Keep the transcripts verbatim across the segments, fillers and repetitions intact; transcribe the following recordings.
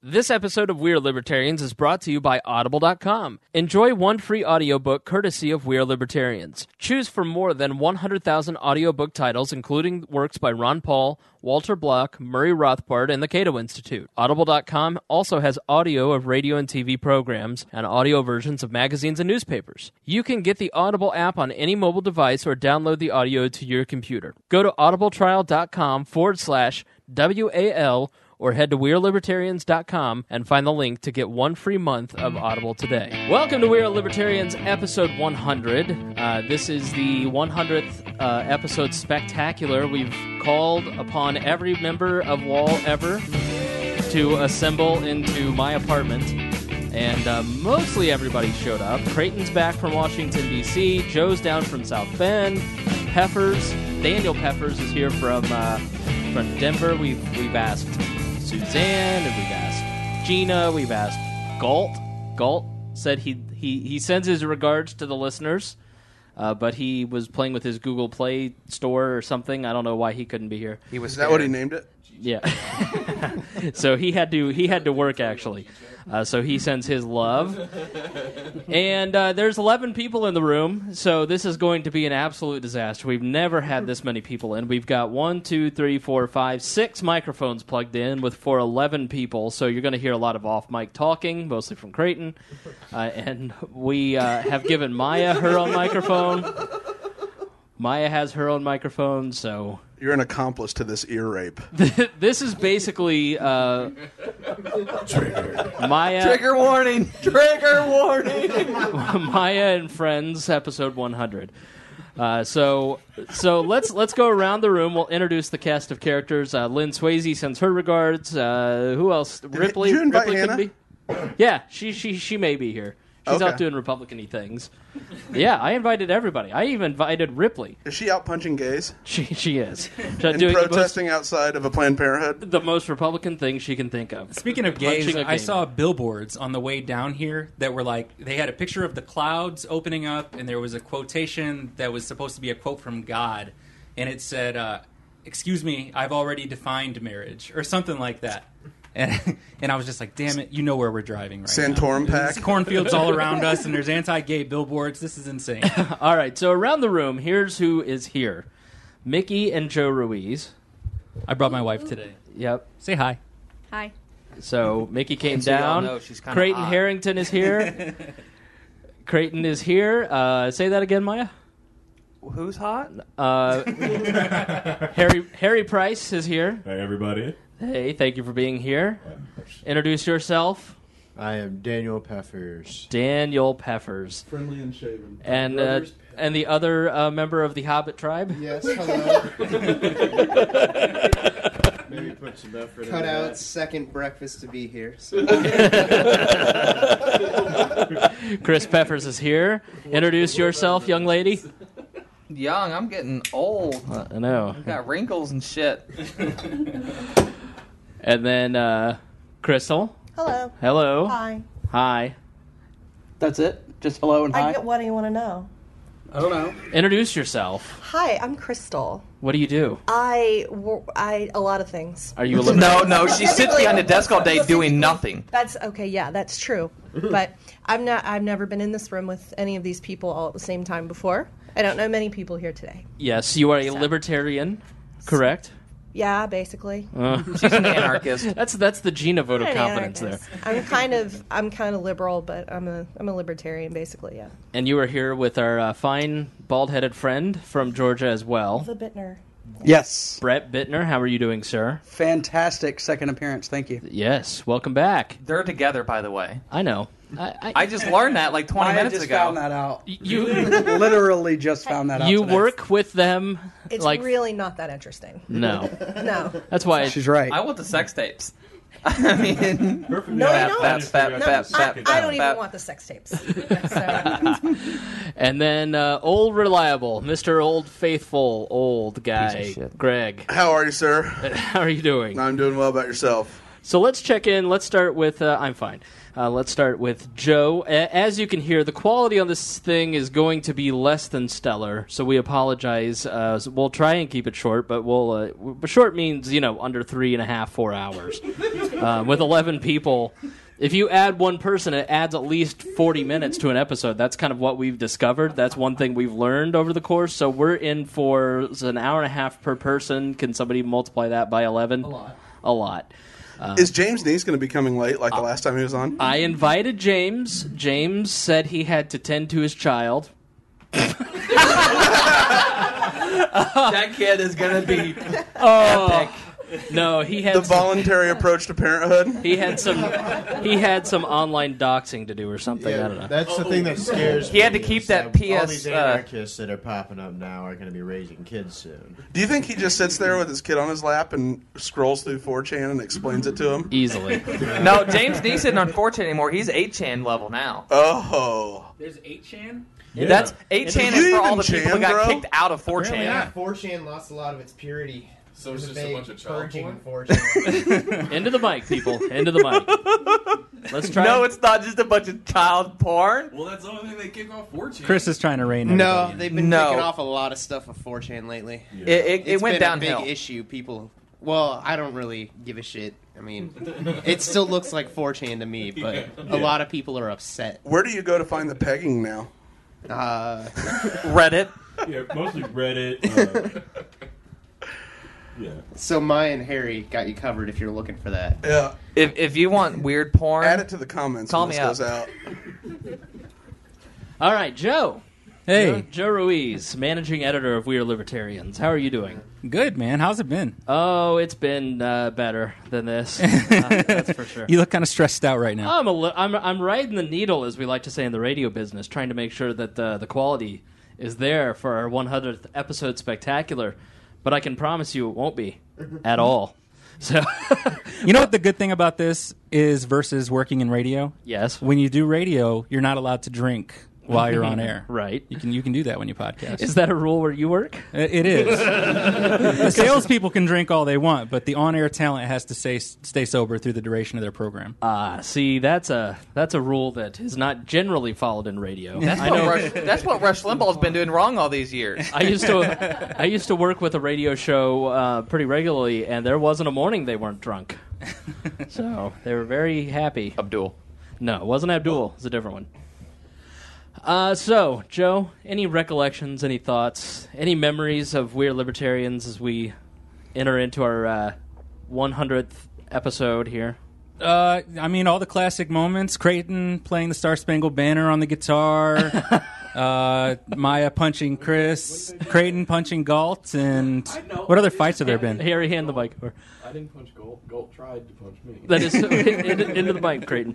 This episode of We Are Libertarians is brought to you by Audible dot com. Enjoy one free audiobook courtesy of We Are Libertarians. Choose from more than one hundred thousand audiobook titles, including works by Ron Paul, Walter Block, Murray Rothbard, and the Cato Institute. Audible dot com also has audio of radio and T V programs and audio versions of magazines and newspapers. You can get the Audible app on any mobile device or download the audio to your computer. Go to audibletrial.com forward slash WAL or head to We Are Libertarians dot com and find the link to get one free month of Audible today. Welcome to We Are Libertarians episode one hundred. Uh, this is the one hundredth uh, episode spectacular. We've called upon every member of W A L ever to assemble into my apartment, and uh, mostly everybody showed up. Creighton's back from Washington, D C Joe's down from South Bend. Peppers, Daniel Peppers is here from uh, from Denver. We've, we've asked Suzanne, and we've asked Gina, we've asked Galt. Galt said he he, he sends his regards to the listeners, uh, but he was playing with his Google Play store or something. I don't know why he couldn't be here. He was Is that what he named it? Yeah. So he had to he had to work, actually. Uh, so he sends his love. And uh, there's eleven people in the room, so this is going to be an absolute disaster. We've never had this many people in. We've got one, two, three, four, five, six microphones plugged in with for eleven people, so you're going to hear a lot of off-mic talking, mostly from Creighton. Uh, and we uh, have given Maya her own microphone. Maya has her own microphone, so... You're an accomplice to this ear rape. This is basically uh, Trigger. Maya. Trigger warning! Trigger warning! Maya and Friends, episode one hundred. Uh, so, so let's let's go around the room. We'll introduce the cast of characters. Uh, Lynn Swayze sends her regards. Uh, who else? Ripley. Did you invite Ripley Hannah? could be. Yeah, she she she may be here. She's Okay. out doing Republican-y things. Yeah, I invited everybody. I even invited Ripley. Is she out punching gays? She she is. And doing the most, protesting outside of a Planned Parenthood? the most Republican thing she can think of. Speaking of gays, Punching a I gay saw man. billboards on the way down here that were like, they had a picture of the clouds opening up, and there was a quotation that was supposed to be a quote from God, and it said, uh, excuse me, I've already defined marriage, or something like that. And, and I was just like, damn it, you know where we're driving right Santorum now. pack? There's cornfields all around us, and there's anti-gay billboards. This is insane. All right, so around the room, here's who is here. Mickey and Joe Ruiz. I brought my wife today. Yep. Say hi. Hi. So Mickey came So y'all down. know she's kinda Creighton hot. Harrington is here. Creighton is here. Uh, say that again, Maya. Who's hot? Uh, Harry Harry Price is here. Hey, everybody. Hey, thank you for being here. Introduce yourself. I am Daniel Peffers. Daniel Peffers. Friendly and shaven. And uh, and the other uh, member of the Hobbit tribe. Yes, hello. Maybe put some effort Cut out second breakfast to be here. So. Chris Peffers is here. Introduce yourself, young lady. Young, I'm getting old. Uh, I know. I've got wrinkles and shit. And then uh, Crystal. Hello. Hello. Hi. Hi. That's it? Just hello and hi? I get, what do you want to know? I don't know. Introduce yourself. Hi, I'm Crystal. What do you do? I, wor- I a lot of things. Are you a No, libertarian? no, she sits behind the desk all day doing nothing. That's okay. Yeah, that's true. But I'm not. I've never been in this room with any of these people all at the same time before. I don't know many people here today. Yes, you are a So. libertarian, correct? Yeah, basically. Uh, She's an anarchist. that's that's the Gina vote of I'm an confidence there. anarchist. I'm kind of. I'm kind of liberal, but I'm a. I'm a libertarian, basically. Yeah. And you are here with our uh, fine bald-headed friend from Georgia as well, The Bittner. Yes. Brett Bittner. How are you doing, sir? Fantastic second appearance. Thank you. Yes, welcome back. They're together, by the way. I know. I, I, I just learned that like twenty I minutes just ago. found that out. you Literally just found that out. you today. work with them. It's like really not that interesting. no. No. That's why. She's right. I want the sex tapes. I mean, No, you bap, don't. bap, bap, No, bap, I, bap, I don't even bap. want the sex tapes. So, And then uh, old reliable, Mister Old Faithful, old guy, shit. Greg. How are you, sir? How are you doing? I'm doing well. About yourself? So let's check in. Let's start with, uh, I'm fine. Uh, let's start with Joe. A- As you can hear, the quality on this thing is going to be less than stellar, so we apologize. Uh, so we'll try and keep it short, but we'll, uh, w- short means, you know, under three and a half, four hours. Uh, with eleven people, if you add one person, it adds at least forty minutes to an episode. That's kind of what we've discovered. That's one thing we've learned over the course. So we're in for it's an hour and a half per person. Can somebody multiply that by eleven? A lot. A lot. Um, Is James Neese going to be coming late like the last time he was on? I invited James. James said he had to tend to his child. That kid is going to be Oh. epic. No, he had The some, voluntary approach to parenthood? he had some he had some online doxing to do or something. I don't know. That's the thing that scares me. He had to keep is that P S, All these uh, anarchists that are popping up now are going to be raising kids soon. Do you think he just sits there with his kid on his lap and scrolls through four chan and explains it to him? Easily. No, James Neese isn't on four chan anymore. He's eight chan level now. Oh. There's eight chan? That's eight chan You is for even all the people chan, who got bro? kicked out of four chan. Yeah, four chan lost a lot of its purity. So it's There's just a big bunch of child purging porn? in four chan. Into the mic, people. Into the mic. Let's try. No, it's not just a bunch of child porn. Well, that's the only thing they kick off four chan. Chris is trying to rein No, everybody in. they've been No. taking off a lot of stuff of four chan lately. Yeah. It, it, it It's went been downhill. a big issue. People, well, I don't really give a shit. I mean, it still looks like four chan to me, but Yeah. a lot of people are upset. Where do you go to find the pegging now? Uh, Reddit. Yeah, mostly Reddit. Uh, yeah. so Maya and Harry got you covered if you're looking for that. Yeah. If if you want weird porn, Add it to the comments Call when this me goes up. out. All right, Joe. Hey, Joe, Joe Ruiz, managing editor of We Are Libertarians. How are you doing? good, man. How's it been? Oh, it's been uh, better than this. Uh, that's for sure. You look kind of stressed out right now. I'm, a li- I'm I'm riding the needle, as we like to say in the radio business, trying to make sure that uh, the quality is there for our one hundredth episode spectacular. But I can promise you it won't be at all. So, You know what the good thing about this is versus working in radio? yes, When you do radio, you're not allowed to drink while you're on air. right. You can you can do that when you podcast. Is that a rule where you work? It it is. The salespeople can drink all they want, but the on-air talent has to stay stay sober through the duration of their program. Ah, see, that's a that's a rule that is not generally followed in radio. that's I what know. Rush, that's what Rush Limbaugh's been doing wrong all these years. I used to I used to work with a radio show uh, pretty regularly, and there wasn't a morning they weren't drunk. So they were very happy. Abdul. No, it wasn't Abdul. It's a different one. Uh, so, Joe, any recollections, any thoughts, any memories of We're Libertarians as we enter into our uh, one hundredth episode here? Uh, I mean, all the classic moments. Creighton playing the Star Spangled Banner on the guitar. uh, Maya punching Chris. Creighton punching Galt. And what other fights have there been? Harry, hand the mic over. I didn't punch Galt. Galt tried to punch me. That is into, into the mic, Creighton.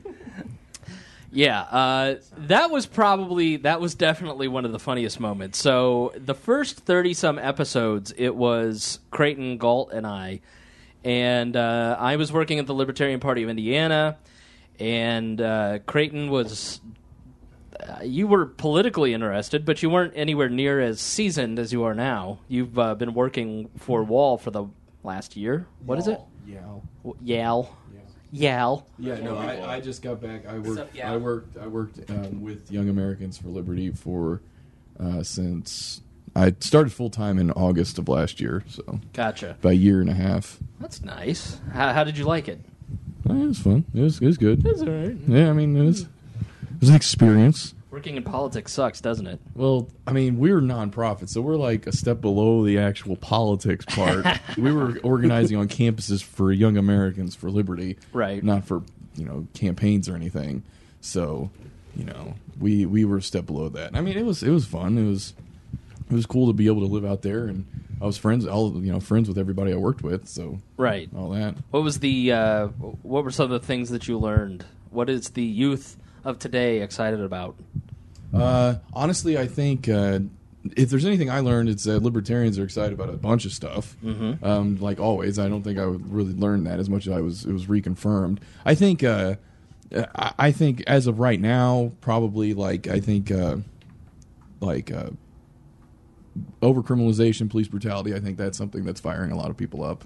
Yeah, uh, that was probably that was definitely one of the funniest moments. So the first thirty some episodes, it was Creighton, Galt, and I, and uh, I was working at the Libertarian Party of Indiana, and uh, Creighton was. Uh, you were politically interested, but you weren't anywhere near as seasoned as you are now. You've uh, been working for Wall for the last year. What is it? Yeah. W- Yale. Yale. Yeah, no, I, I just got back. I worked. up, yeah? I worked. I worked um, with Young Americans for Liberty for uh, since I started full time in August of last year. So Gotcha. about a year and a half. That's nice. How, how did you like it? Oh, it was fun. It was. It was good. That's all right. Yeah, I mean, it was. It was an experience. Working in politics sucks, doesn't it? Well, I mean, we're nonprofit, so we're like a step below the actual politics part. We were organizing on campuses for Young Americans for Liberty, Right. Not for you know campaigns or anything. So, you know, we we were a step below that. I mean, it was it was fun. It was it was cool to be able to live out there, and I was friends, all you know, friends with everybody I worked with. So, Right. all that. What was the? Uh, what were some of the things that you learned? What is the youth of today excited about? Uh, honestly, I think uh, if there's anything I learned, it's that libertarians are excited about a bunch of stuff. Mm-hmm. Um, like always, I don't think I would really learn that as much as I was. It was reconfirmed. I think. Uh, I, I think as of right now, probably like I think uh, like uh, overcriminalization, police brutality. I think that's something that's firing a lot of people up.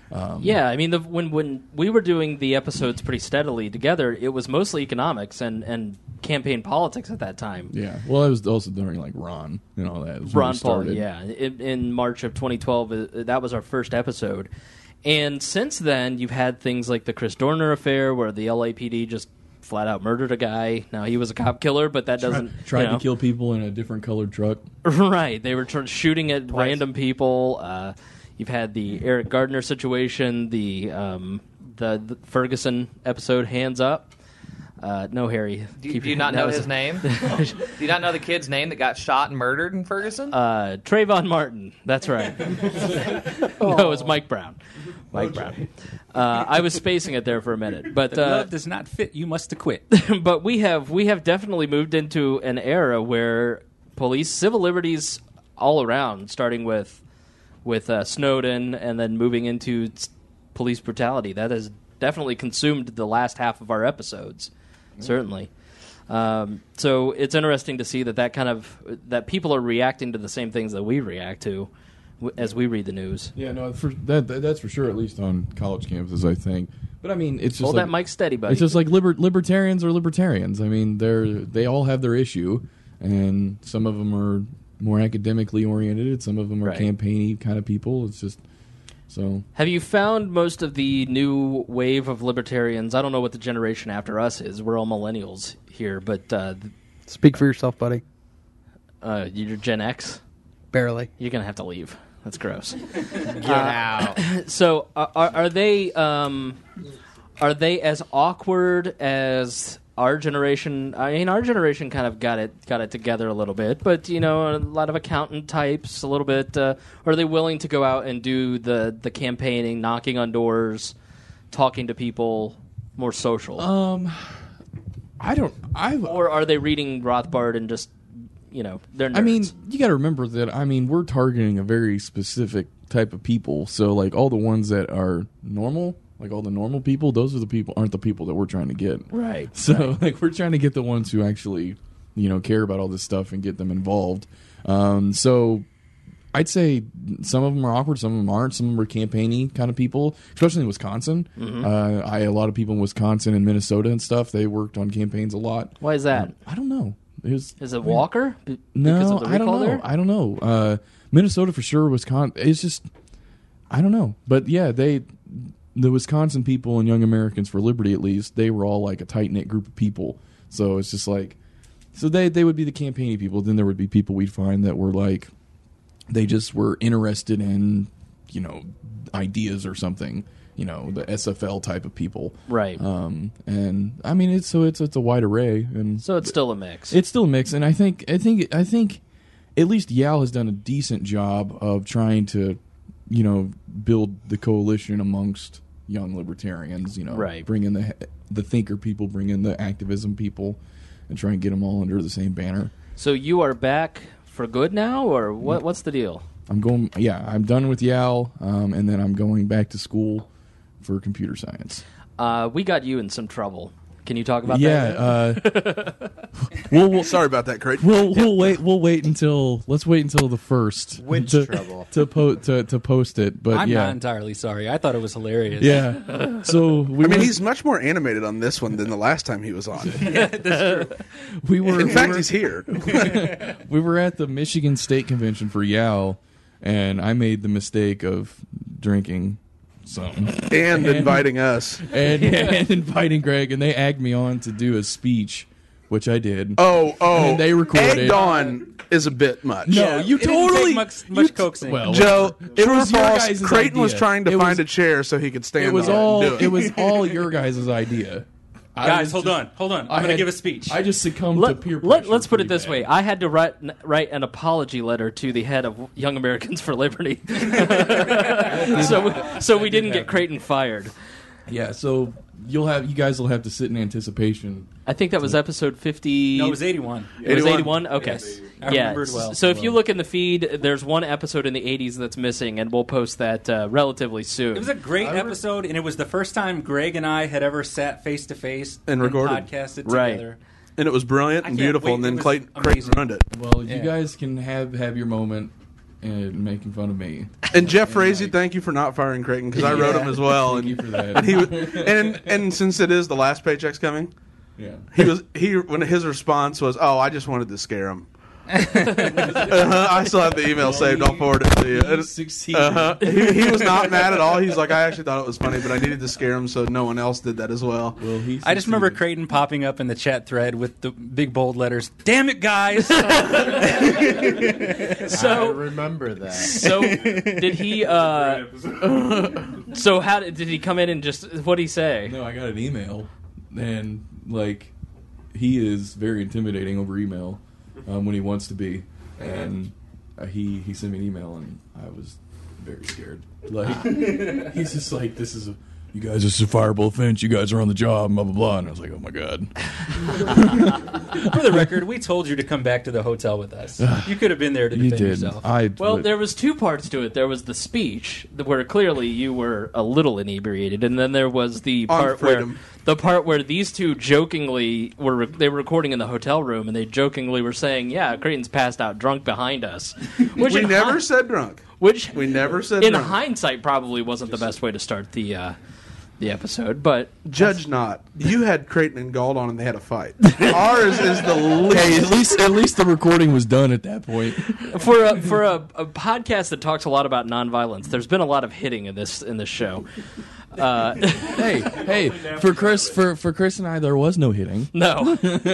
Um, Yeah, I mean, the, when when we were doing the episodes pretty steadily together, it was mostly economics and, and campaign politics at that time. Yeah. Well, it was also during like Ron and all that. It was when we Ron Paul, started. yeah. In, in March of twenty twelve, uh, that was our first episode. And since then, you've had things like the Chris Dorner affair, where the L A P D just flat out murdered a guy. Now, he was a cop killer, but that doesn't... Tried, tried you know. to kill people in a different colored truck. Right. They were tr- shooting at random people. Uh, you've had the Eric Gardner situation, the, um, the the Ferguson episode, Hands Up. Uh, no, Harry. Do, keep do you your- not that know was- his name? Do you not know the kid's name that got shot and murdered in Ferguson? Uh, Trayvon Martin. That's right. No, it was Mike Brown. Mike Brown. Uh, I was spacing it there for a minute, but The uh, glove does not fit. You must acquit. but we have we have definitely moved into an era where police civil liberties all around, starting with with uh, Snowden and then moving into s- police brutality. That has definitely consumed the last half of our episodes, certainly. Um, so it's interesting to see that that kind of that people are reacting to the same things that we react to w- as we read the news. Yeah, no, for, that, that that's for sure. At least on college campuses, I think. But I mean, it's just Hold like, that mic steady, buddy. It's just like liber- libertarians are libertarians. I mean, they're they all have their issue, and some of them are more academically oriented. Some of them are Right. campaigny kind of people. It's just so. Have you found most of the new wave of libertarians? I don't know what the generation after us is. We're all millennials here, but uh, Speak for yourself, buddy. uh, you're Gen X. Barely. You're gonna have to leave. That's gross. Get out. So, uh, are, are they um, are they as awkward as our generation? I mean, our generation kind of got it got it together a little bit, but you know, a lot of accountant types, a little bit. Uh, are they willing to go out and do the the campaigning, knocking on doors, talking to people, more social? Um, I don't. I or are they reading Rothbard and just, you know, they're nerds? I mean, you got to remember that. I mean, we're targeting a very specific type of people. So, like, all the ones that are normal, like all the normal people, those are the people aren't the people that we're trying to get. Right. So, right. like, we're trying to get the ones who actually, you know, care about all this stuff and get them involved. Um, so, I'd say some of them are awkward, some of them aren't. Some of them are campaigny kind of people, especially in Wisconsin. Mhm. Uh, I a lot of people in Wisconsin and Minnesota and stuff. They worked on campaigns a lot. Why is that? Um, I don't know. It was, Is it Walker? B- no, because of the I don't recall know. there? I don't know. Uh, Minnesota for sure. Wisconsin. It's just I don't know. But yeah, they the Wisconsin people and Young Americans for Liberty, at least, they were all like a tight knit group of people. So it's just like so they they would be the campaigny people. Then there would be people we'd find that were like they just were interested in, you know, ideas or something. You know, the S F L type of people, Right. Um, and I mean, it's so it's it's a wide array, and So it's still a mix. It's still a mix, and I think I think I think at least Yale has done a decent job of trying to, you know, build the coalition amongst young libertarians. You know, Right. Bring in the the thinker people, bring in the activism people, and try and get them all under the same banner. So you are back for good now, or what? What's the deal? I'm going. Yeah, I'm done with Yale, um, and then I'm going back to school for computer science. Uh, we got you in some trouble. Can you talk about yeah, that? uh, we'll, we'll, Sorry about that, Craig. We'll we'll wait. We'll wait until let's wait until the first Which to, trouble? to po- to to post it. But I'm yeah, not entirely sorry. I thought it was hilarious. yeah. So we I mean, were, he's much more animated on this one than the last time he was on. we were In we fact, were, he's here. we were at the Michigan State Convention for Yale, and I made the mistake of drinking some And inviting us. and, and inviting Greg, and they egged me on to do a speech, which I did. Oh, oh. And they recorded. Egged on is a bit much. No, Yeah, you it didn't totally take much, much you- coaxing. well, Joe, It true or was your false, guys' Creighton was idea. trying to It find was- a chair so he could stand it was on all it and do it. it was all your guys' idea. I Guys, was hold just- on, hold on. I'm I going to had- give a speech. I just succumbed Let, to peer let, pressure. let's put it pretty this bad. way. I had to write, write an apology letter to the head of Young Americans for Liberty. so, we, so we didn't get Creighton fired. Yeah, so you'll have you guys will have to sit in anticipation. I think that was episode fifty. no, it was eighty-one. It was eighty-one. eighty-one? Okay. Yes. I yeah. remembered well. So if you look in the feed, there's one episode in the eighties that's missing, and we'll post that uh, relatively soon. It was a great episode, and it was the first time Greg and I had ever sat face to face And recorded. podcasted Right. together. And it was brilliant I and can't beautiful, wait. and It then was Clayton, Creighton amazing. ruined it. Well, you Yeah. guys can have have your moment. and making fun of me. And Jeff And, Frazee, like- thank you for not firing Creighton because I wrote Yeah. him as well. Thank and you for that. And, he was, and and since it is the last paycheck's coming, Yeah. he was he when his response was, "Oh, I just wanted to scare him." uh-huh. I still have the email saved. I'll forward it to you. And- Succeeded. Uh-huh. He, he was not mad at all. He's like, I actually thought it was funny, but I needed to scare him so no one else did that as well. Well, he I just remember succeeded. Creighton popping up in the chat thread with the big bold letters. Damn it, guys! I So, remember that. so did he? Uh, so how did, did he come in and just? What did he say? No, I got an email, and like, he is very intimidating over email um, when he wants to be, and uh, he he sent me an email, and I was very scared. Like, he's just like, "This is a, you guys, this is a fireable offense. You guys are on the job, blah blah blah." And I was like, "Oh my god." For the record, we told you to come back to the hotel with us. You could have been there to You defend did. yourself. I Well, but- there was two parts to it. There was the speech where clearly you were a little inebriated, and then there was the On part where freedom. the part where these two jokingly were they were recording in the hotel room, and they jokingly were saying, "Yeah, Creighton's passed out drunk behind us," which We in never hi- said drunk. which We never said in drunk. hindsight probably wasn't the best way to start the uh, the episode, but Judge not. You had Creighton and Galt on, and they had a fight. Ours is the least. Hey, at least at least the recording was done at that point. for a for a, a podcast that talks a lot about nonviolence, there's been a lot of hitting in this in this show. Uh, hey, hey, for Chris, for for Chris and I, there was no hitting. No.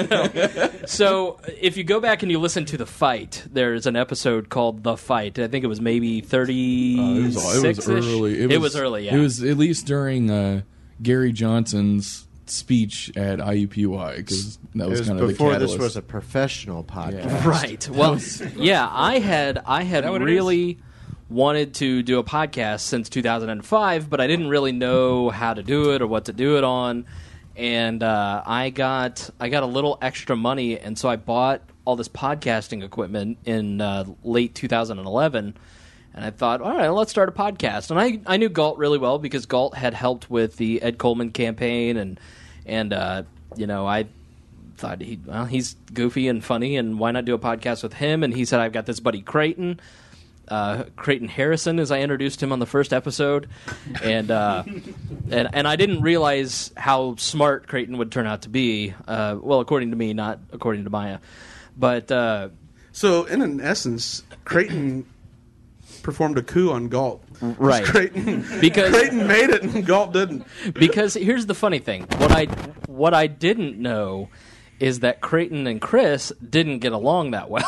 No. So if you go back and you listen to the fight, there's an episode called "The Fight." I think it was maybe Uh, thirty. it was it was early. It was early. Yeah. It was at least during uh, Gary Johnson's speech at I U P Y because that It was, was kind of before the this catalyst. was a professional podcast. Yeah. right. Well, yeah. I had I had that what it really wanted to do a podcast since two thousand five, but I didn't really know how to do it or what to do it on. And uh, I got I got a little extra money, and so I bought all this podcasting equipment in uh, late two thousand eleven. And I thought, all right, let's start a podcast. And I, I knew Galt really well because Galt had helped with the Ed Coleman campaign, and and uh, you know I thought he well he's goofy and funny, and why not do a podcast with him? And he said, I've got this buddy Creighton. Uh, Creighton Harrison, as I introduced him on the first episode, and uh, and and I didn't realize how smart Creighton would turn out to be. Uh, well, according to me, not according to Maya, but uh, So, in an essence, Creighton performed a coup on Galt. Right. Creighton, Because- Creighton made it and Galt didn't. because here's the funny thing: what I what I didn't know is that Creighton and Chris didn't get along that well.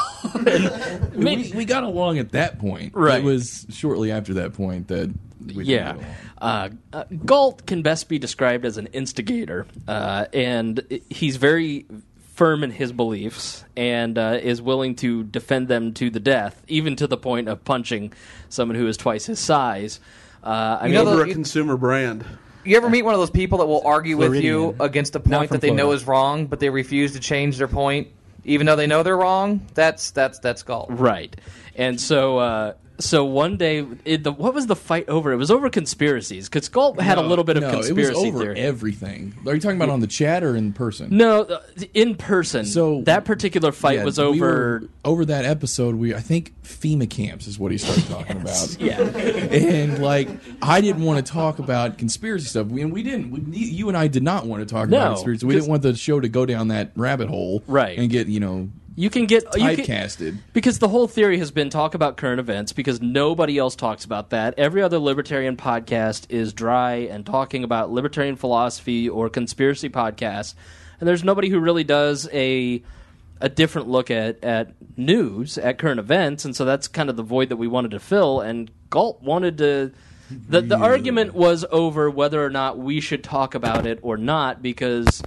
And maybe- we, we got along at that point. Right. It was shortly after that point that we yeah. didn't get along. Uh, uh, Galt can best be described as an instigator, uh, and he's very firm in his beliefs and uh, is willing to defend them to the death, even to the point of punching someone who is twice his size. Uh, I You mean, know Over the- a you- consumer brand. You ever meet one of those people that will argue with you Floridian. against a Not point from that they know Florida. is wrong, but they refuse to change their point, even though they know they're wrong? That's that's that's Galt. right. And so, uh, so one day, it, the, what was the fight over? It was over conspiracies because Galt had a No, little bit of no, conspiracy it was over theory. everything. Are you talking about on the chat or in person? No, uh, in person. So that particular fight Yeah, was we over. were- over that episode. We I think FEMA camps is what he started talking about. Yeah. And like I didn't want to talk about conspiracy stuff. We, and we didn't. We, you and I did not want to talk No, about conspiracy. We 'cause- didn't want the show to go down that rabbit hole, Right. And get you know You can get you can, typecasted. because the whole theory has been talk about current events because nobody else talks about that. Every other libertarian podcast is dry and talking about libertarian philosophy or conspiracy podcasts, and there's nobody who really does a a different look at, at news, at current events, and so that's kind of the void that we wanted to fill. And Galt wanted to. The, the argument was over whether or not we should talk about it or not because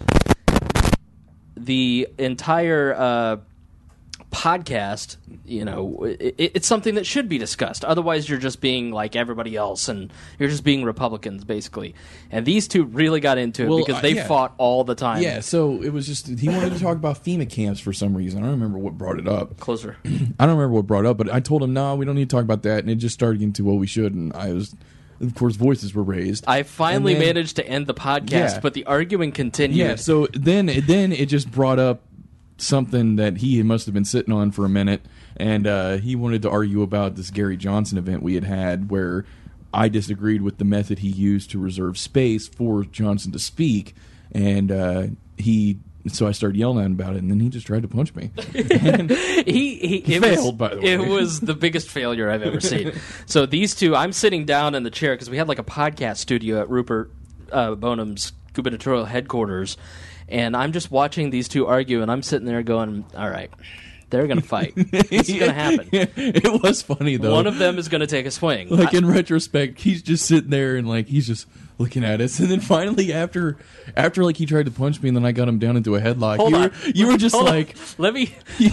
the entire uh, podcast, you know, it, it's something that should be discussed. Otherwise, you're just being like everybody else, and you're just being Republicans, basically. And these two really got into it Well, because uh, they yeah. fought all the time. Yeah, so it was just he wanted to talk about FEMA camps for some reason. I don't remember what brought it up. Closer. I don't remember what brought it up, but I told him no, we don't need to talk about that, and it just started into well, we should, and I was, of course, voices were raised. I finally And then- managed to end the podcast, Yeah. but the arguing continued. Yeah, so then then it just brought up something that he must have been sitting on for a minute, and uh, he wanted to argue about this Gary Johnson event we had had where I disagreed with the method he used to reserve space for Johnson to speak, and uh, he. So I started yelling at him about it, and then he just tried to punch me. And he he, he it failed, was, by the way. It was the biggest failure I've ever seen. So these two, I'm sitting down in the chair because we had like a podcast studio at Rupert uh, Bonham's gubernatorial headquarters, and I'm just watching these two argue, and I'm sitting there going, all right, they're going to fight. This is going to happen. It was funny, though. One of them is going to take a swing. Like, I, in retrospect, he's just sitting there, and, like, he's just looking at us. And then finally, after, after like, he tried to punch me, and then I got him down into a headlock, Hold you, on. Were, you were just Hold like... on. Let me...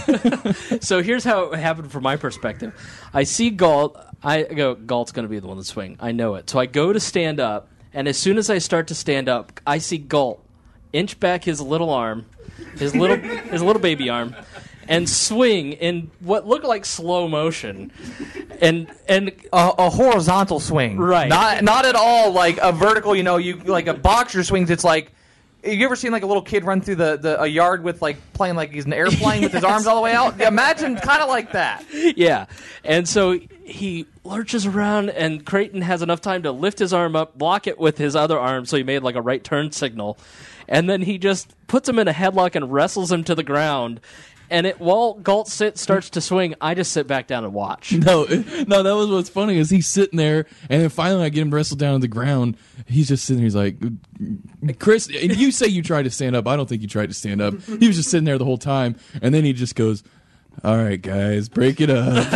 So here's how it happened from my perspective. I see Galt. I go, Galt's going to be the one to swing. I know it. So I go to stand up, and as soon as I start to stand up, I see Galt inch back his little arm, his little his little baby arm, and swing in what looked like slow motion, and and a, a horizontal swing, right? Not not at all like a vertical. You know, you like a boxer swings. It's like, you ever seen like a little kid run through the, the a yard with like playing like he's an airplane with his arms all the way out? Imagine kind of like that. Yeah, and so he lurches around, and Creighton has enough time to lift his arm up, block it with his other arm, so he made like a right turn signal, and then he just puts him in a headlock and wrestles him to the ground. And it, while Galt sit, starts to swing, I just sit back down and watch. No, no, that was what's funny is he's sitting there, and then finally I get him wrestled down to the ground. He's just sitting there. He's like, Chris, and you say you tried to stand up. I don't think you tried to stand up. He was just sitting there the whole time, and then he just goes, all right, guys, break it up.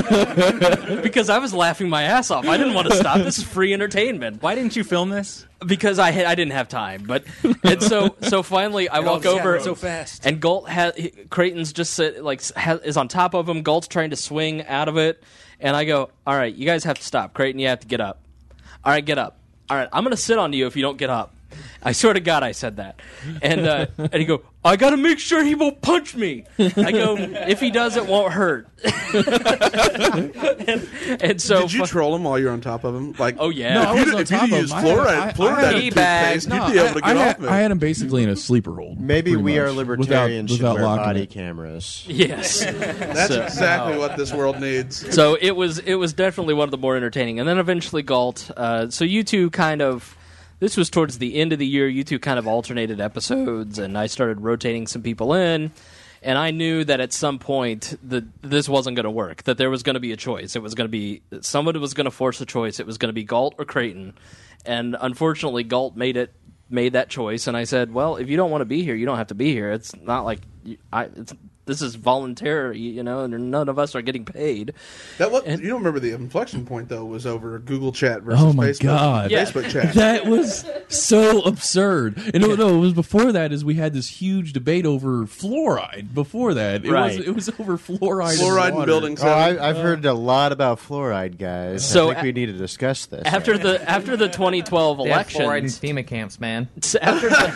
Because I was laughing my ass off. I didn't want to stop. This is free entertainment. Why didn't you film this? Because I had, I didn't have time. But and so so finally I walk over so fast. and Galt has Creighton's just sit, like has, is on top of him. Galt's trying to swing out of it, and I go, all right, you guys have to stop. Creighton, you have to get up. All right, get up. All right, I'm gonna sit on you if you don't get up. I swear to God I said that. And uh, and he go, I got to make sure he won't punch me. I go, if he does, it won't hurt. and, and so Did you troll him while you're on top of him? Like, oh, yeah. No, I if was you, on if you top of use him. I had- fluoride, I- I fluoride had- toothpaste, No, you'd be able to I, I get had, off me. I had him basically in a sleeper hold. Maybe pretty we are much, libertarians without, should without wear locking body it. cameras. Yes. That's So- exactly what this world needs. So it was it was definitely one of the more entertaining. And then eventually Galt. Uh, so you two kind of, this was towards the end of the year, you two kind of alternated episodes, and I started rotating some people in. And I knew that at some point that this wasn't going to work, that there was going to be a choice. It was going to be, someone was going to force a choice. It was going to be Galt or Creighton. And unfortunately, Galt made it, made that choice. And I said, well, if you don't want to be here, you don't have to be here. It's not like, you, I, it's, this is voluntary, you know, and none of us are getting paid. That was, And- you don't remember the inflection point though was over Google Chat versus Oh my Facebook, God. Yeah. Facebook Chat. That was so absurd. And no, no, it was before that. Is we had this huge debate over fluoride. Before that, it Right. was it was over fluoride. Fluoride in in water. building Oh, seven. I, I've heard a lot about fluoride, guys. So, I think we need to discuss this. After the after the twenty twelve They have fluoride in elections, FEMA camps, man. after the,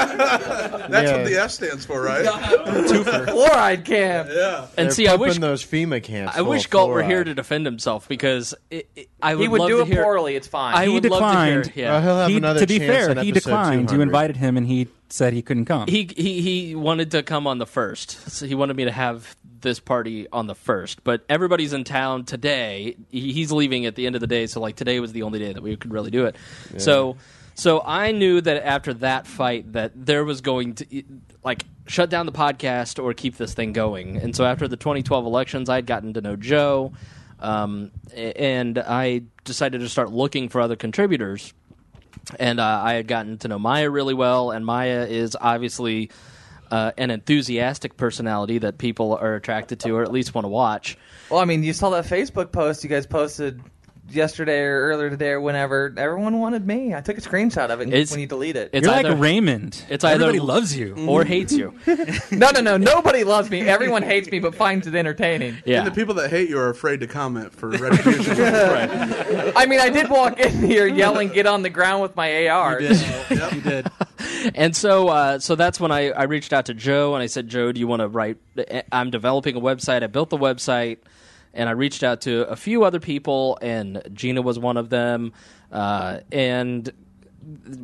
That's Yeah. what the F stands for, right? Fluoride camp. Yeah. and They're see, I pumping wish those FEMA camps. I full wish of Galt were fluoride. here to defend himself because it, it, I would He would love do to it hear, poorly. It's fine. I He would love to hear. declined. Yeah. Well, he'll have He, another to be chance fair, in he episode declined. You two hundred. invited him, and he said he couldn't come. He he he wanted to come on the first. So he wanted me to have this party on the first. But everybody's in town today. He, he's leaving at the end of the day, so like today was the only day that we could really do it. So so I knew that after that fight that there was going to like shut down the podcast or keep this thing going. And so after the twenty twelve elections, I had gotten to know Joe, um, and I decided to start looking for other contributors. And uh, I had gotten to know Maya really well, and Maya is obviously uh, an enthusiastic personality that people are attracted to, or at least want to watch. Well, I mean, you saw that Facebook post you guys posted yesterday or earlier today or whenever. Everyone wanted me. I took a screenshot of it It's- when you delete it. It's You're either, like Raymond. it's either Everybody loves you. or hates you. no, no, no. Nobody loves me. Everyone hates me, but finds it entertaining. Yeah. And the people that hate you are afraid to comment for retribution. Right. I mean, I did walk in here yelling, "Get on the ground with my A R." You did. You did. And so, uh, so that's when I, I reached out to Joe and I said, Joe, do you want to write? I'm developing a website. I built the website, and I reached out to a few other people, and Gina was one of them. Uh, and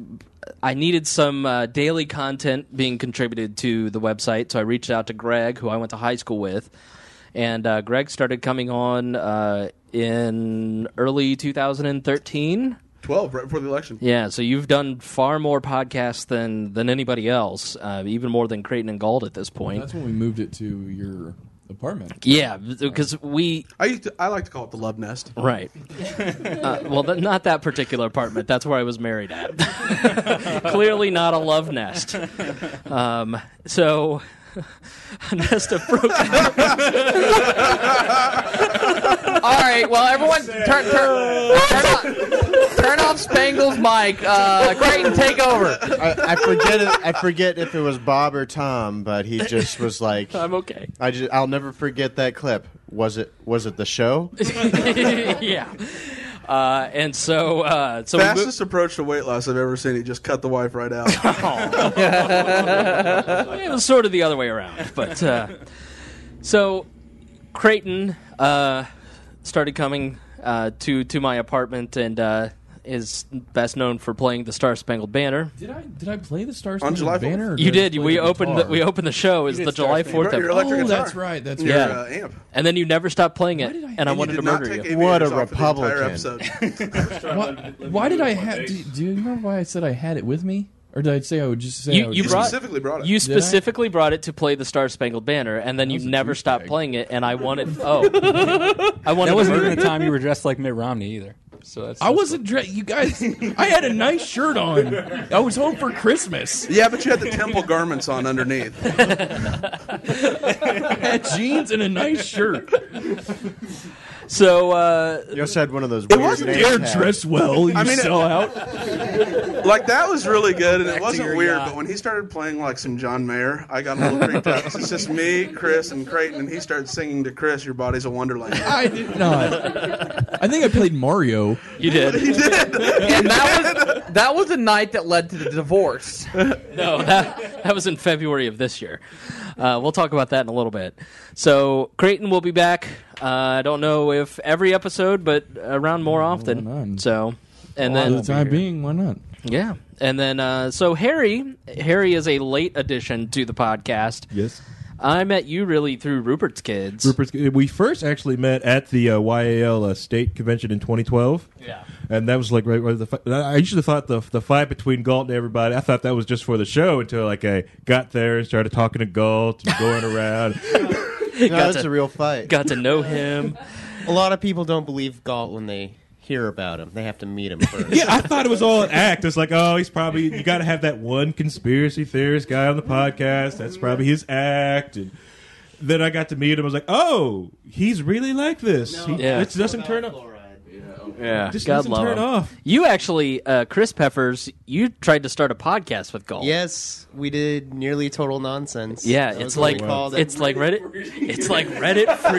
I needed some uh, daily content being contributed to the website, so I reached out to Greg, who I went to high school with, and uh, Greg started coming on uh, in early two thousand thirteen. twelve, right before the election. Yeah, so you've done far more podcasts than than anybody else, uh, even more than Creighton and Galt at this point. That's when we moved it to your apartment. Yeah, because we. I used to, I like to call it the love nest. Right. uh, well, th- not that particular apartment. That's where I was married at. Clearly not a love nest. Um, so, a nest of broken. All right, well, everyone, turn turn turn off, turn off Spangle's mic. Uh, Creighton, take over. I, I forget it. I forget if it was Bob or Tom, but he just was like, I'm okay. I just, I'll never forget that clip. Was it was it the show? Yeah. Uh, and so, uh, so we Fastest approach to weight loss I've ever seen. He just cut the wife right out. It was sort of the other way around, but uh, so Creighton uh, started coming uh, to to my apartment and uh, is best known for playing the Star Spangled Banner. Did I did I play the Star On July Spangled fourth? Banner? or You I did. play We the opened the, guitar? we opened the show. Is did the Star July Spangled fourth Your episode. electric Oh, guitar. that's right. That's Your, right. uh, amp. And then you never stopped playing it, did I- and I And wanted you to did not murder take you. What a aviators off for the entire Republican. episode. Why, why did I have? Do, do you remember why I said I had it with me, or did I say I would just say I You, would you just- brought specifically brought it. You Did I? specifically brought it to play the Star Spangled Banner, and then you was a never stopped douchebag. playing it. And I wanted. Oh, I wanted. That to wasn't murder even the you. time you were dressed like Mitt Romney either. So that's, I that's wasn't dressed. You guys, I had a nice shirt on. I was home for Christmas. Yeah, but you had the temple garments on underneath. I had jeans and a nice shirt. So uh, You also had one of those. It weird wasn't name Dare tags. dress well. You I mean, it- sell out. Like, that was really good, and Back it to wasn't your weird, yacht. but when he started playing, like, some John Mayer, I got a little freaked out. 'Cause it's just me, Chris, and Creighton, and he started singing to Chris, "Your Body's a Wonderland." I did not. I think I played Mario. you did. He did. And that was that was the night that led to the divorce. No, that that was in February of this year. Uh, we'll talk about that in a little bit. So Creighton will be back. Uh, I don't know if every episode, but around more often. why not? So, and For then the time being, why not? yeah, and then uh, so Harry, Harry is a late addition to the podcast. Yes. I met you really through Rupert's Kids. Rupert's, we first actually met at the uh, Y A L uh, state convention in twenty twelve. Yeah. And that was like right, right the fi- I usually thought the the fight between Galt and everybody. I thought that was just for the show until like I got there and started talking to Galt and going around. No, Got that's to- a real fight. Got to know him. A lot of people don't believe Galt when they hear about him. They have to meet him first. Yeah, I thought it was all an act. It's like, oh, he's probably you got to have that one conspiracy theorist guy on the podcast. That's probably his act. And then I got to meet him. I was like, oh, he's really like this. He, Yeah. It doesn't turn off. Yeah, Just God doesn't love turn him. off. You actually, uh, Chris Peppers, you tried to start a podcast with Galt. Yes, we did nearly total nonsense. Yeah, That it's was what we like called it. it's like Reddit. It's like Reddit for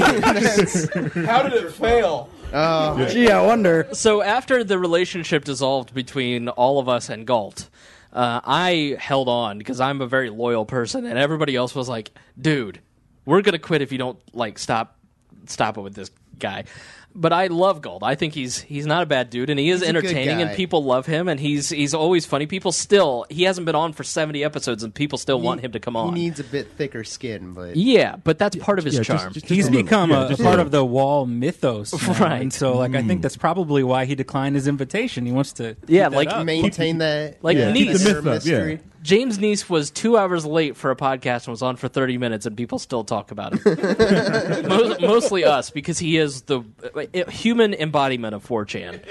your ears. How did it fail? Oh, Gee, I wonder. So after the relationship dissolved between all of us and Galt, uh, I held on because I'm a very loyal person, and everybody else was like, "Dude, we're gonna quit if you don't like stop stop it with this guy." But I love Galt. I think he's he's not a bad dude, and he is He's a good entertaining, and guy. people love him, and he's he's always funny. People still he hasn't been on for seventy episodes, and people still want him to come on. He needs a bit thicker skin, but Yeah, but that's part of his Yeah, just- charm. just- He's a little. become Yeah, a, just a a part little. of the Wall mythos, now. Right. And so, like, I think that's probably why he declined his invitation. He wants to, Yeah, keep that like- up. maintain that Like Yeah, Neese. keep the myth up, mystery. yeah. James Neese was two hours late for a podcast and was on for thirty minutes, and people still talk about him. Most, mostly us, because he is the uh, human embodiment of four chan.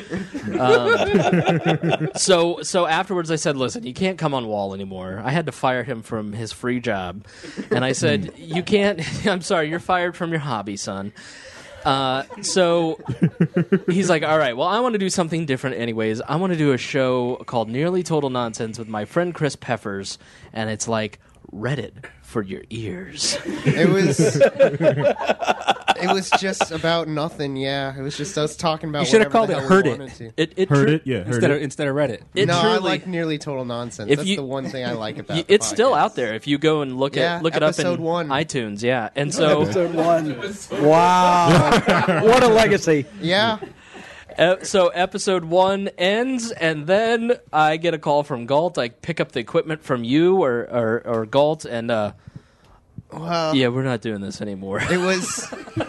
Um, so, so afterwards, I said, "Listen, you can't come on Wall anymore." I had to fire him from his free job, and I said, "You can't." I'm sorry, you're fired from your hobby, son. Uh, so he's like, all right, well, I want to do something different anyways. I want to do a show called Nearly Total Nonsense with my friend Chris Peppers, and it's like Reddit for your ears. It was. It was just about nothing. Yeah, it was just us talking about. You should have whatever called the it hell we Heard It. wanted to. It, it Heard tru- it? Yeah, heard instead it. of instead of Reddit. It no, truly, I like nearly total nonsense. If That's you- the one thing I like about. y- the it's still podcast. out there if you go and look Yeah, at look it up in episode one. iTunes. Yeah, and so Episode one. Wow. What a legacy. Yeah, Uh, so episode one ends, and then I get a call from Galt. I pick up the equipment from you or or, or Galt, and uh, Well, yeah, we're not doing this anymore. it was.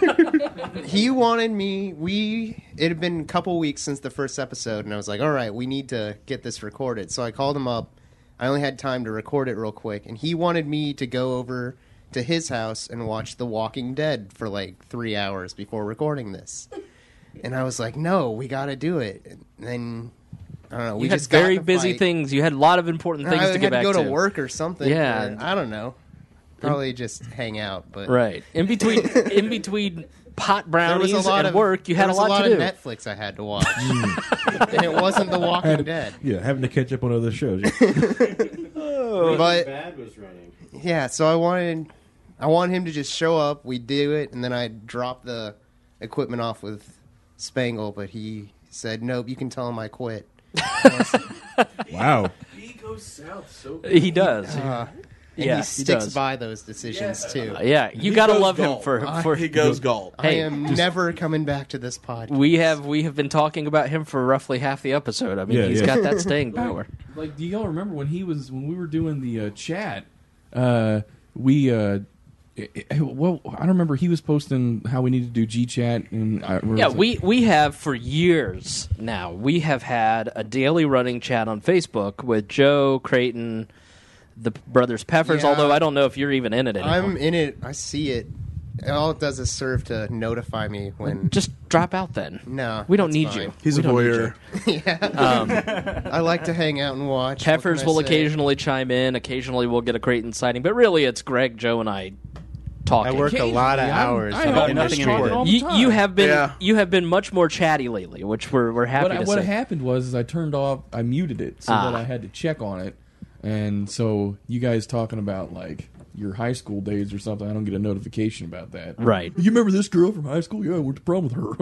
He wanted me. We. It had been a couple weeks since the first episode, and I was like, "All right, we need to get this recorded." So I called him up. I only had time to record it real quick, and he wanted me to go over to his house and watch The Walking Dead for like three hours before recording this. And I was like, "No, we got to do it." And then I don't know. We you had just got very in a busy fight. things. You had a lot of important things I to had get to back go to. to work or something. Yeah. or I don't know. Probably just hang out, but Right. In between in between pot there brownies was a lot and of work, you there had a was lot, a lot to of do. Netflix I had to watch, and it wasn't The Walking Dead. Yeah, having to catch up on other shows. But Bad was running. yeah, so I wanted, I wanted him to just show up. We do it, and then I drop the equipment off with Spangle. But he said, "Nope, you can tell him I quit." Wow. He goes south so He does. Uh, and Yeah, he he sticks does. by those decisions too. Uh, yeah, you He got to goes love him Galt. for Uh, for he goes Galt. I Hey, am never coming back to this podcast. We have we have been talking about him for roughly half the episode. I mean, Yeah, he's yeah. got that staying power. Like, do y'all remember when he was when we were doing the uh, chat? Uh, we uh, it, it- well, I don't remember. He was posting how we need to do G chat, and I, where Yeah, was it? we we have for years now. We have had a daily running chat on Facebook with Joe, Creighton, the brothers Peppers. Yeah. Although I don't know if you're even in it anymore. I'm in it. I see it. All it does is serve to notify me when. Just drop out then. No, We don't that's need fine. you. He's We a don't need voyeur. you. yeah. I like to hang out and watch. What Peppers can I will say? occasionally chime in. Occasionally we'll get a Creighton sighting, but really it's Greg, Joe, and I talking. I work a lot of Occasionally, I'm- hours. I on am the nothing industry. talking all the You, time. you have been Yeah. you have been much more chatty lately, which we're we're happy What, to what see. happened was is I turned off, I muted it so Ah. that I had to check on it, and so you guys talking about like your high school days or something, I don't get a notification about that. Right. You remember this girl from high school? Yeah, what's the problem with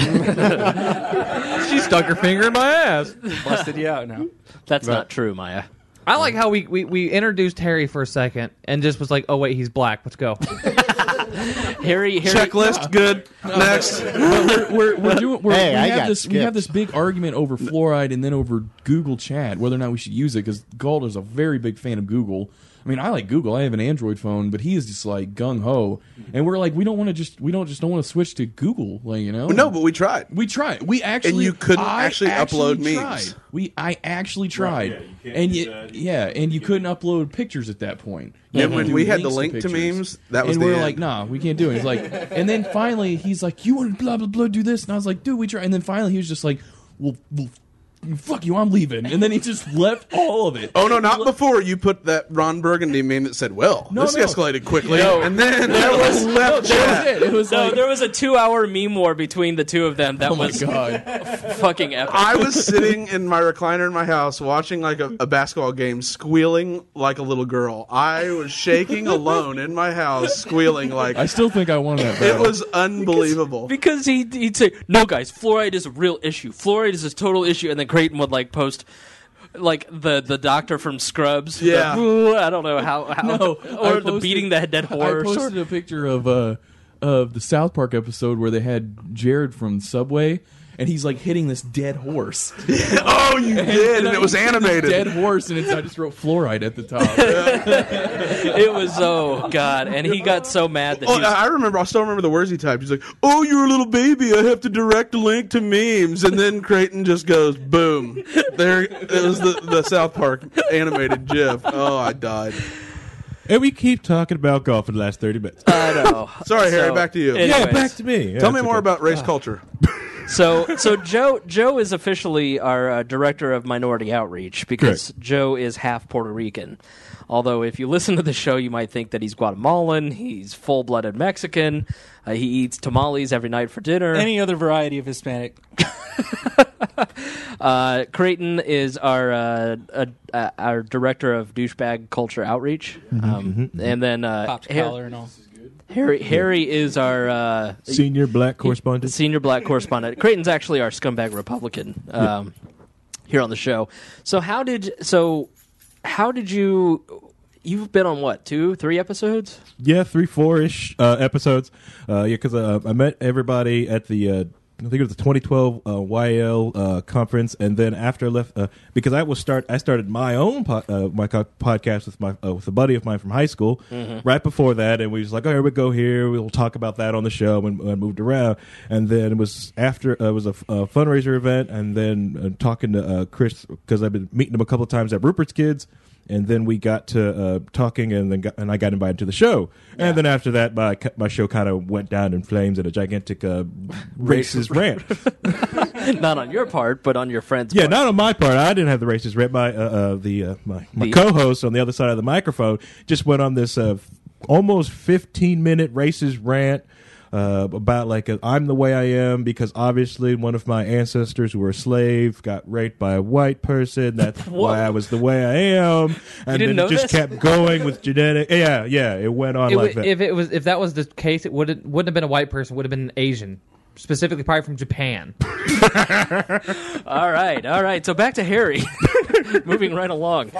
her? She stuck her finger in my ass. Busted you out now. That's not true, Maya. I like how we, we, we introduced Harry for a second and just was like, oh, wait, he's black. Let's go. Harry, Harry Checklist, good. Next. we're, we're, we're doing. We're, Hey, we I have got this. We have skipped. this big argument over fluoride, and then over Google Chat, whether or not we should use it. Because Galt is a very big fan of Google. I mean, I like Google. I have an Android phone, but he is just like gung ho, and we're like, we don't want to just. We don't just don't want to switch to Google. Like you know. No, but we tried. We tried. We actually And you couldn't I actually upload memes. tried. We I actually tried, yeah, you can't and do you, that. yeah, and you couldn't upload pictures at that point. You And had to when do we had the links link to pictures. memes, that was and the we were end. like, nah, we can't do it. He's like, and then finally he's like, you want to blah blah blah do this, and I was like, dude, we try. And then finally he was just like, well, well fuck you, I'm leaving. And then he just left all of it. Oh no, not before you put that Ron Burgundy meme that said, "Well, No, this no. escalated quickly," No. and then there was left That was chat. it. It was No, like, there was a two-hour meme war between the two of them. That oh my was god. fucking epic. I was sitting in my recliner in my house watching like a, a basketball game, squealing like a little girl. I was shaking alone in my house, squealing like I still think I won that. it battle. was unbelievable. Because he, he'd say, no, guys, fluoride is a real issue. Fluoride is a total issue. And then Creighton would, like, post, like, the, the doctor from Scrubs. Yeah. The, I don't know how. how No, or I the posted- beating the dead I horse. posted a picture of uh of the South Park episode where they had Jared from Subway, and he's like hitting this dead horse. Oh, you did, and it was animated. Dead horse, and it's, I just wrote fluoride at the top. It was, oh, God. And he got so mad that Oh, he was, I remember. I still remember the words he typed. He's like, "Oh, you're a little baby. I have to direct a link to memes." And then Creighton just goes, "Boom!" There, it was the the South Park animated GIF. Oh, I died. And we keep talking about golf for the last thirty minutes. I know. Sorry, Harry. So, Back to you. anyways. yeah, back to me. Yeah, Tell me it's more okay. about race culture. So, so Joe Joe is officially our uh, director of minority outreach because Joe is half Puerto Rican. Although, if you listen to the show, you might think that he's Guatemalan. He's full-blooded Mexican. Uh, he eats tamales every night for dinner. Any other variety of Hispanic. uh, Creighton is our uh, uh, uh, our director of douchebag culture outreach, um, and then uh, Popped Har- collar and all. Harry Harry is our uh, Senior black correspondent. senior black correspondent. Creighton's actually our scumbag Republican um, here on the show. So how did so how did you? You've been on what, two, three episodes? Yeah, three, four ish uh, episodes. Uh, yeah, because uh, I met everybody at the uh, I think it was the twenty twelve uh, Y L uh, conference, and then after I left, uh, because I was start, I started my own po- uh, my co- podcast with my uh, with a buddy of mine from high school. Mhm. Right before that, and we was like, "Oh, here we go. Here we'll talk about that on the show," and, and moved around. And then it was after uh, it was a, f- a fundraiser event, and then uh, talking to uh, Chris because I've been meeting him a couple of times at Rupert's Kids. And then we got to uh, talking, and then got, and I got invited to the show. And then after that, my my show kind of went down in flames in a gigantic uh, racist rant. Not on your part, but on your friend's Yeah, part. not on my part. I didn't have the racist rant. My uh, uh, the uh, my, my The- co-host on the other side of the microphone just went on this uh, f- almost fifteen minute racist rant. Uh, about like a, I'm the way I am because obviously one of my ancestors who were a slave got raped by a white person. That's why I was the way I am. And didn't then know it just this? kept going with genetic. Yeah, yeah, it went on It like would- that. If it was, if that was the case, it would wouldn't have been a white person. Would have been an Asian, specifically probably from Japan. All right, all right. So back to Harry. Moving right along.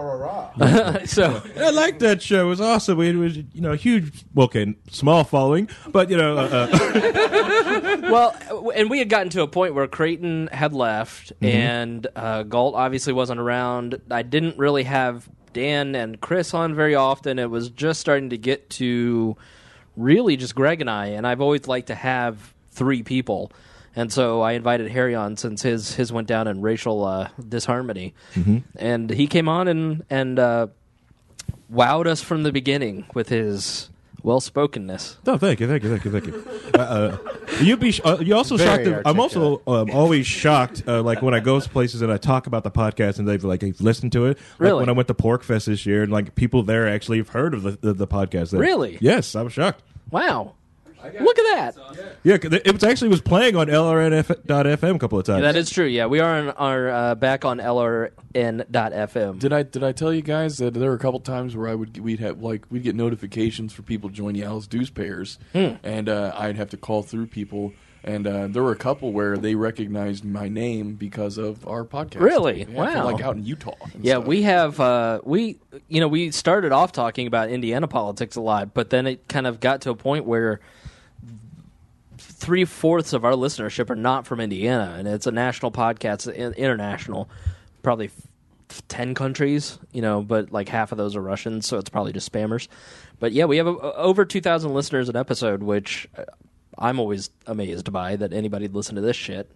so I liked that show. It was awesome. It was, you know, a huge, well, okay, small following, but you know, uh, uh, well, and we had gotten to a point where Creighton had left, Mhm. and uh, Galt obviously wasn't around. I didn't really have Dan and Chris on very often. It was just starting to get to really just Greg and I, and I've always liked to have three people. And so I invited Harry on since his his went down in racial uh, disharmony, Mhm. and he came on and and uh, wowed us from the beginning with his well spokenness. No, thank you, thank you, thank you, thank you. Uh, uh, you'd be. Sh- uh, you also Very shocked. That, I'm also um, always shocked. Uh, like when I go to places and I talk about the podcast and they've like they've listened to it. Like Really? when I went to Pork Fest this year and like people there actually have heard of the the, the podcast. There. Really? Yes, I was shocked. Wow. Look at that. Yeah, 'cause it was actually was playing on L R N dot F M a couple of times. That is true. Yeah, we are on our uh, back on L R N dot F M. Did I did I tell you guys that there were a couple times where I would we'd have like we'd get notifications for people joining Alice Deuce Pairs, Hmm. and uh, I'd have to call through people, and uh, there were a couple where they recognized my name because of our podcast. Really? Yeah, from, Wow. like out in Utah. and Yeah, stuff. we have uh, we you know we started off talking about Indiana politics a lot, but then it kind of got to a point where three fourths of our listenership are not from Indiana, and it's a national podcast, in- international, probably f- ten countries, you know, but like half of those are Russians, so it's probably just spammers. But yeah, we have uh, over two thousand listeners an episode, which uh, I'm always amazed by that anybody'd listen to this shit.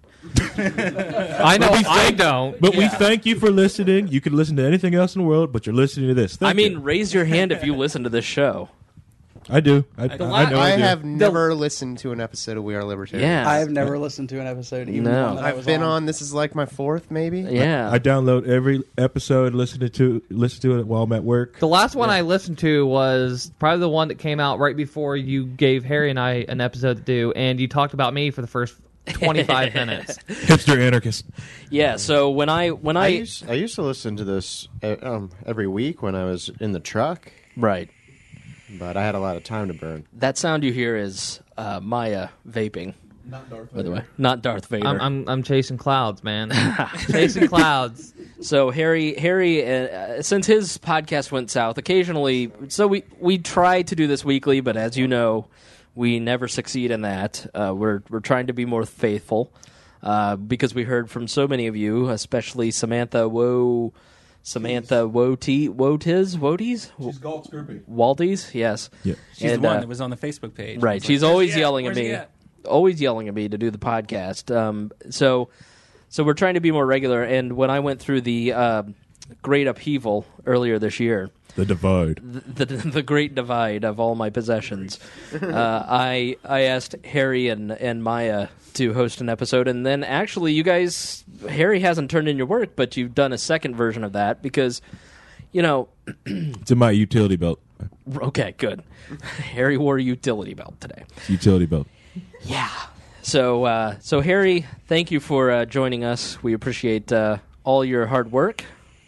I know But we I thank- don't. But we Yeah. thank you for listening. You can listen to anything else in the world, but you're listening to this. Thank I mean, you. raise your hand if you listen to this show. I do. I, I, The I la- know. I I, do. have never listened to an episode of We Are Libertarians. Yeah. I've never listened to an episode, even No. one that I I've was been on. on. This is like my fourth, maybe. Yeah. I download every episode, listen to, to listen to it while I'm at work. The last one I listened to was probably the one that came out right before you gave Harry and I an episode to do, and you talked about me for the first twenty-five minutes. Hipster anarchist. Yeah, so when I when I, I used, I used to listen to this uh, um, every week when I was in the truck, right, but I had a lot of time to burn. that sound you hear is uh, Maya vaping. Not Darth By the way, not Darth Vader. I'm, I'm I'm chasing clouds, man. Chasing clouds. So Harry, Harry, uh, since his podcast went south, occasionally, so we we try to do this weekly, but as you know, we never succeed in that. Uh, we're we're trying to be more faithful uh, because we heard from so many of you, especially Samantha Woe, Samantha Wote, Wotiz, Woties, She's Galt Scroopy. Walties, yes. Yeah. She's And, the one uh, that was on the Facebook page. Right. It's She's like, always "Where's he at? yelling at Where's he me. at?" Always yelling at me to do the podcast. Um, so, so we're trying to be more regular. And when I went through the uh, great upheaval earlier this year, The divide. the, the the great divide of all my possessions, uh, I I asked Harry and and Maya to host an episode, and then actually you guys, Harry hasn't turned in your work, but you've done a second version of that because, you know. It's in my utility belt. Okay, good. Harry wore a utility belt today. Utility belt. Yeah. So, uh, so Harry, thank you for uh, joining us. We appreciate uh, all your hard work.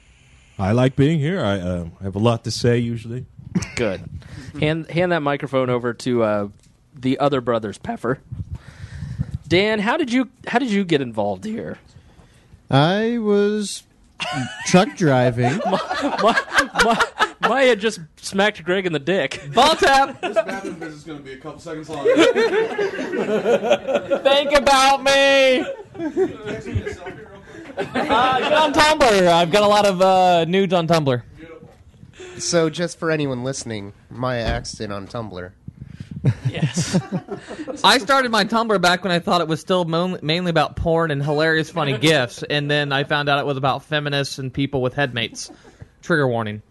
I like being here. I uh, have a lot to say usually. Good. hand hand that microphone over to uh, the other brothers, Peffer. Dan, how did you how did you get involved here? I was truck driving. my, my, Maya just smacked Greg in the dick. Ball tap. This bathroom visit is going to be a couple seconds long. Think about me. Uh, get on Tumblr. I've got a lot of uh, nudes on Tumblr. So, just for anyone listening, Maya Axton on Tumblr. Yes. I started my Tumblr back when I thought it was still mo- mainly about porn and hilarious, funny gifs, and then I found out it was about feminists and people with headmates. Trigger warning.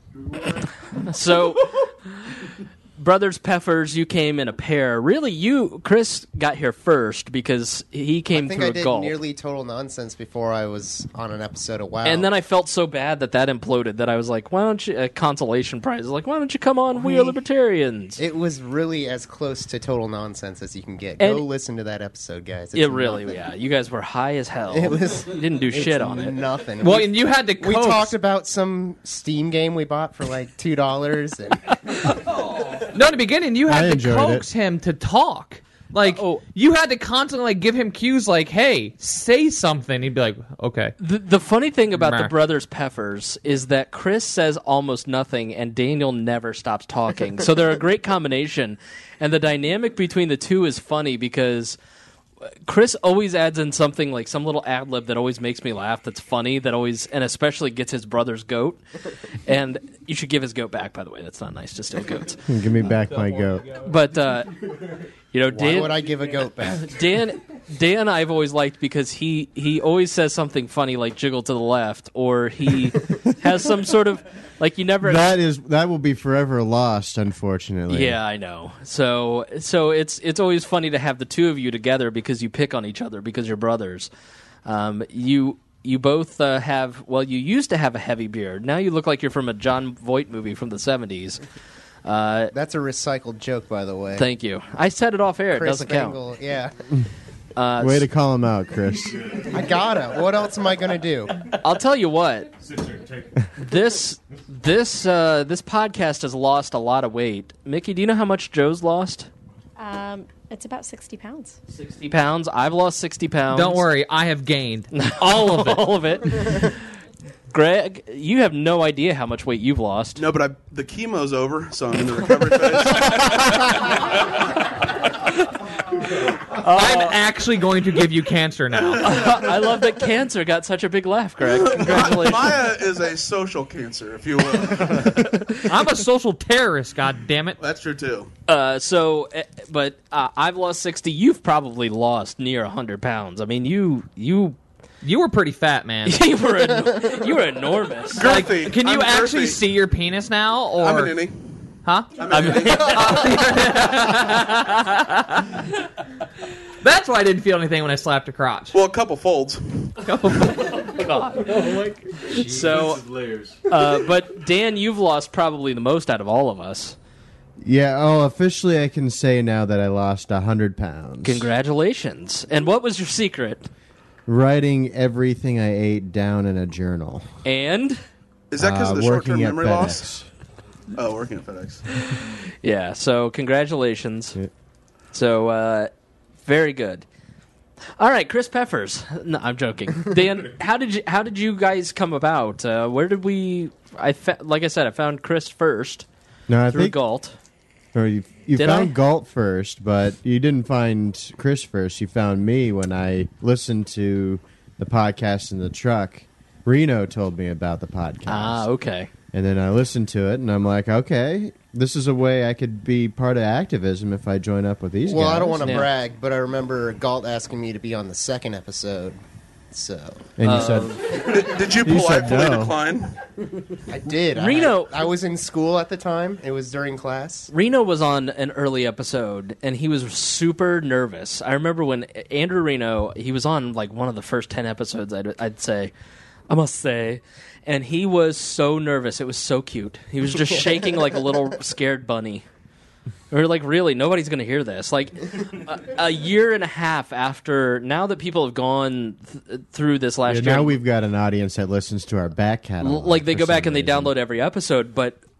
So, Brothers Peffers, you came in a pair. Really, you, Chris, got here first because he came I think through I a did gulp. nearly Total Nonsense before I was on an episode of WoW. And then I felt so bad that that imploded that I was like, why don't you, a consolation prize, like, why don't you come on We Are Libertarians? It was really as close to Total Nonsense as you can get. And Go listen to that episode, guys. It's It really, nothing. yeah. You guys were high as hell. It was. You didn't do it's shit on it. Nothing. Well, we, and you had to we coax. talked about some Steam game we bought for like two dollars, and No, in the beginning, you I had to enjoyed coax him to talk. Like, Oh. you had to constantly like give him cues like, hey, say something. He'd be like, okay. The, the funny thing about Meh. the Brothers Peffers is that Chris says almost nothing and Daniel never stops talking. So they're a great combination. And the dynamic between the two is funny because Chris always adds in something like some little ad lib that always makes me laugh that's funny, that always, and especially gets his brother's goat. And you should give his goat back, by the way. That's not nice to steal goats. Give me back my goat. But, uh, you know, why Dan. would I give a goat back? Dan, Dan, I've always liked because he he always says something funny like "jiggle to the left," or he has some sort of like you never. That is that will be forever lost, unfortunately. Yeah, I know. So so it's it's always funny to have the two of you together because you pick on each other because you're brothers. Um, you you both uh, have well, you used to have a heavy beard. Now you look like you're from a John Voight movie from the seventies. Uh, That's a recycled joke, by the way. thank you. I said it off air. It Chris doesn't count. Bangle, yeah. Uh, Way to call him out, Chris. I gotta. What else am I gonna do? I'll tell you what. This this uh, this podcast has lost a lot of weight. Mickey, do you know how much Joe's lost? Um, it's about sixty pounds. Sixty pounds. I've lost sixty pounds. Don't worry, I have gained all of it. all of it. Greg, you have no idea how much weight you've lost. No, but I, the chemo's over, so I'm in the recovery phase. I'm actually going to give you cancer now. I love that cancer got such a big laugh, Greg. Congratulations. Maya is a social cancer, if you will. I'm a social terrorist, god damn it. That's true, too. Uh, so, uh, but uh, I've lost sixty. You've probably lost near one hundred pounds. I mean, you you You were pretty fat, man. you were en- you were enormous. Girthy. Like, can you I'm actually girthy. see your penis now? Or I'm an innie. Huh? I'm an innie. That's why I didn't feel anything when I slapped a crotch. Well, a couple folds. So, uh, but Dan, you've lost probably the most out of all of us. Yeah, oh, officially I can say now that I lost one hundred pounds. Congratulations. And what was your secret? Writing everything I ate down in a journal. And? Is that because Uh, of the working short-term at memory FedEx. loss? Oh, working at FedEx. Yeah, so congratulations. Yeah. So, uh, very good. All right, Chris Peffers. No, I'm joking. Dan, how did you how did you guys come about? Uh, where did we? I fa- like I said, I found Chris first No, I through think Galt. or you, you Did found I? Galt first, but you didn't find Chris first. You found me when I listened to the podcast in the truck. Reno told me about the podcast. Ah, okay. And then I listened to it, and I'm like, okay, this is a way I could be part of activism if I join up with these Well, guys. I don't want to Yeah. brag, but I remember Galt asking me to be on the second episode. So And you Uh, said, Did, did you You said politely no. decline? I did. I Reno- had- I was in school at the time. It was during class. Reno was on an early episode, and he was super nervous. I remember when Andrew Reno, he was on like one of the first ten episodes, I'd, I'd say, I must say, and he was so nervous. It was so cute. He was just shaking like a little scared bunny. We were like, really, nobody's going to hear this. Like, a, a year and a half after, now that people have gone th- through this last yeah, year, now we've got an audience that listens to our back catalog. L- like they for go back some and they reason. download every episode, but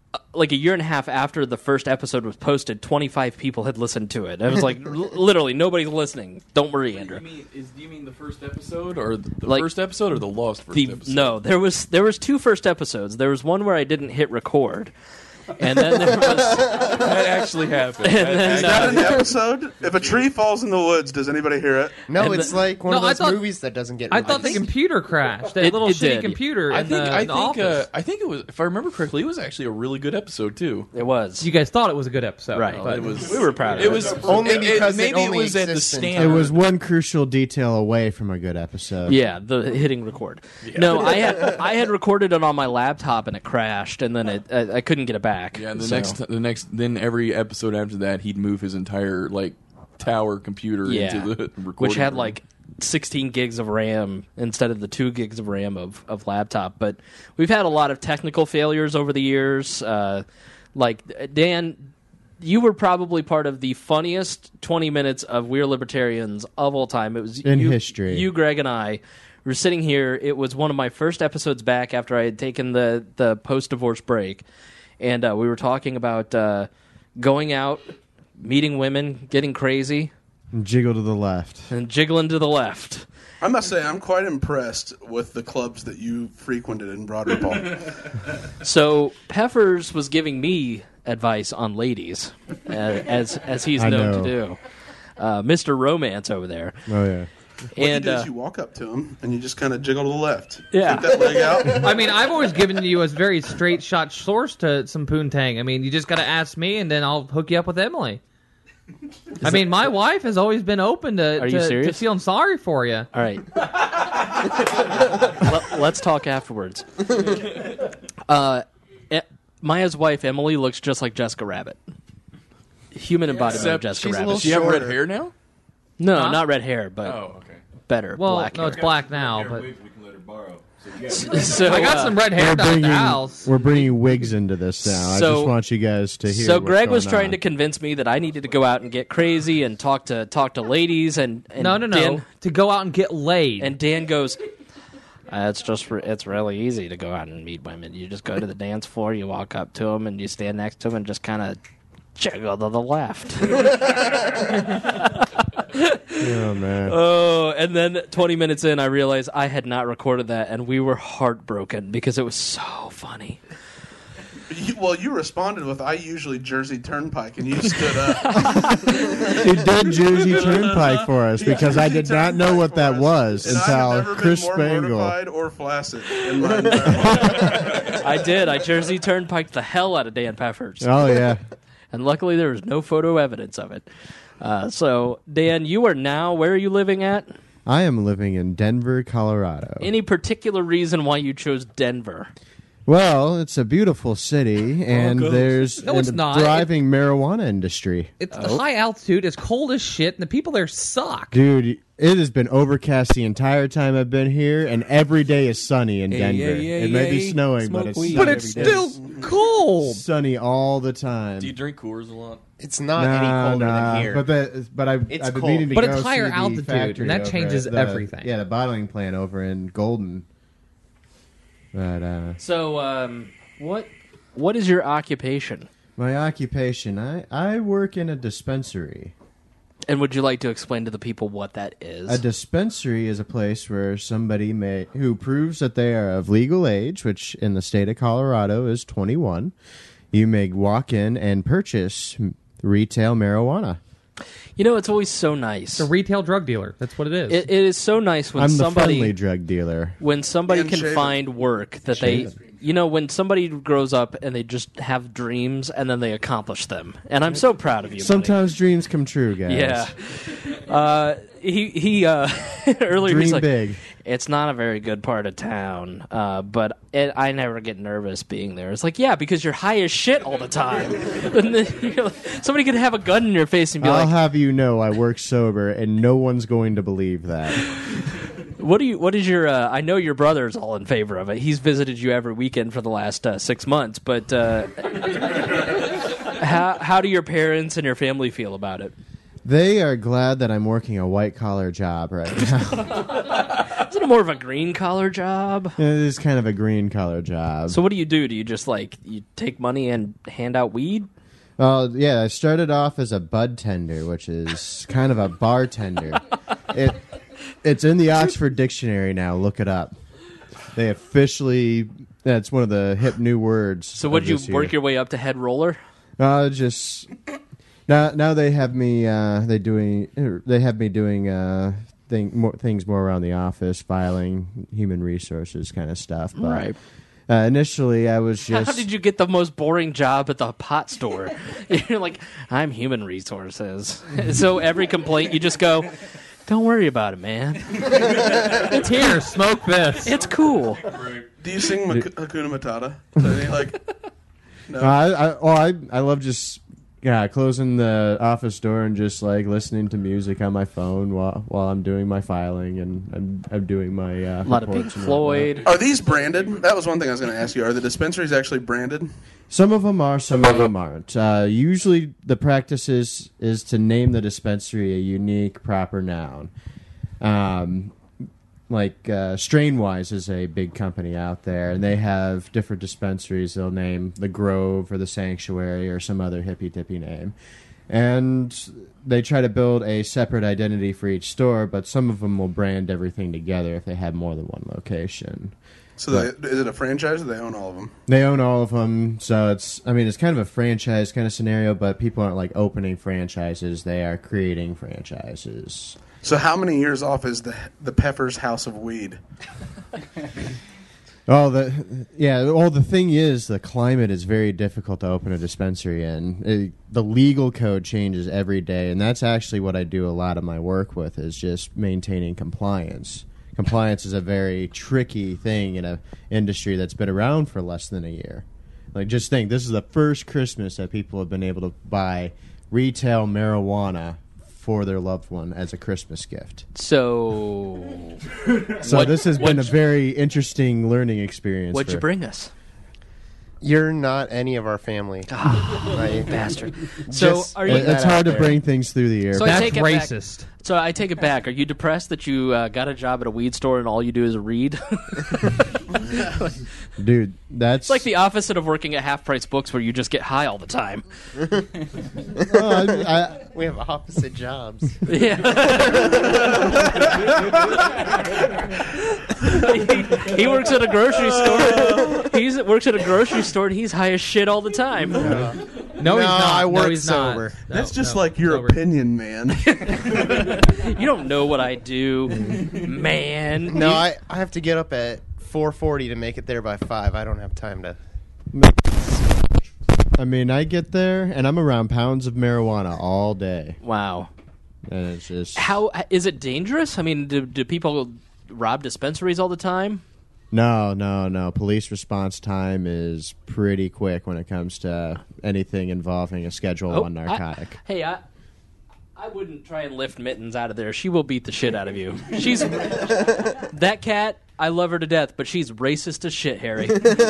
like a year and a half after the first episode was posted, twenty-five people had listened to it. I was like, l- literally, nobody's listening. Don't worry, Andrew. You mean, is, do you mean the first episode, or the, the Like, first episode, or the lost first The- episode? no, there was there was two first episodes. There was one where I didn't hit record, and then there was that actually happened. And then, Is that an episode? If a tree falls in the woods, does anybody hear it? No, And it's the- like one No, of I those thought- movies that doesn't get I released. thought the computer crashed. That It- little it shitty did. computer I in think the, I in the think uh, office. I think it was, if I remember correctly, it was actually a really good episode too. it was. You guys thought it was a good episode, Right. But It was. We were proud of It it. was Only it- it- because it maybe only it was at the exists in stand. It was one crucial detail away from a good episode. Yeah, the hitting record. No, I had I had recorded it on my laptop and it crashed, and then it I, I couldn't get it back. Yeah, the So- next, the next, then every episode after that, he'd move his entire like tower computer yeah, into the recording which had room. like sixteen gigs of RAM instead of the two gigs of RAM of, of laptop. But we've had a lot of technical failures over the years. Uh, like Dan, you were probably part of the funniest twenty minutes of We're Libertarians of all time. It was In you, history. You, Greg, and I were sitting here. It was one of my first episodes back after I had taken the the post divorce break, and uh, we were talking about uh, going out, meeting women, getting crazy, Jiggle to the left. and jiggling to the left. I must say, I'm quite impressed with the clubs that you frequented in Broad Ripple. So Peffers was giving me advice on ladies, uh, as as he's I known know. to do. Uh, Mister Romance over there. Oh yeah. What And you do uh, is you walk up to him and you just kind of jiggle to the left. Yeah. Take that leg out. I mean, I've always given you a very straight shot source to some poontang. I mean, you just got to ask me, and then I'll hook you up with Emily. I mean, my wife has always been open to, Are you to, to serious? feeling sorry for you. all right, Let, let's talk afterwards. Uh, E- Maya's wife Emily looks just like Jessica Rabbit. Human embodiment of Except Jessica she's a Rabbit. little Does she have red shorter. hair now? No, Huh? not red hair, but Oh, okay. better Well, black no, hair. it's black now, but We can let her borrow. So you So, I got uh, some red hair We're down at the bringing, house. we're bringing wigs into this now. I So- just want you guys to hear. So what's Greg was going trying on. to convince me that I needed to go out and get crazy and talk to talk to ladies and, and No, no, no. Dan, To go out and get laid. and Dan goes, uh, it's just re- it's really easy to go out and meet women. You just go to the dance floor, you walk up to them, and you stand next to them and just kind of jiggle to the left. Oh man. Oh, and then twenty minutes in, I realized I had not recorded that, and we were heartbroken because it was so funny. You, well, you responded with, I usually Jersey Turnpike, and you stood up. He did Jersey Turnpike for us because I did not know what that was And I've until never Chris been more Spangle. mortified or flaccid in my entire life. I did. I Jersey Turnpiked the hell out of Dan Peffers. Oh yeah. And luckily there was no photo evidence of it. Uh, so, Dan, you are now, where are you living at? I am living in Denver, Colorado. Any particular reason why you chose Denver? Well, it's a beautiful city, and goes. there's No, it's a not. thriving marijuana industry. It's the high altitude. It's cold as shit, and the people there suck. Dude, it has been overcast the entire time I've been here, and every day is sunny in Denver. yeah, yeah, it may yeah. be snowing, Smoke but it's weed. sunny But it's every day. still cold. sunny all the time. Do you drink Coors a lot? It's not Nah, any colder nah, than here. But the, but I, It's I've been cold. meaning to But go it's higher see the altitude, factory and that over changes at the- everything. Yeah, the bottling plant over in Golden. But uh, So, um, what what is your occupation? my occupation, I, I work in a dispensary. And would you like to explain to the people what that is? A dispensary is a place where somebody may who proves that they are of legal age, which in the state of Colorado is twenty-one. You may walk in and purchase m- retail marijuana. you know, it's always so nice. It's a retail drug dealer. That's what it is. It, it is so nice when I'm the somebody friendly drug dealer. when somebody And can shaven. find work that Shaven. they you know when somebody grows up and they just have dreams and then they accomplish them, and I'm so proud of you buddy. Sometimes dreams come true, guys. Yeah. Uh, he he uh, earlier he's Dream like, big. it's not a very good part of town, uh, but it, I never get nervous being there. It's like, yeah, because you're high as shit all the time. And then you're like, somebody could have a gun in your face and be I'll like, have you know I work sober, and no one's going to believe that. "What do you? What is your? Uh, I know your brother's all in favor of it. He's visited you every weekend for the last uh, six months. But uh, how how do your parents and your family feel about it? They are glad that I'm working a white collar job right now. It's Isn't it more of a green collar job? It is kind of a green collar job. So what do you do? Do you just like you take money and hand out weed? Well, yeah, I started off as a bud tender, which is kind of a bartender. it it's in the Oxford Dictionary now. Look it up. They officially that's one of the hip new words. So what of did you this work year. your way up to head roller? Uh, just now. Now they have me. Uh, they doing. They have me doing uh, thing, more, things more around the office, filing, human resources kind of stuff. But, Right. Uh, initially, I was just. How did you get the most boring job at the pot store? You're like, I'm human resources. So every complaint, you just go, don't worry about it, man. It's here. Smoke this. It's cool. Do you sing Mak- Hakuna Matata? Any, like, no. Uh, I, I, oh, I, I love just yeah closing the office door and just like listening to music on my phone while while I'm doing my filing and I'm, I'm doing my uh, A lot of Pink reports and Floyd. whatnot. Are these branded? That was one thing I was going to ask you. Are the dispensaries actually branded? Some of them are, some of them aren't. Uh, usually, the practice is, is to name the dispensary a unique, proper noun. Um, like uh, Strainwise is a big company out there, and they have different dispensaries. They'll name the Grove or the Sanctuary or some other hippy-dippy name. And they try to build a separate identity for each store, but some of them will brand everything together if they have more than one location. So they, is it a franchise or they own all of them? They own all of them, so it's, I mean, it's kind of a franchise kind of scenario, but people aren't like opening franchises, they are creating franchises. So how many years off is the the Peffers House of Weed? Oh, the yeah. Well, the thing is, the climate is very difficult to open a dispensary in. It, the legal code changes every day, and that's actually what I do a lot of my work with is just maintaining compliance. Compliance is a very tricky thing in an industry that's been around for less than a year. Like, just think, this is the first Christmas that people have been able to buy retail marijuana for their loved one as a Christmas gift. So, So what- this has been a what- very interesting learning experience. What'd you for- bring us? You're not any of our family. You bastard. So Just are you? put that It's hard out to there. bring things through the air. So I That's take it back. racist. So I take it back. Are you depressed that you uh, got a job at a weed store and all you do is read? Dude, that's It's like the opposite of working at Half Price Books, where you just get high all the time. Oh, I, I, We have opposite jobs. Yeah. he, he works at a grocery store. He works at a grocery store, and he's high as shit all the time. No, No, he's not. I no, work he's sober. Not. That's No, just no, like your sober. opinion, man. You don't know what I do, man. No, You- I, I have to get up at four forty to make it there by five. I don't have time to. I mean, I get there and I'm around pounds of marijuana all day, Wow. and it's just How is it dangerous? I mean, do, do people rob dispensaries all the time? no, no, no. Police response time is pretty quick when it comes to anything involving a Schedule Oh, One narcotic. I, hey, I I wouldn't try and lift Mittens out of there. She will beat the shit out of you. She's that cat. I love her to death, but she's racist as shit, Harry.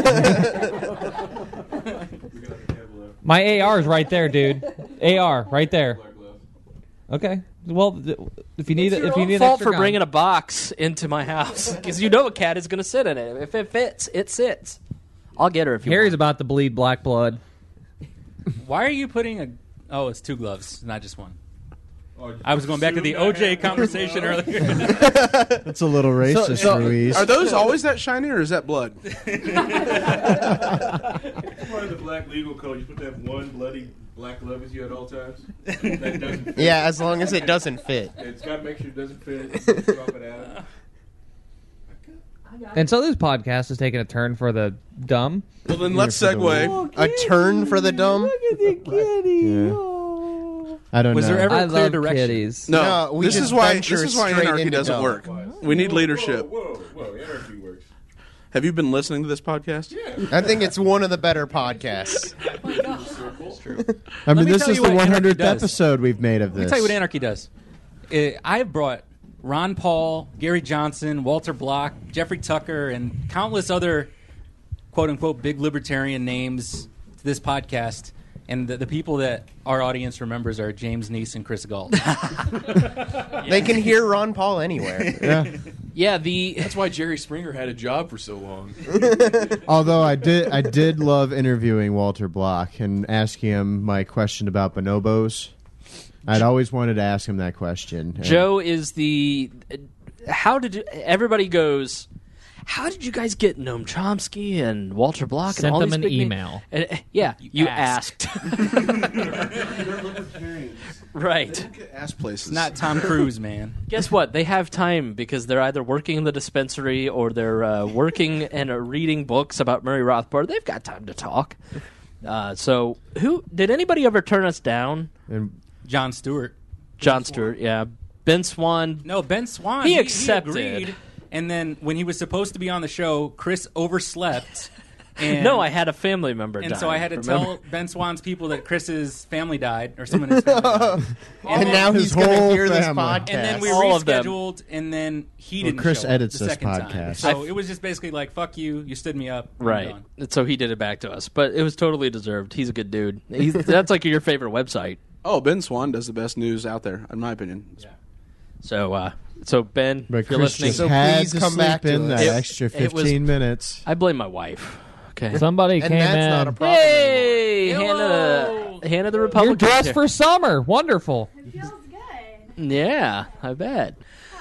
My A R is right there, dude. A R right there. Okay. Well, th- if you need, It's your if you own need an fault extra for gun. bringing a box into my house because you know a cat is going to sit in it. If it fits, it sits. I'll get her if you Harry's want. about to bleed black blood. Why are you putting a? Oh, it's two gloves, not just one. I was going back to the O J conversation earlier. That's a little racist, so- Ruiz. Are those always that shiny, or is that blood? Part of the black legal code, you're supposed to have one bloody black glove with you at all times. That doesn't fit. Yeah, as long as it doesn't fit. It's got to make sure it doesn't fit. Drop it out. And so this podcast is taking a turn for the dumb. Well, then let's segue. A turn for the dumb. Yeah. I don't Was know. there ever I clear love direction? kitties. No, No, we this just is why venture this is why straight anarchy into doesn't dumb. work. We need leadership. Whoa, whoa, anarchy works. Have you been listening to this podcast? I think it's one of the better podcasts. I mean, me this tell is you the what one hundredth anarchy does. episode we've made of Let me this. tell you what anarchy does. Uh, I've brought Ron Paul, Gary Johnson, Walter Block, Jeffrey Tucker, and countless other quote-unquote big libertarian names to this podcast. And the, the people that our audience remembers are James Neese and Chris Galt. They can hear Ron Paul anywhere. Yeah. Yeah, the That's why Jerry Springer had a job for so long. Although I did, I did love interviewing Walter Block and asking him my question about bonobos. I'd always wanted to ask him that question. And Joe is the. How did you, everybody goes? How did you guys get Noam Chomsky and Walter Block Sent and all them these an big names? email. And, uh, yeah, you, You asked. Right. Ass places. It's not Tom Cruise, man. Guess what? They have time because they're either working in the dispensary or they're uh, working and uh, reading books about Murray Rothbard. They've got time to talk. Uh, so, who did anybody ever turn us down? And Jon Stewart. John Stewart, yeah. Ben Swan. No, Ben Swan. He accepted. agreed, and then when he was supposed to be on the show, Chris overslept. And, No, I had a family member and die, so I had to remember? tell Ben Swan's people that Chris's family died, or someone in his family died. And now His he's going to whole hear this family. podcast. And then we All of them. rescheduled, and then he Well, didn't Chris show up edits the this second time. podcast. So it was just basically like, fuck you, you stood me up. I'm Right. gone. And so he did it back to us. But it was totally deserved. He's a good dude. He's, that's like your favorite website. Oh, Ben Swan does the best news out there, in my opinion. So, uh, so Ben, But if you're Chris listening, just So had please to come sleep back to in us. that It- extra it was- fifteen minutes. I blame my wife. Okay. Somebody And came that's in. not a problem anymore. Hey, Hannah, Hannah the You're Republican. dressed for summer. Wonderful. It feels good. Yeah, I bet.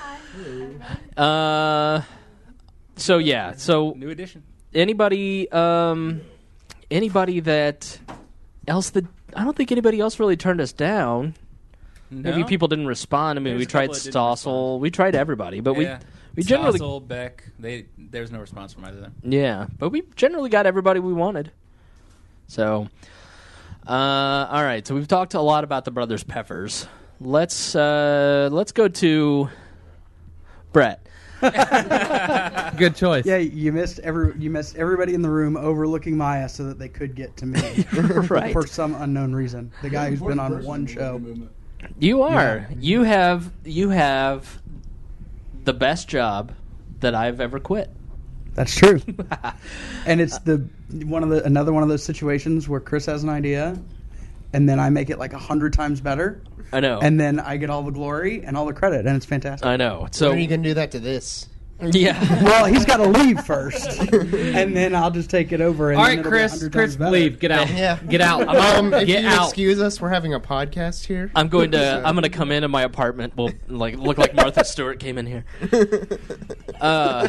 Uh, so yeah, so New edition. anybody, um, anybody that else that I don't think anybody else really turned us down. No? Maybe people didn't respond. I mean, There's we a tried couple that didn't Stossel, we tried everybody, but Yeah. we we generally Stossel, Beck, they, there's no response from either of them. yeah, but we generally got everybody we wanted. So, uh, all right. So we've talked a lot about the brothers Peppers. Let's uh, let's go to Brett. Good choice. Yeah, you missed every you missed everybody in the room overlooking Maya so that they could get to me Right. for some unknown reason. The guy who's been on one show. You are. You have. You have the best job that I've ever quit. That's true. And it's the one of the another one of those situations where Chris has an idea, and then I make it like a hundred times better, I know. and then I get all the glory and all the credit, and it's fantastic. I know. So When are you going to do that to this? yeah. Well, he's got to leave first, and then I'll just take it over. And All then right, it'll be a Chris. hundred Chris, times better. leave. Get out. Yeah. Get out. Um, if Get you out. excuse us, we're having a podcast here. I'm going to. I'm going to come in in my apartment. Will like look like Martha Stewart came in here. Uh,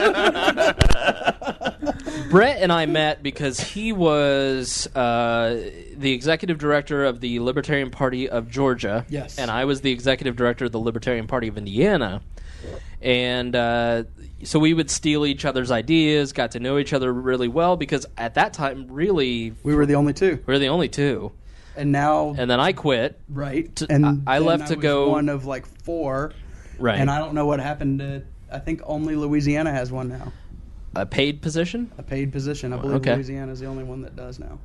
Brett and I met because he was uh, the executive director of the Libertarian Party of Georgia. Yes. And I was the executive director of the Libertarian Party of Indiana. And uh, so we would steal each other's ideas, got to know each other really well because at that time, really, We were the only two, we were the only two. and now And then I quit. right, t- and I- I then left to was go- one of like four, Right. and I don't know what happened to. I think only Louisiana has one now, A paid position? a paid position. I believe Okay. Louisiana is the only one that does now.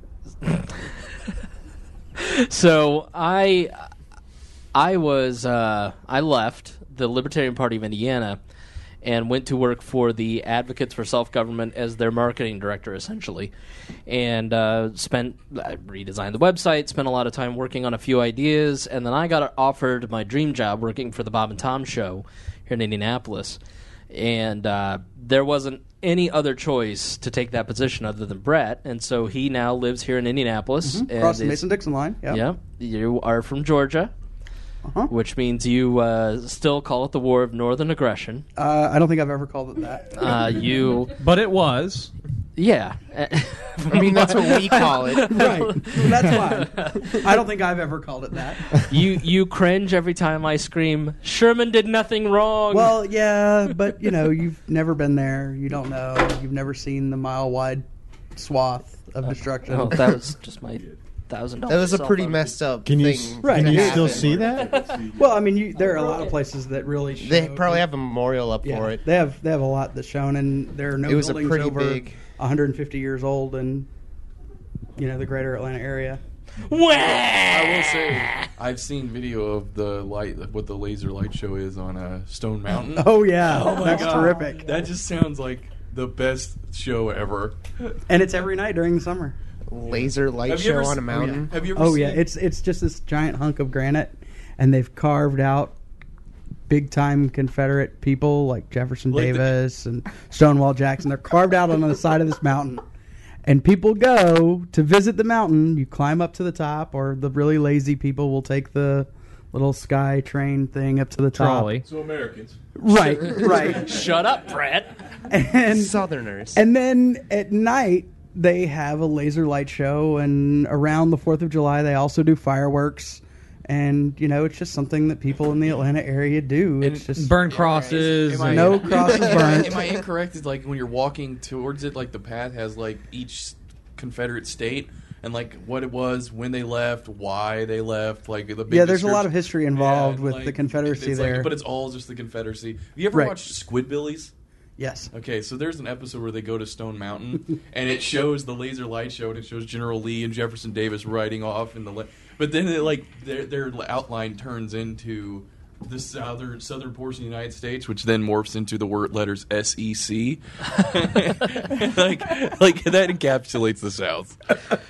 So I, I was uh, I left the Libertarian Party of Indiana and went to work for the Advocates for Self-Government as their marketing director, essentially, and uh, spent I redesigned the website, spent a lot of time working on a few ideas, and then I got offered my dream job working for the Bob and Tom Show here in Indianapolis, and uh, there wasn't any other choice to take that position other than Brett, and so he now lives here in Indianapolis. and Across the is- Mason-Dixon line. Yeah. yeah, you are from Georgia, Uh-huh. which means you uh, still call it the War of Northern Aggression. Uh, I don't think I've ever called it that. Uh, you, But it was. yeah. I mean, that's what we call it. Right. That's fine. I don't think I've ever called it that. you you cringe every time I scream, Sherman did nothing wrong. Well, yeah, but you know, you've never been there. You don't know. You've never seen the mile-wide swath of destruction. oh, that was just my thousand dollars. That was a pretty messed up Can you, thing. Right. can to you happen. still see that? Well, I mean, you, there are a lot of places that really. Show, They probably have a memorial up Yeah, for it. they have they have a lot that's shown, and there are no It was a buildings pretty over big- one hundred fifty years old, and you know the greater Atlanta area. I will say, I've seen video of the light, what the laser light show is on uh, Stone Mountain. Oh yeah, Oh my that's God. terrific. That just sounds like the best show ever. And it's every night during the summer. Laser light Have you show ever on se- a mountain. Have you ever Oh seen yeah, it's it's just this giant hunk of granite, and they've carved out big time Confederate people like Jefferson Like the- Davis and Stonewall Jackson. They're carved out on the side of this mountain. And people go to visit the mountain. You climb up to the top, or the really lazy people will take the little sky train thing up to the top. Trolley. So Americans. Right, right. Shut up, Brett. And Southerners. And then at night they have a laser light show, and around the fourth of July they also do fireworks. And you know, it's just something that people in the Atlanta area do. It's just Burn crosses. Am I- no crosses burned. Am I incorrect? It's like when you're walking towards it, like the path has like each Confederate state and like what it was, when they left, why they left, like the big Yeah, there's a description. lot of history involved Yeah, with like, the Confederacy it's like- there. but it's all just the Confederacy. Have you ever Right. watched Squidbillies? Yes. Okay, so there's an episode where they go to Stone Mountain, and it shows the laser light show, and it shows General Lee and Jefferson Davis riding off in the. La- but then, it, like their their outline turns into the southern southern portion of the United States, which then morphs into the word letters S E C. like, like that encapsulates the South.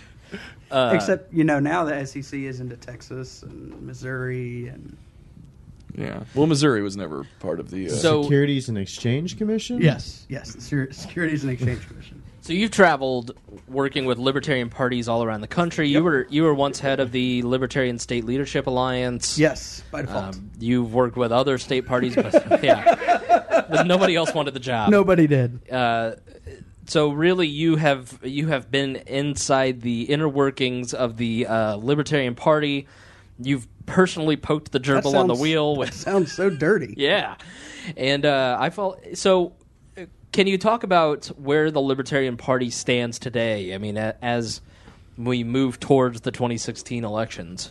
Uh, Except, you know, now the S E C is into Texas and Missouri and Yeah. Well, Missouri was never part of the. Uh, So- Securities and Exchange Commission? yes, yes, the Secur- Securities and Exchange Commission. So you've traveled working with libertarian parties all around the country. You were you were once head of the Libertarian State Leadership Alliance. Yes, by default. Um, you've worked with other state parties, but yeah, but nobody else wanted the job. Nobody did. Uh, so really, you have you have been inside the inner workings of the uh, Libertarian Party. You've personally poked the gerbil That on the sounds- wheel. That With, sounds so dirty. yeah, and uh, I felt so. uh, Can you talk about where the Libertarian Party stands today? I mean, a, as we move towards the twenty sixteen elections.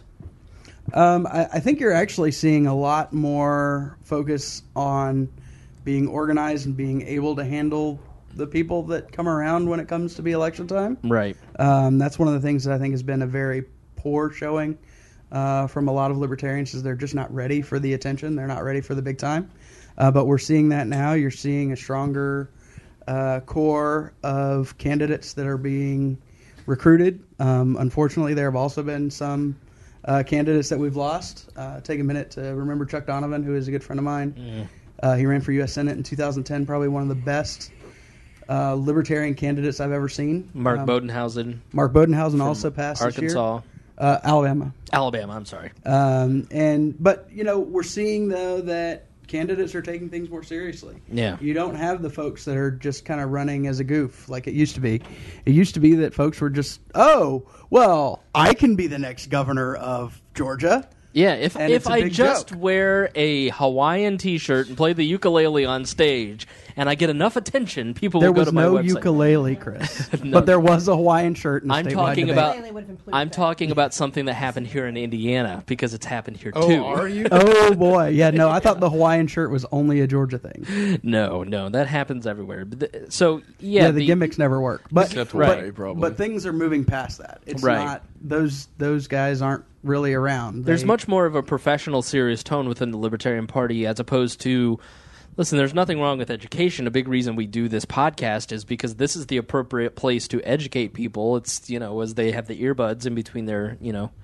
Um, I, I think you're actually seeing a lot more focus on being organized and being able to handle the people that come around when it comes to be election time. Right. Um, that's one of the things that I think has been a very poor showing uh, from a lot of libertarians is they're just not ready for the attention. They're not ready for the big time. Uh, but we're seeing that now. You're seeing a stronger uh, core of candidates that are being recruited. Um, unfortunately, there have also been some uh, candidates that we've lost. Uh, take a minute to remember Chuck Donovan, who is a good friend of mine. Yeah. Uh, he ran for U S Senate in two thousand ten, probably one of the best uh, libertarian candidates I've ever seen. Mark Um, Bodenhausen. Mark Bodenhausen from also passed Arkansas. this year. Uh, Alabama. Alabama, I'm sorry. Um, and but you know we're seeing though that candidates are taking things more seriously. Yeah. You don't have the folks that are just kind of running as a goof like it used to be. It used to be that folks were just, oh, well, I can be the next governor of Georgia. Yeah, if And if it's a I big just joke. wear a Hawaiian T-shirt and play the ukulele on stage, and I get enough attention, people There will go was to my no website. ukulele, Chris, No. but there was a Hawaiian shirt. In the I'm statewide talking debate. about. Ukulele would have included I'm that. talking about something that happened here in Indiana because it's happened here oh, too. are you? Oh boy, yeah, no, I thought the Hawaiian shirt was only a Georgia thing. No, no, that happens everywhere. But the, so yeah, Yeah, the, gimmicks never work. But Except but, Hawaii, probably. but things are moving past that. It's Right. not those those guys aren't really around. There's They- much more of a professional, serious tone within the Libertarian Party as opposed to. Listen, there's nothing wrong with education. A big reason we do this podcast is because this is the appropriate place to educate people. It's, you know, as they have the earbuds in between their, you know,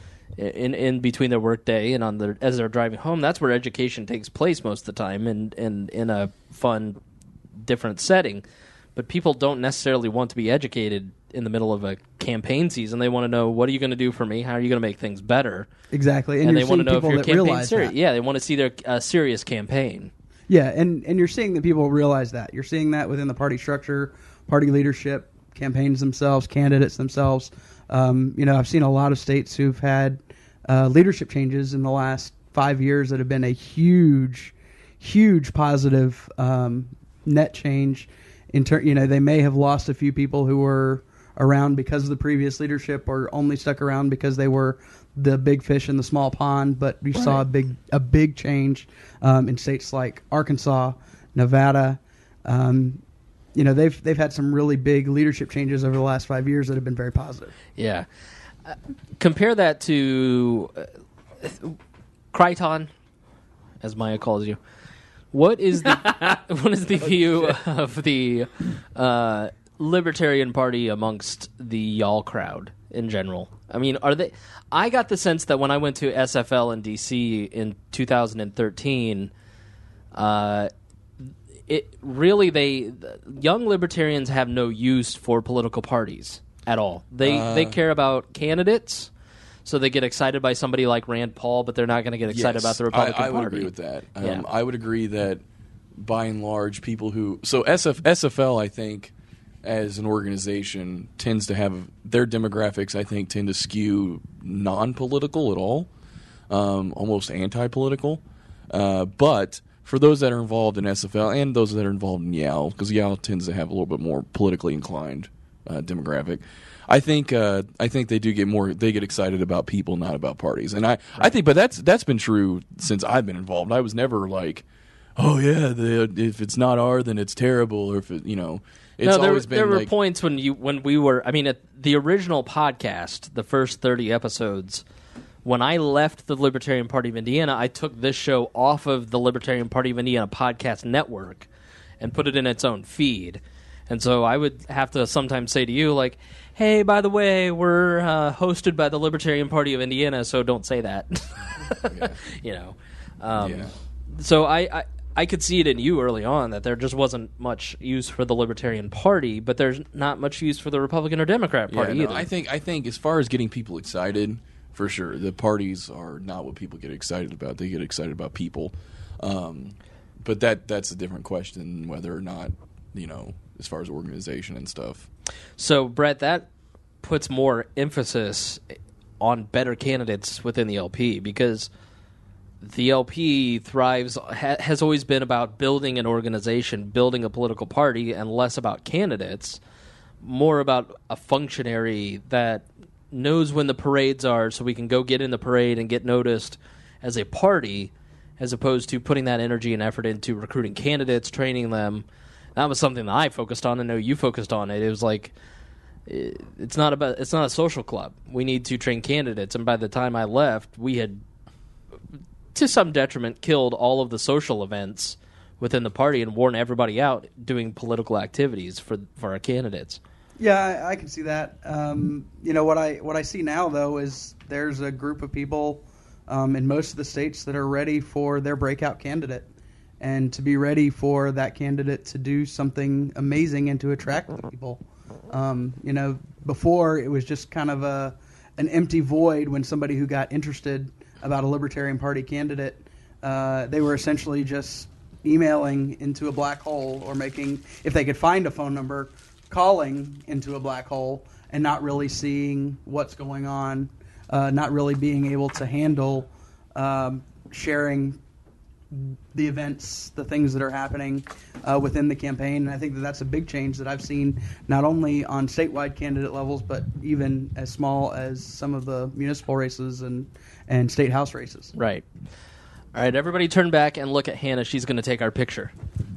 in in between their workday and on their as they're driving home. That's where education takes place most of the time, and and in a fun, different setting. But people don't necessarily want to be educated in the middle of a campaign season. They want to know, what are you going to do for me? How are you going to make things better? exactly, and, And, you're they want to seeing know if people your that campaign's realize serious. that. Yeah, they want to see their uh, serious campaign. Yeah, and and you're seeing that people realize that. You're seeing that within the party structure, party leadership, campaigns themselves, candidates themselves. Um, you know, I've seen a lot of states who've had uh, leadership changes in the last five years that have been a huge, huge positive um, net change. In ter- you know, they may have lost a few people who were around because of the previous leadership, or only stuck around because they were the big fish in the small pond. But we saw a big a big change um, in states like Arkansas, Nevada. Um, you know, they've they've had some really big leadership changes over the last five years that have been very positive. Yeah. Uh, compare that to uh, Crichton, as Maya calls you. What is the what is the view of the uh, Libertarian Party amongst the y'all crowd? in general? I mean, are they? I got the sense that when I went to S F L in D C in two thousand thirteen, uh, it really they young libertarians have no use for political parties at all. They Uh, they care about candidates. So they get excited by somebody like Rand Paul, but they're not going to get excited Yes, about the Republican I, I would Party. agree with that. Um, Yeah. I would agree that by and large, people who so S F, S F L, I think, as an organization, tends to have their demographics. I think tend to skew non-political at all, um, almost anti-political. Uh, but for those that are involved in S F L and those that are involved in Y A L, because Y A L tends to have a little bit more politically inclined uh, demographic. I think uh, I think they do get more. They get excited about people, not about parties, and I, right. I think. But that's that's been true since I've been involved. I was never like, oh yeah, the, if it's not R, then it's terrible, or if it, you know, it's no, there, always been. There were like, points when you when we were. I mean, at the original podcast, the first thirty episodes, when I left the Libertarian Party of Indiana, I took this show off of the Libertarian Party of Indiana podcast network and put it in its own feed. And so I would have to sometimes say to you, like, hey, by the way, we're uh, hosted by the Libertarian Party of Indiana, so don't say that. yeah. You know. Um, yeah. So I, I, I could see it in you early on that there just wasn't much use for the Libertarian Party, but there's not much use for the Republican or Democrat Party yeah, no, either. I think I think as far as getting people excited, for sure, the parties are not what people get excited about. They get excited about people. Um, but that that's a different question, whether or not, you know, as far as organization and stuff. So, Brett, that puts more emphasis on better candidates within the L P, because the L P thrives ha, has always been about building an organization, building a political party, and less about candidates, more about a functionary that knows when the parades are so we can go get in the parade and get noticed as a party, as opposed to putting that energy and effort into recruiting candidates, training them. That was something that I focused on. I know you focused on it. It was like, it's not about, it's not a social club. We need to train candidates. And by the time I left, we had, to some detriment, killed all of the social events within the party and worn everybody out doing political activities for for our candidates. Yeah, I, I can see that. Um, you know, what I what I see now, though, is there's a group of people um, in most of the states that are ready for their breakout candidate, and to be ready for that candidate to do something amazing and to attract people. Um, you know, before it was just kind of a an empty void when somebody who got interested about a Libertarian Party candidate, uh, they were essentially just emailing into a black hole, or making, if they could find a phone number, calling into a black hole and not really seeing what's going on, uh, not really being able to handle um, sharing the events, the things that are happening uh, within the campaign. And I think that that's a big change that I've seen not only on statewide candidate levels, but even as small as some of the municipal races and, and state house races. Right. All right, everybody turn back and look at Hannah. She's going to take our picture.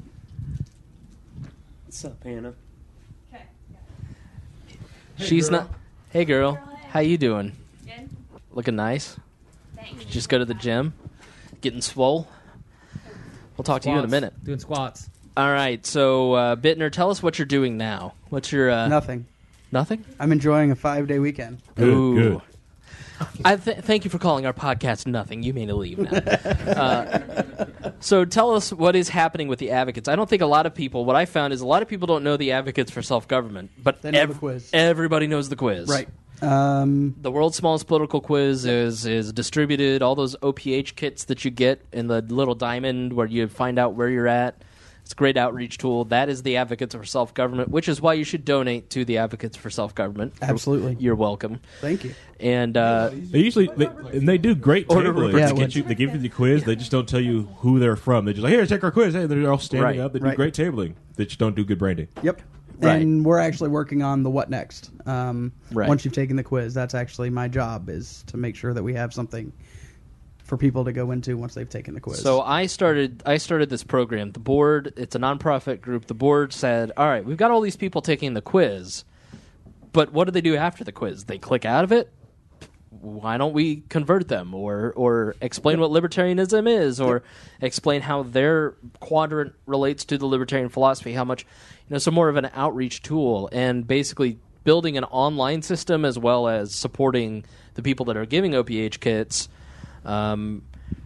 What's up, Hannah? Okay. She's girl. not. Hey, girl. Girl, hey. How you doing? Good. Looking nice. Thanks. Just go to the gym. Getting swole. We'll talk to you in a Squats. minute. Doing squats. All right. So, uh, Bittner, tell us what you're doing now. What's your uh, Nothing. nothing? I'm enjoying a five-day weekend. Good, Ooh. good. I th- thank you for calling our podcast nothing. You may leave now. uh, so tell us what is happening with the advocates. I don't think a lot of people, what I found is a lot of people don't know the advocates for self-government, but They know ev- the quiz. everybody knows the quiz. Right. Um, The world's smallest political quiz is is distributed. All those O P H kits that you get in the little diamond where you find out where you're at. It's a great outreach tool. That is the Advocates for Self-Government, which is why you should donate to the Advocates for Self-Government. Absolutely. You're welcome. Thank you. And uh, They usually they, and they do great Order tabling. rubrics. Yeah, they, when- get you, they give you the quiz. They just don't tell you who they're from. They just like, here, take our quiz. Hey, they're all standing Right, up. They do right. great tabling. They just don't do good branding. Yep. Right. And we're actually working on the what next. Um, Right. Once you've taken the quiz, that's actually my job, is to make sure that we have something for people to go into once they've taken the quiz. So I started I started this program. The board, it's a nonprofit group. The board said, all right, we've got all these people taking the quiz, but what do they do after the quiz? They click out of it? Why don't we convert them, or or explain what libertarianism is, or explain how their quadrant relates to the libertarian philosophy, how much, you know, so more of an outreach tool. And basically building an online system as well as supporting the people that are giving O P H kits um,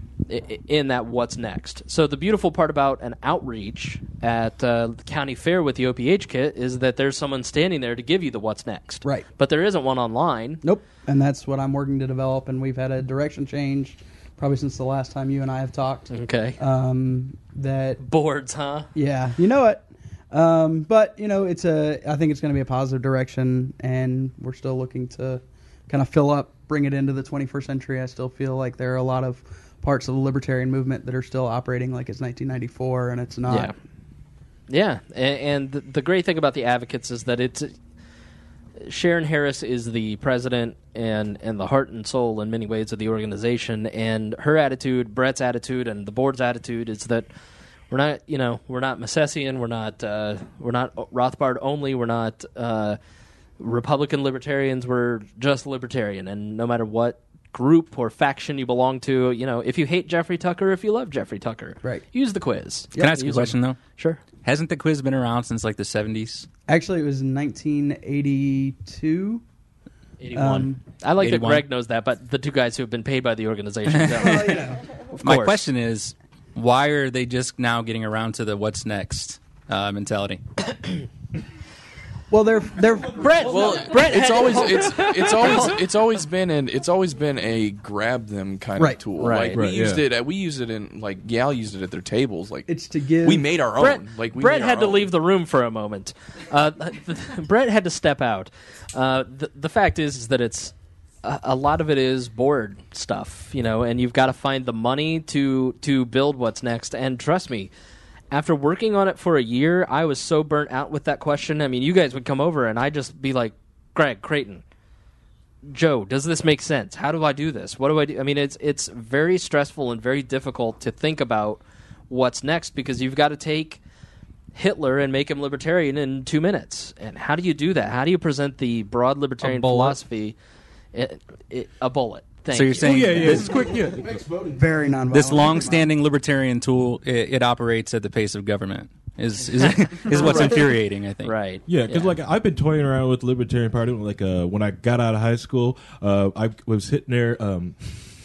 in that what's next. So the beautiful part about an outreach at uh, the county fair with the O P H kit is that there's someone standing there to give you the what's next. Right. But there isn't one online. Nope. And that's what I'm working to develop, and we've had a direction change probably since the last time you and I have talked. Okay. Um, that boards, huh? Yeah, you know it. Um, but you know, it's a. I think it's going to be a positive direction, and we're still looking to kind of fill up, bring it into the twenty-first century. I still feel like there are a lot of parts of the libertarian movement that are still operating like it's nineteen ninety-four, and it's not. Yeah. Yeah, and, and the, the great thing about the advocates is that it's Sharon Harris is the president and, and the heart and soul in many ways of the organization, and her attitude, Brett's attitude, and the board's attitude is that we're not, you know, we're not Misesian, we're not, uh, we're not Rothbard only, we're not uh, Republican libertarians, we're just libertarian, and no matter what group or faction you belong to, you know, if you hate Jeffrey Tucker, if you love Jeffrey Tucker, right, use the quiz. Can I ask you a Use question, them. though? Sure. Hasn't the quiz been around since, like, the seventies? Actually, it was in nineteen eighty-two. eighty-one. Um, I like eighty-one. that Greg knows that, but the two guys who have been paid by the organization don't. Well, you know. Of My course. question is, why are they just now getting around to the what's next uh, mentality? Well, they're they're Brett. Well, Brett it's had- always it's it's always it's always been an it's always been a grab them kind Right. of tool. Right. Like Right, we used yeah. it. At, we used it in like Yale used it at their tables. Like it's to give. we made our Brett, own. Like we Brett made had our to own. leave the room for a moment. Uh, Brett had to step out. Uh, the, the fact is, is that it's a, a lot of it is board stuff, you know, and you've got to find the money to to build what's next. And trust me, after working on it for a year, I was so burnt out with that question. I mean, you guys would come over and I'd just be like, Greg, Creighton, Joe, does this make sense? How do I do this? What do I do? I mean, it's it's very stressful and very difficult to think about what's next because you've got to take Hitler and make him libertarian in two minutes. And how do you do that? How do you present the broad libertarian philosophy? It, it, a bullet. Thank So you're you. saying yeah, yeah, this, it's quick. Yeah, very nonviolent. this long-standing libertarian tool, it, it operates at the pace of government. Is is, is what's Right. infuriating, I think. Right. Yeah, because like I've been toying around with the Libertarian Party. Like uh, when I got out of high school, uh, I was hitting there. Um,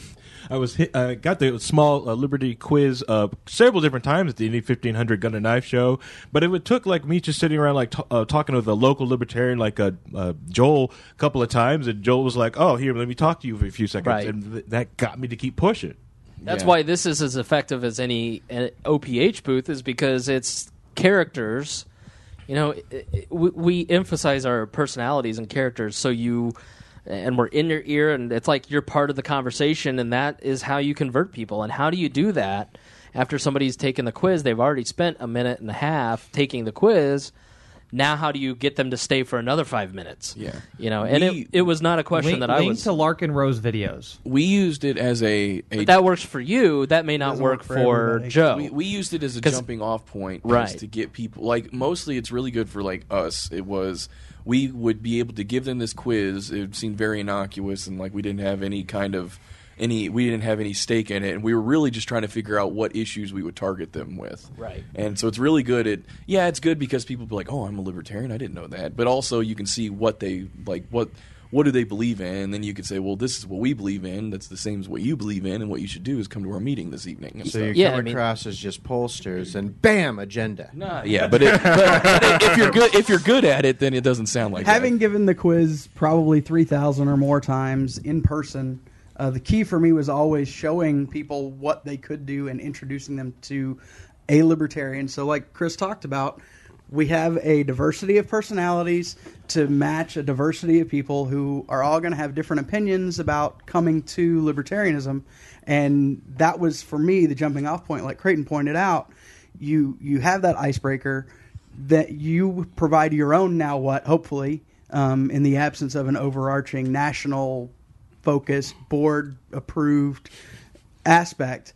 I was hit, I got the small uh, Liberty quiz uh, several different times at the Indy fifteen hundred Gun and Knife Show, but it would took like me just sitting around like t- uh, talking with a local libertarian like uh, uh, Joel a couple of times, and Joel was like, "Oh, here, let me talk to you for a few seconds," Right. and th- that got me to keep pushing. That's Yeah. why this is as effective as any uh, O P H booth is because it's characters. You know, it, it, we, we emphasize our personalities and characters, so you and we're in your ear, and it's like you're part of the conversation, and that is how you convert people. And how do you do that after somebody's taken the quiz? They've already spent a minute and a half taking the quiz. Now, how do you get them to stay for another five minutes? Yeah. You know, and We- it, it was not a question Link, that I link was. to Larkin Rose videos. We used it as a, a But that works for you. That may not Doesn't work, work for for everybody. Joe. We, we used it as a 'Cause- jumping off point Right. just to get people like mostly it's really good for like us. It was we would be able to give them this quiz. It seemed very innocuous and like we didn't have any kind of any we didn't have any stake in it, and we were really just trying to figure out what issues we would target them with. Right. And so it's really good at yeah, it's good because people be like, "Oh, I'm a libertarian. I didn't know that." But also you can see what they like what what do they believe in, and then you could say, well, this is what we believe in. That's the same as what you believe in, and what you should do is come to our meeting this evening. And So stuff. you Yeah, come I mean- across as just pollsters, and bam, agenda. Nah, yeah, but, it, but, but if you're good, if you're good at it, then it doesn't sound like Having that. given the quiz probably three thousand or more times in person, uh, the key for me was always showing people what they could do and introducing them to a libertarian. So like Chris talked about, we have a diversity of personalities to match a diversity of people who are all going to have different opinions about coming to libertarianism. And that was, for me, the jumping off point. Like Creighton pointed out, you you have that icebreaker that you provide your own now what, hopefully, um, in the absence of an overarching national focused, board approved aspect.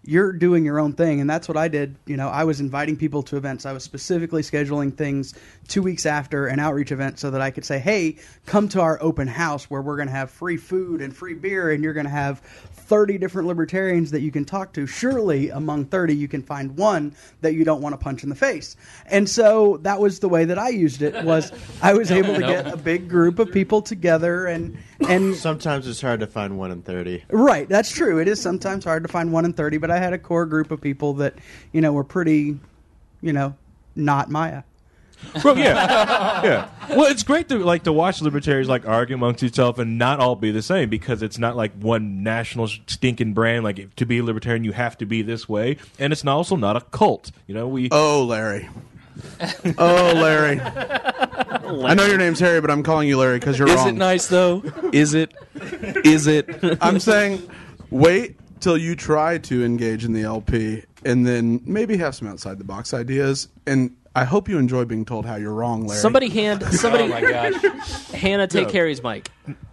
you're doing your own thing, and that's what I did. You know, I was inviting people to events. I was specifically scheduling things two weeks after an outreach event so that I could say, hey, come to our open house where we're going to have free food and free beer, and you're going to have thirty different libertarians that you can talk to. Surely among thirty you can find one that you don't want to punch in the face. And so that was the way that I used it, was I was able to No. get a big group of people together. and and Sometimes it's hard to find one in thirty. Right, that's true. It is sometimes hard to find one in thirty, but I had a core group of people that, you know, were pretty, you know, not Maya. Well, yeah, yeah. Well, it's great to like to watch libertarians like argue amongst yourself and not all be the same, because it's not like one national stinking brand. Like, if, to be a libertarian, you have to be this way, and it's not, also not a cult. You know, we. Oh, Larry. Oh, Larry. I know your name's Harry, but I'm calling you Larry because you're Is wrong. it nice though? Is it? Is it? I'm saying, wait till you try to engage in the L P, and then maybe have some outside the box ideas. And I hope you enjoy being told how you're wrong, Larry. Somebody hand somebody. Oh my gosh. Hannah, take Go. Harry's mic.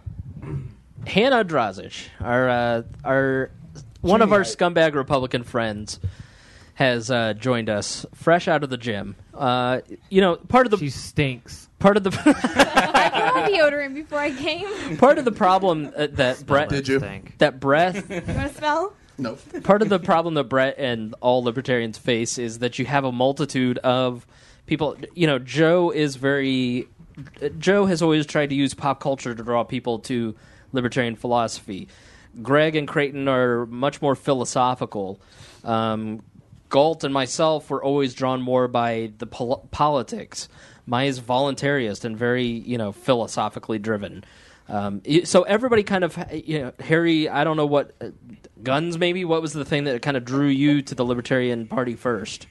Hannah Drazic, our uh, our one of our scumbag Republican friends, has uh, joined us fresh out of the gym. Uh, you know, part of the She stinks. part of the I put on deodorant before I came. part of the problem uh, that Brett Did you? that breath. You want to smell? No. Part of the problem that Brett and all libertarians face is that you have a multitude of people. You know, Joe is very. Joe has always tried to use pop culture to draw people to libertarian philosophy. Greg and Creighton are much more philosophical. Um, Galt and myself were always drawn more by the pol- politics. Maya's voluntarist and very, you know, philosophically driven. Um, y- so everybody kind of, you know, Harry, I don't know what, uh, guns maybe? What was the thing that kind of drew you to the Libertarian Party first?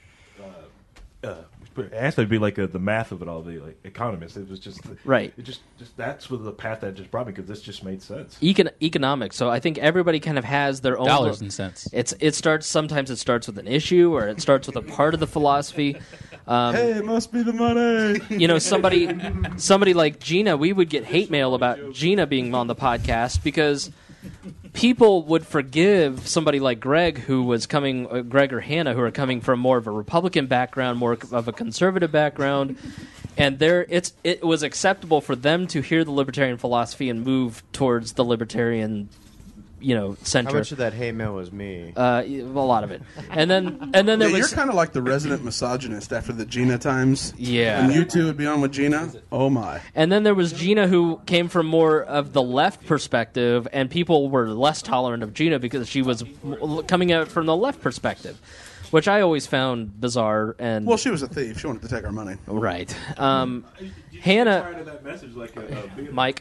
Uh, it has to be like uh the math of it all, the like economists. It was just Right. It just, just that's what the path that just brought me, because this just made sense. Econ- economics. So I think everybody kind of has their own Dollars and cents. It's it starts sometimes it starts with an issue, or it starts with a part of the philosophy. Um, Hey, it must be the money. you know, somebody somebody like Gina, we would get hate mail about Gina being on the podcast because people would forgive somebody like Greg, who was coming, uh, Greg or Hannah, who are coming from more of a Republican background, more of a conservative background, and there, it's it was acceptable for them to hear the libertarian philosophy and move towards the libertarian, you know, center. How much of that hate mail was me? Uh, a lot of it, and then and then there Yeah, was you're kind of like the resident misogynist after the Gina times. Yeah. When you two would be on with Gina, oh my. And then there was Gina, who came from more of the left perspective, and people were less tolerant of Gina because she was m- coming out from the left perspective, which I always found bizarre. And Well, she was a thief. She wanted to take our money. right, um, Hannah, Prior to that message, like uh, uh, being, Mike.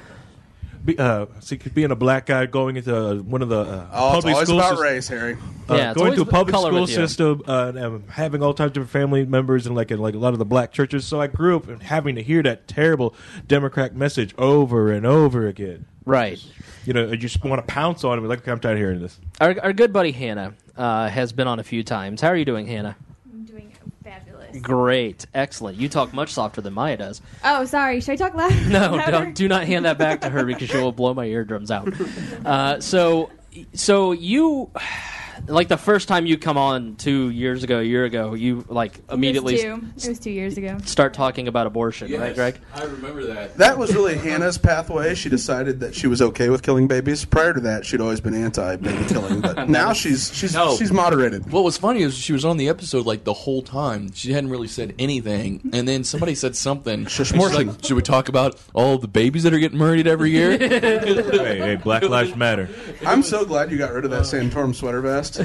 be, uh, see, being a black guy going into uh, one of the uh, Oh, it's public always school about sys- race, Harry. Uh, Yeah, it's going to a always public color school with you. system, uh, and um, having all types of different family members and like in, like a lot of the black churches. So I grew up having to hear that terrible Democrat message over and over again. Right. You know, you just want to pounce on him. Like, I'm tired of hearing this. Our, our good buddy Hannah uh, has been on a few times. How are you doing, Hannah? I'm doing fabulous. Great, excellent. You talk much softer than Maya does. Oh, sorry. Should I talk loud? No, louder? don't, do not hand that back to her because she will blow my eardrums out. Uh, so, so you, like the first time you come on two years ago, a year ago, you like immediately It was two. It was two years ago. start talking about abortion, right, Greg? I remember that. That was really Hannah's pathway. She decided that she was okay with killing babies. Prior to that, she'd always been anti-baby killing, but now she's she's No. she's moderated. What was funny is she was on the episode like the whole time. She hadn't really said anything, and then somebody said something. and she's Shishmorton. like, should we talk about all the babies that are getting murdered every year? hey, hey, Black Lives Matter. I'm so glad you got rid of that Santorum sweater vest.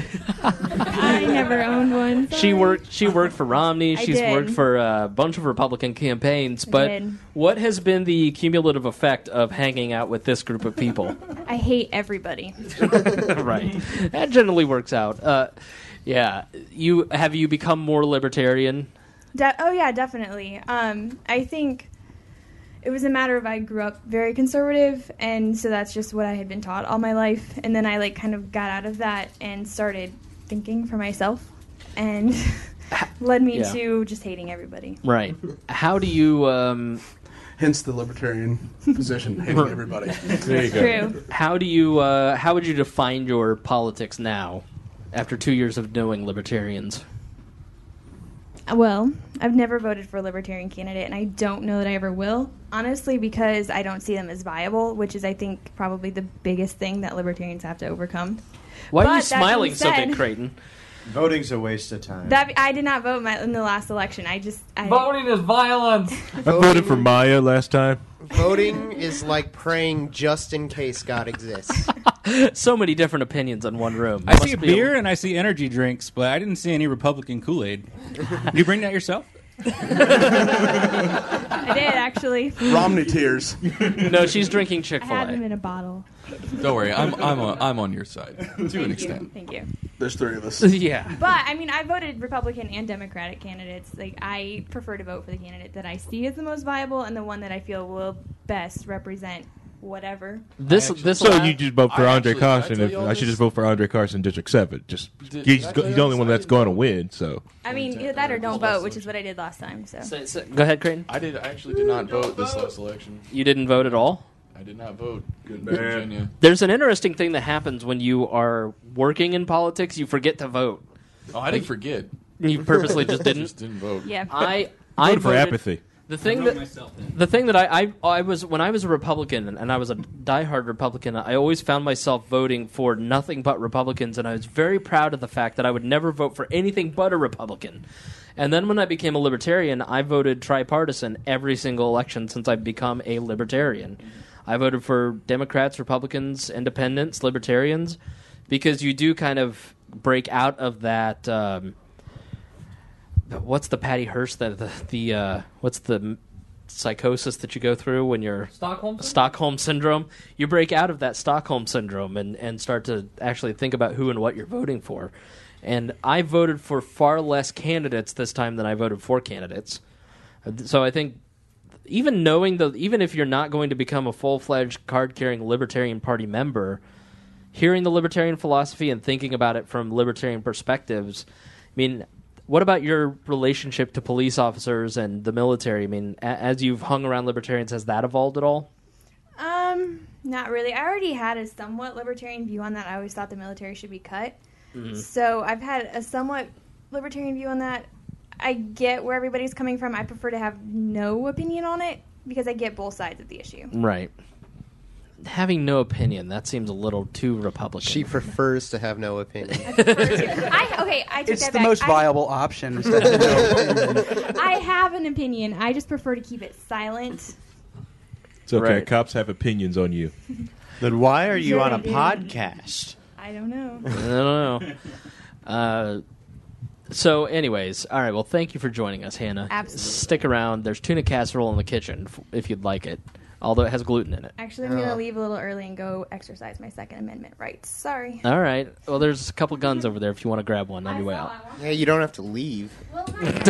I never owned one. She sorry. worked. She worked for Romney. I She's did. worked for a bunch of Republican campaigns. But did. what has been the cumulative effect of hanging out with this group of people? I hate everybody. Right, that generally works out. Uh, yeah, you have you become more libertarian? De- oh yeah, definitely. Um, I think it was a matter of I grew up very conservative, and so that's just what I had been taught all my life. And then I like kind of got out of that and started thinking for myself, and led me Yeah. to just hating everybody. Right. How do you? Um, Hence the libertarian position, hating everybody. There you go. True. how do you? Uh, how would you define your politics now? after two years of knowing libertarians? Well, I've never voted for a libertarian candidate, and I don't know that I ever will, honestly, because I don't see them as viable, which is, I think, probably the biggest thing that libertarians have to overcome. Why But are you that smiling being so said- big, Creighton? Voting's a waste of time. That I did not vote my, in the last election. I just I, Voting is violence. I voted for Maya last time. Voting is like praying just in case God exists. So many different opinions in one room. I Must see be beer and I see energy drinks, but I didn't see any Republican Kool-Aid. You bring that yourself? I did actually. Romney tears. No, she's drinking I Chick-fil-A. had them in a bottle. Don't worry, I'm I'm on, I'm on your side to Thank an you. extent. Thank you. There's three of us. Yeah. But I mean, I voted Republican and Democratic candidates. Like, I prefer to vote for the candidate that I see as the most viable and the one that I feel will best represent whatever. This this So la- you just vote for I Andre actually- did I Carson. tell If, you all I should this? just vote for Andre Carson, District Seven. Just Did- he's, did I go- tell he's you the only this? one I that's didn't going to know. win. So I mean, either that or don't vote, which is what I did last time. So Say- say- go ahead, Creighton. I did I actually did not vote this last election. You didn't vote at all? I did not vote. Good man, Virginia. There's an interesting thing that happens when you are working in politics. You forget to vote. Oh, I didn't forget. You purposely just didn't. Just didn't vote. yeah. I I voted for voted- apathy. The thing I that wrote myself in. the thing that I, I I was when I was a Republican and I was a diehard Republican, I always found myself voting for nothing but Republicans, and I was very proud of the fact that I would never vote for anything but a Republican. And then when I became a libertarian, I voted tripartisan every single election since I've become a libertarian. I voted for Democrats, Republicans, Independents, Libertarians, because you do kind of break out of that. Um, what's the Patty Hearst that the, the uh, what's the psychosis that you go through when you're Stockholm syndrome? Stockholm syndrome? You break out of that Stockholm syndrome and, and start to actually think about who and what you're voting for. And I voted for far less candidates this time than I voted for candidates. So I think even knowing the even if you're not going to become a full-fledged card-carrying Libertarian Party member, hearing the libertarian philosophy and thinking about it from libertarian perspectives, I mean, what about your relationship to police officers and the military? I mean, a- as you've hung around libertarians, has that evolved at all? Um, not really. I already had a somewhat libertarian view on that. I always thought the military should be cut. Mhm. So I've had a somewhat libertarian view on that. I get where everybody's coming from. I prefer to have no opinion on it because I get both sides of the issue. Right. Having no opinion, that seems a little too Republican. She prefers to have no opinion. I, okay, I take It's that the back. most I- viable option. is to have no opinion. I have an opinion. I just prefer to keep it silent. It's okay. Right. Cops have opinions on you. Then why are you Sure on a they do. podcast? I don't know. I don't know. Uh, so, anyways, all right. Well, thank you for joining us, Hannah. Absolutely. Stick around. There's tuna casserole in the kitchen f- if you'd like it, although it has gluten in it. Actually, I'm going to leave a little early and go exercise my Second Amendment rights. Sorry. All right. Well, there's a couple guns over there if you want to grab one on your way out. Yeah, you don't have to leave. it,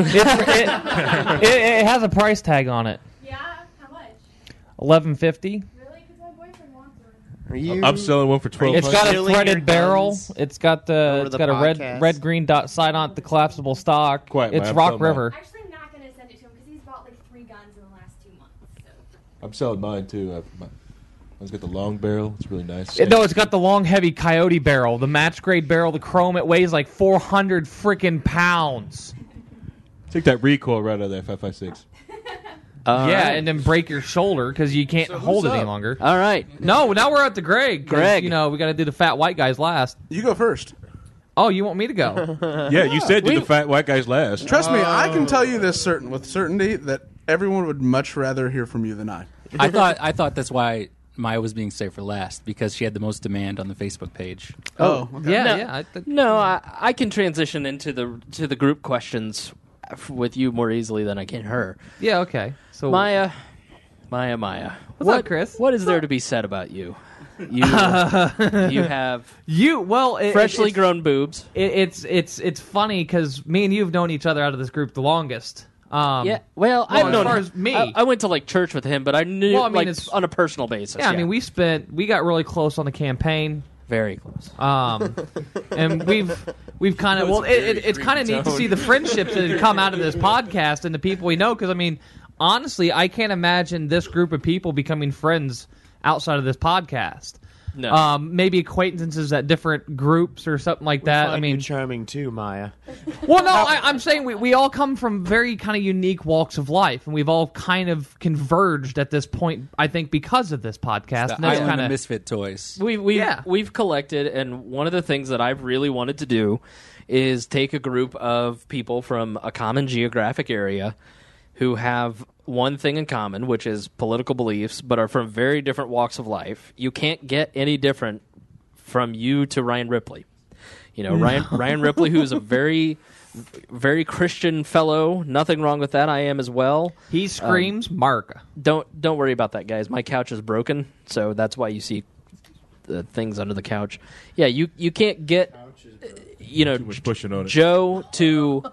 it, it has a price tag on it. Yeah? How much? Eleven fifty. Really? Because my boyfriend wants one. Are you? I'm selling one for twelve. It's got a Stealing your threaded barrel. guns It's got the. over It's the got a red podcast? red green dot sight on it, the collapsible stock. Quiet, it's man, I'm Rock selling mine. River. Actually, I'm not going to send it to him because he's bought like three guns in the last two months. So. I'm selling mine too. I've, my, I've got the long barrel. It's really nice. It- no, it's got the long, heavy coyote barrel, the match grade barrel, the chrome. It weighs like four hundred freaking pounds. Take that recoil right out of that five five six. All yeah, right. and then break your shoulder because you can't So who's hold it any up? longer. All right. No, now we're at the Greg. 'cause, Greg. You know, we got to do the fat white guys last. You go first. Oh, you want me to go? Yeah, you said do We- the fat white guys last. Trust me, I can tell you this certain with certainty that everyone would much rather hear from you than I. I thought I thought that's why Maya was being saved for last because she had the most demand on the Facebook page. Oh, okay. yeah, No. yeah. I th- No, I, I can transition into the to the group questions f- with you more easily than I can her. yeah, okay. So Maya, Maya, Maya. What's what, up, Chris? What is there to be said about you? You, you have you well, it, freshly it's, grown boobs. It, it's it's it's funny because me and you have known each other out of this group the longest. Um, Yeah, well, well, I've as known far as me. I, I went to like church with him, but I knew Well, I mean, like it's- on a personal basis. yeah, I mean, we spent we got really close on the campaign. very close. Um, and we've we've kind of well, it, it, it's kind of neat to see the friendships that have come out of this podcast and the people we know. Because I mean, honestly, I can't imagine this group of people becoming friends outside of this podcast. No. Um, maybe acquaintances at different groups or something like that. I mean, charming too, Maya. well, no, I, I'm saying we, we all come from very kind of unique walks of life, and we've all kind of converged at this point, I think, because of this podcast. The And that's island kind of of misfit toys. We, we've, Yeah. we've collected, and one of the things that I've really wanted to do is take a group of people from a common geographic area who have one thing in common, which is political beliefs, but are from very different walks of life. You can't get any different from you to Ryan Ripley. You know, Ryan Ryan Ripley, who is a very, very Christian fellow. Nothing wrong with that. I am as well. He screams, um, "Mark!" Don't don't worry about that, guys. My couch is broken, so that's why you see the things under the couch. Yeah, you you can't get, you know, Too much pushing on it. Joe to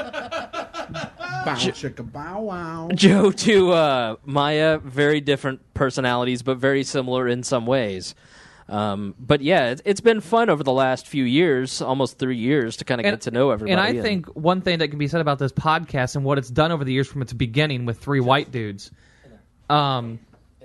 Bow chicka bow wow. Joe to uh, Maya. Very different personalities, but very similar in some ways. Um, but yeah, it's, it's been fun over the last few years, almost three years, to kind of get to know everybody. And I think one thing that can be said about this podcast and what it's done over the years from its beginning with three white dudes. Um,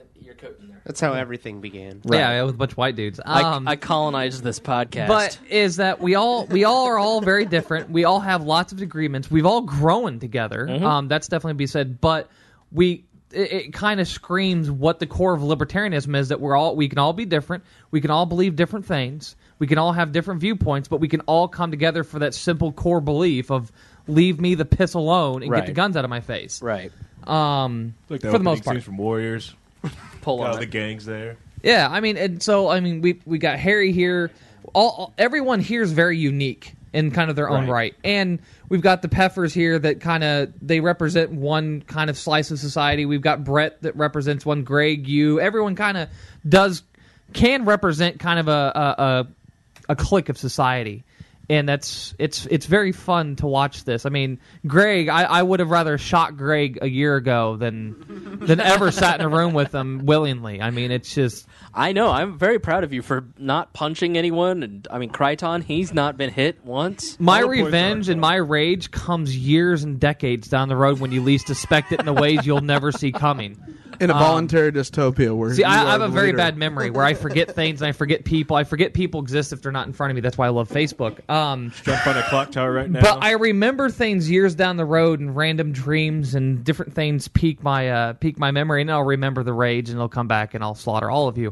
That's how everything began. Yeah, with a bunch of white dudes. Um, I, I colonized this podcast. But is that we all we all are all very different. We all have lots of agreements. We've all grown together. Mhm. Um, that's definitely be said. But we it, it kind of screams what the core of libertarianism is, that we're all we can all be different. We can all believe different things. We can all have different viewpoints, but we can all come together for that simple core belief of leave me the piss alone and Right. get the guns out of my face. Right. Um, Like the for the most opening part. scenes from Warriors. Pull Got on all it. the gangs there. Yeah, I mean, and so I mean, we we got Harry here. All, all everyone here is very unique in kind of their own Right. right, and we've got the Peffers here that kind of they represent one kind of slice of society. We've got Brett that represents one. Greg, you, everyone kind of does can represent kind of a a, a a clique of society. And that's it's it's very fun to watch this. I mean, Greg, I, I would have rather shot Greg a year ago than than ever sat in a room with him willingly. I mean, it's just I know. I'm very proud of you for not punching anyone. And I mean, Kryton, he's not been hit once. my revenge and my rage comes years and decades down the road when you least suspect it in the ways you'll never see coming. In a Um, voluntary dystopia where See, you I, are I have a the very leader. bad memory where I forget things and I forget people. I forget people exist if they're not in front of me. That's why I love Facebook. Um, Jump on a clock tower right now. But I remember things years down the road and random dreams and different things pique my uh, pique my memory, and I'll remember the rage and it'll come back and I'll slaughter all of you.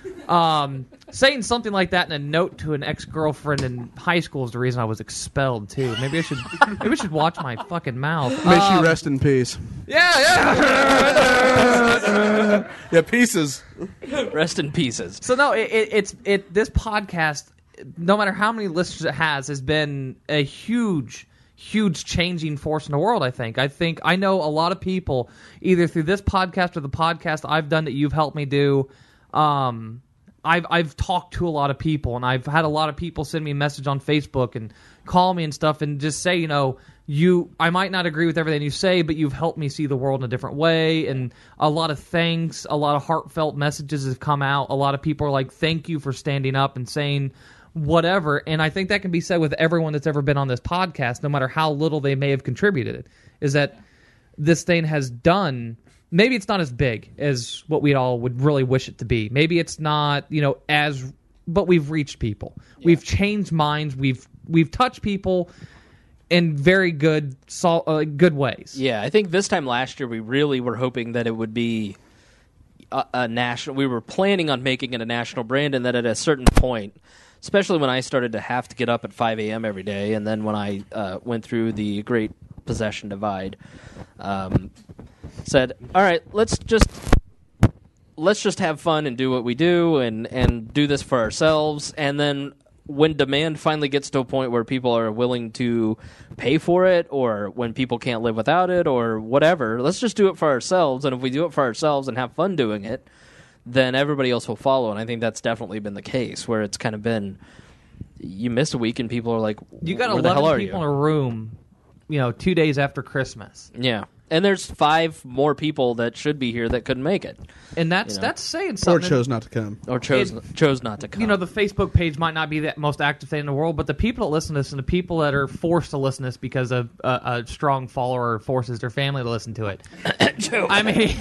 Um, saying something like that in a note to an ex-girlfriend in high school is the reason I was expelled too. Maybe I should maybe I should watch my fucking mouth. May Um, she rest in peace. Yeah, yeah. Yeah, pieces. Rest in pieces. So no, it, it, it's it. This podcast, no matter how many listeners it has, has been a huge, huge changing force in the world. I think. I think I know a lot of people either through this podcast or the podcast I've done that you've helped me do. Um, I've I've talked to a lot of people, and I've had a lot of people send me a message on Facebook and call me and stuff, and just say, you know, you I might not agree with everything you say, but you've helped me see the world in a different way. And a lot of thanks, a lot of heartfelt messages have come out. A lot of people are like, thank you for standing up and saying whatever. And I think that can be said with everyone that's ever been on this podcast, no matter how little they may have contributed, is that this thing has done. Maybe it's not as big as what we all would really wish it to be. Maybe it's not, you know, as, but we've reached people. Yeah. We've changed minds. We've we've touched people in very good, sol- uh, good ways. Yeah, I think this time last year we really were hoping that it would be a, a national. We were planning on making it a national brand, and that at a certain point, especially when I started to have to get up at five a.m. every day, and then when I uh, went through the Great Possession Divide. Um, said, all right, let's just let's just have fun and do what we do and, and do this for ourselves. And then when demand finally gets to a point where people are willing to pay for it, or when people can't live without it, or whatever, let's just do it for ourselves. And if we do it for ourselves and have fun doing it, then everybody else will follow. And I think that's definitely been the case, where it's kind of been, you miss a week and people are like, you got where the hell eleven are people you? in a room, you know, two days after Christmas. Yeah. And there's five more people that should be here that couldn't make it. And that's You know? that's saying Or something. chose not to come. Or chose It- chose not to come. You know, the Facebook page might not be the most active thing in the world, but the people that listen to this and the people that are forced to listen to this because of uh, a strong follower forces their family to listen to it. I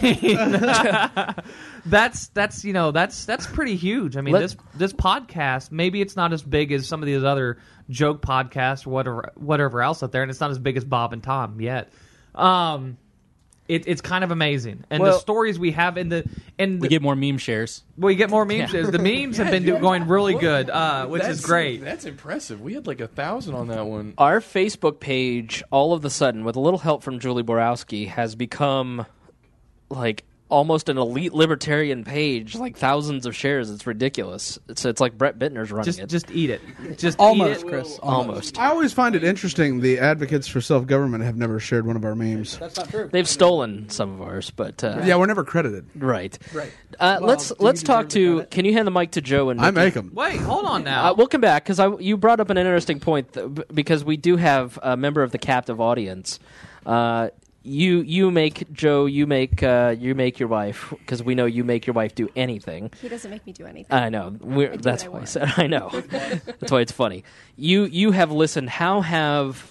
mean, that's that's you know that's that's pretty huge. I mean, Let- this this podcast, maybe it's not as big as some of these other joke podcasts or whatever whatever else out there, and it's not as big as Bob and Tom yet. Um, it, it's kind of amazing, and the Well- stories we have in the and We get more meme shares. we get more memes. Yeah. The memes have been do, going really good, uh, which That's- is great. That's impressive. We had like a thousand on that one. Our Facebook page, all of a sudden, with a little help from Julie Borowski, has become like almost an elite libertarian page, like thousands of shares. It's ridiculous. It's it's like Brett Bittner's running Just it. just eat it. Just Almost, eat it. Chris. Almost. I always find it interesting. The advocates for self-government have never shared one of our memes. That's not true. They've stolen some of ours, but uh, Yeah, we're never credited. right. Right. Uh, Well, let's do you let's talk deserve to. credit? Can you hand the mic to Joe and I Nikki? make 'em. Wait, hold on now. Uh, we'll come back because you brought up an interesting point th- b- because we do have a member of the captive audience. Uh, you you make Joe you make uh, you make your wife because we know you make your wife do anything. He doesn't make me do anything. I know. We're, I do that's what I why I want. said I know. That's why it's funny. You you have listened. How have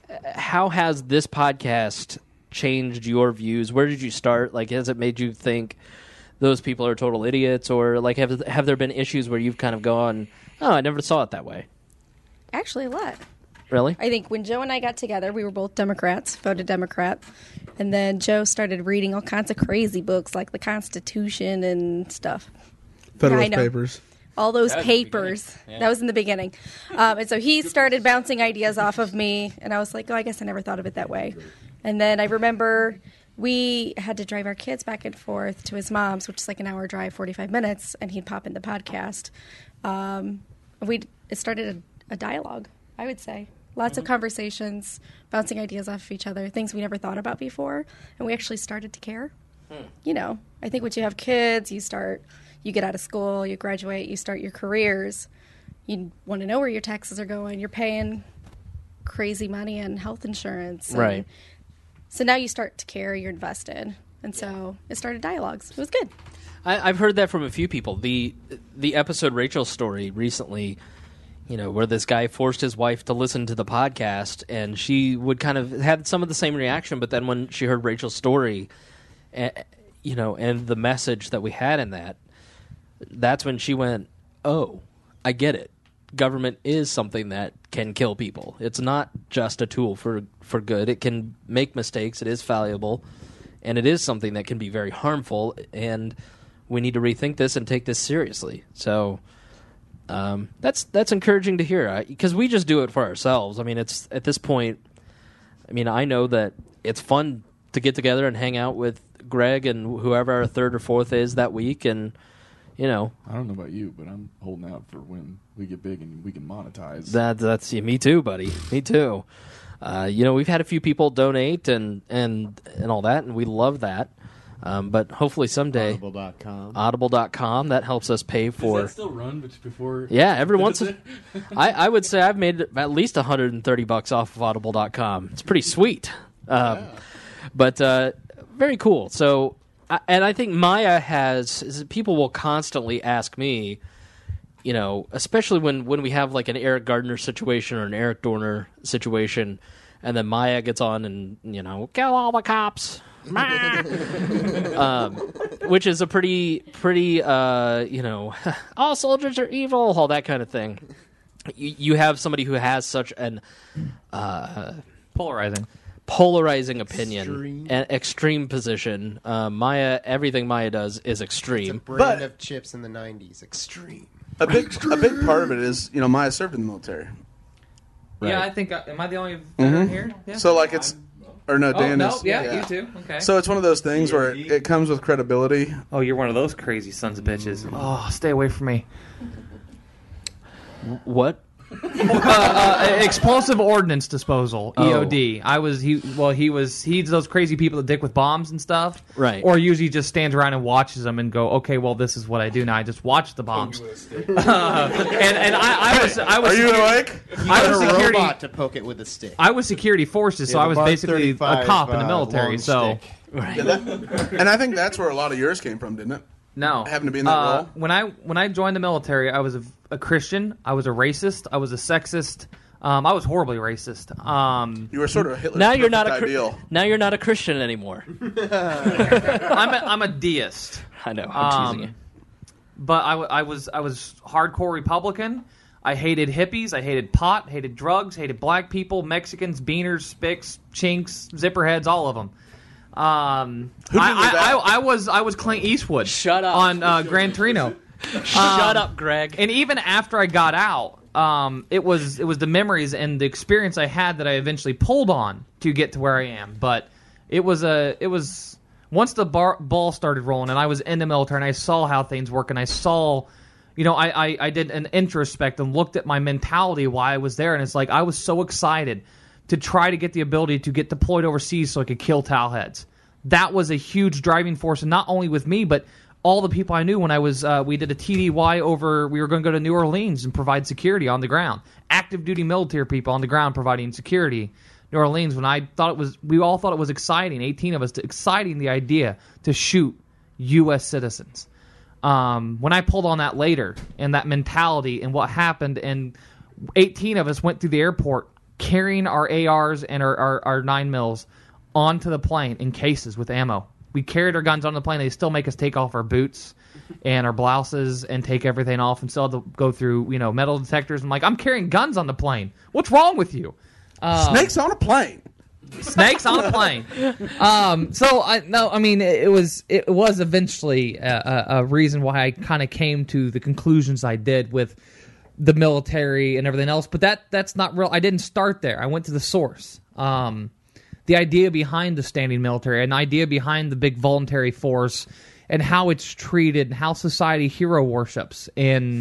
how has this podcast changed your views? Where did you start? Like, has it made you think those people are total idiots, or like have have there been issues where you've kind of gone, oh, I never saw it that way? Actually, a lot. Really? I think when Joe and I got together, we were both Democrats, voted Democrat. And then Joe started reading all kinds of crazy books like the Constitution and stuff. Federalist Yeah, I know. Papers. All those That was the papers. Yeah. That was in the beginning. Um, and so he started bouncing ideas off of me. And I was like, oh, I guess I never thought of it that way. And then I remember we had to drive our kids back and forth to his mom's, which is like an hour drive, forty-five minutes. And he'd pop in the podcast. Um, we It started a, a dialogue, I would say. Lots of conversations, bouncing ideas off of each other, things we never thought about before, and we actually started to care. Hmm. You know, I think once you have kids, you start, you get out of school, you graduate, you start your careers, you want to know where your taxes are going. You're paying crazy money on health insurance. and Right. So now you start to care, you're invested. And so it started dialogues. It was good. I, I've heard that from a few people. The the episode Rachel's story recently, you know, where this guy forced his wife to listen to the podcast, and she would kind of had some of the same reaction. But then when she heard Rachel's story, uh, you know, and the message that we had in that, that's when she went, "Oh, I get it. Government is something that can kill people. It's not just a tool for for good. It can make mistakes. It is fallible, and it is something that can be very harmful. And we need to rethink this and take this seriously." So. Um, that's that's encouraging to hear because we just do it for ourselves. I mean, it's at this point. I mean, I know that it's fun to get together and hang out with Greg and whoever our third or fourth is that week, and you know, I don't know about you, but I'm holding out for when we get big and we can monetize. that that's yeah, me too, buddy. Me too. Uh, you know, we've had a few people donate and and and all that, and we love that. Um, but hopefully someday, Audible dot com. Audible dot com, that helps us pay for. Does that still run but before? Yeah, every once. In, I I would say I've made at least one hundred thirty bucks off of Audible dot com. It's pretty sweet, um, but uh, very cool. So, I- and I think Maya has is that people will constantly ask me, you know, especially when when we have like an Eric Gardner situation or an Eric Dorner situation, and then Maya gets on and you know, kill all the cops. um, which is a pretty, pretty, uh, you know, all soldiers are evil, all that kind of thing. You, you have somebody who has such an uh, polarizing, polarizing opinion Extreme. and extreme position. Uh, Maya, everything Maya does is extreme. Brand But- of chips in the nineties. Extreme. A big, a big part of it is, you know, Maya served in the military. Yeah, I think. Uh, am I the only veteran Mhm. here? Yeah. So, like, it's. Or no, Oh, Dan no, is. yeah, you too. Okay. So it's one of those things where it, it comes with credibility. Oh, you're one of those crazy sons of bitches. Oh, stay away from me. What? uh, uh, explosive ordnance disposal, E O D. Oh. I was he. Well, he was. He's those crazy people that dick with bombs and stuff. Right. Or usually just stands around and watches them and go, okay, well, this is what I do now. I just watch the bombs. uh, and and I, I was. I was. Are you security, awake? I You was got a security. robot to poke it with a stick. I was security forces, so Yeah, I the was Bar basically a thirty-five, cop in the uh, military. long So. stick. Right. Yeah, that- and I think that's where a lot of yours came from, didn't it? No, Having to be in that uh, role? When I when I joined the military, I was a, a Christian. I was a racist. I was a sexist. Um, I was horribly racist. Um, You were sort of a Hitler's Now you're not a perfect Chri- ideal. now you're not a Christian anymore. I'm a, I'm a deist. I know. I'm teasing you. But I, w- I was I was hardcore Republican. I hated hippies. I hated pot. Hated drugs. Hated black people, Mexicans, beaners, spics, chinks, zipperheads, all of them. Um, Who I, did with I, that? I, I was I was Clint Eastwood. Shut up. On uh, Gran Torino. Shut Um, up, Greg. And even after I got out, um, it was it was the memories and the experience I had that I eventually pulled on to get to where I am. But it was a it was once the bar, ball started rolling and I was in the military and I saw how things work and I saw, you know, I, I, I did an introspect and looked at my mentality while I was there, and it's like I was so excited to try to get the ability to get deployed overseas so I could kill towelheads. That was a huge driving force, and not only with me, but all the people I knew when I was, uh, we did a T D Y over, we were going to go to New Orleans and provide security on the ground. Active duty military people on the ground providing security. New Orleans, when I thought it was, we all thought it was exciting, eighteen of us, to, exciting the idea to shoot U S citizens. Um, when I pulled on that later, and that mentality and what happened, and eighteen of us went through the airport carrying our A Rs and our, our, our nine mils onto the plane in cases with ammo. We carried our guns on the plane. They still make us take off our boots and our blouses and take everything off and still have to go through, you know, metal detectors. I'm like, I'm carrying guns on the plane. What's wrong with you? Um, Snakes on a plane. Snakes on a plane. Um, so I no, I mean it, it was it was eventually a, a, a reason why I kind of came to the conclusions I did with the military and everything else. But that that's not real. I didn't start there. I went to the source. Um, the idea behind the standing military, an idea behind the big voluntary force, and how it's treated, and how society hero worships, and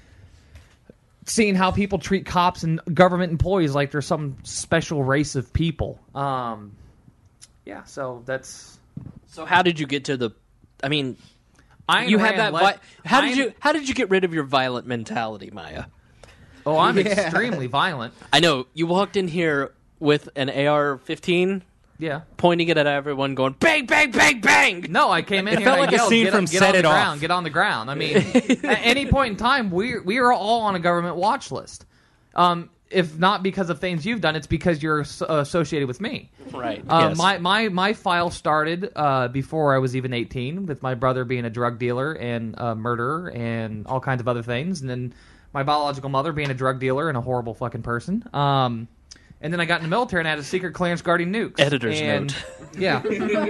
seeing how people treat cops and government employees like they're some special race of people. Um, yeah, so that's. So how did you get to the? I mean, Ayn you had Rand that. led- Vi- how did Ayn- you? How did you get rid of your violent mentality, Maya? Oh, I'm Yeah. extremely violent. I know you walked in here with an A R fifteen. Yeah. Pointing it at everyone, going bang, bang, bang, bang. No, I came in It here felt and I like a yelled, scene get, from get Set on It the Off. ground, Get on the ground. I mean, at any point in time, we we are all on a government watch list. Um, if not because of things you've done, it's because you're so- associated with me. Right. Um, yes. My my my file started uh, before I was even eighteen, with my brother being a drug dealer and a murderer and all kinds of other things, and then my biological mother being a drug dealer and a horrible fucking person. Um, and then I got in the military and I had a secret clearance guarding nukes. Editor's and, note. Yeah.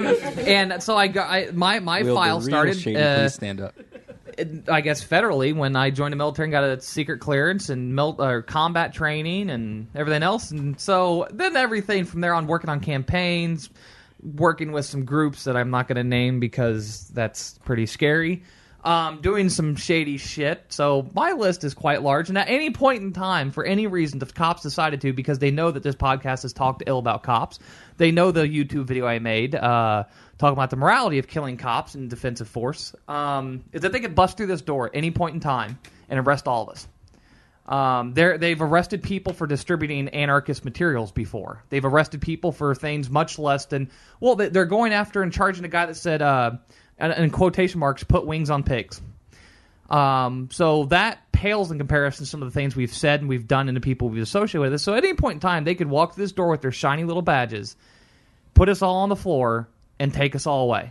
And so I got I, my my Will, the file real started. Shady, uh, please stand up. I guess federally when I joined the military and got a secret clearance and mil- or combat training and everything else, and so then everything from there on, working on campaigns, working with some groups that I'm not going to name because that's pretty scary, um, doing some shady shit. So my list is quite large, and at any point in time, for any reason, if cops decided to, because they know that this podcast has talked ill about cops, they know the YouTube video I made uh, talking about the morality of killing cops in defensive force, um, is that they could bust through this door at any point in time and arrest all of us. Um, they're, they've arrested people for distributing anarchist materials before. They've arrested people for things much less than... Well, they- they're going after and charging a guy that said, uh, and- and in quotation marks, put wings on pigs. Um, so that pales in comparison to some of the things we've said and we've done and the people we've associated with us. So at any point in time, they could walk through this door with their shiny little badges, put us all on the floor, and take us all away.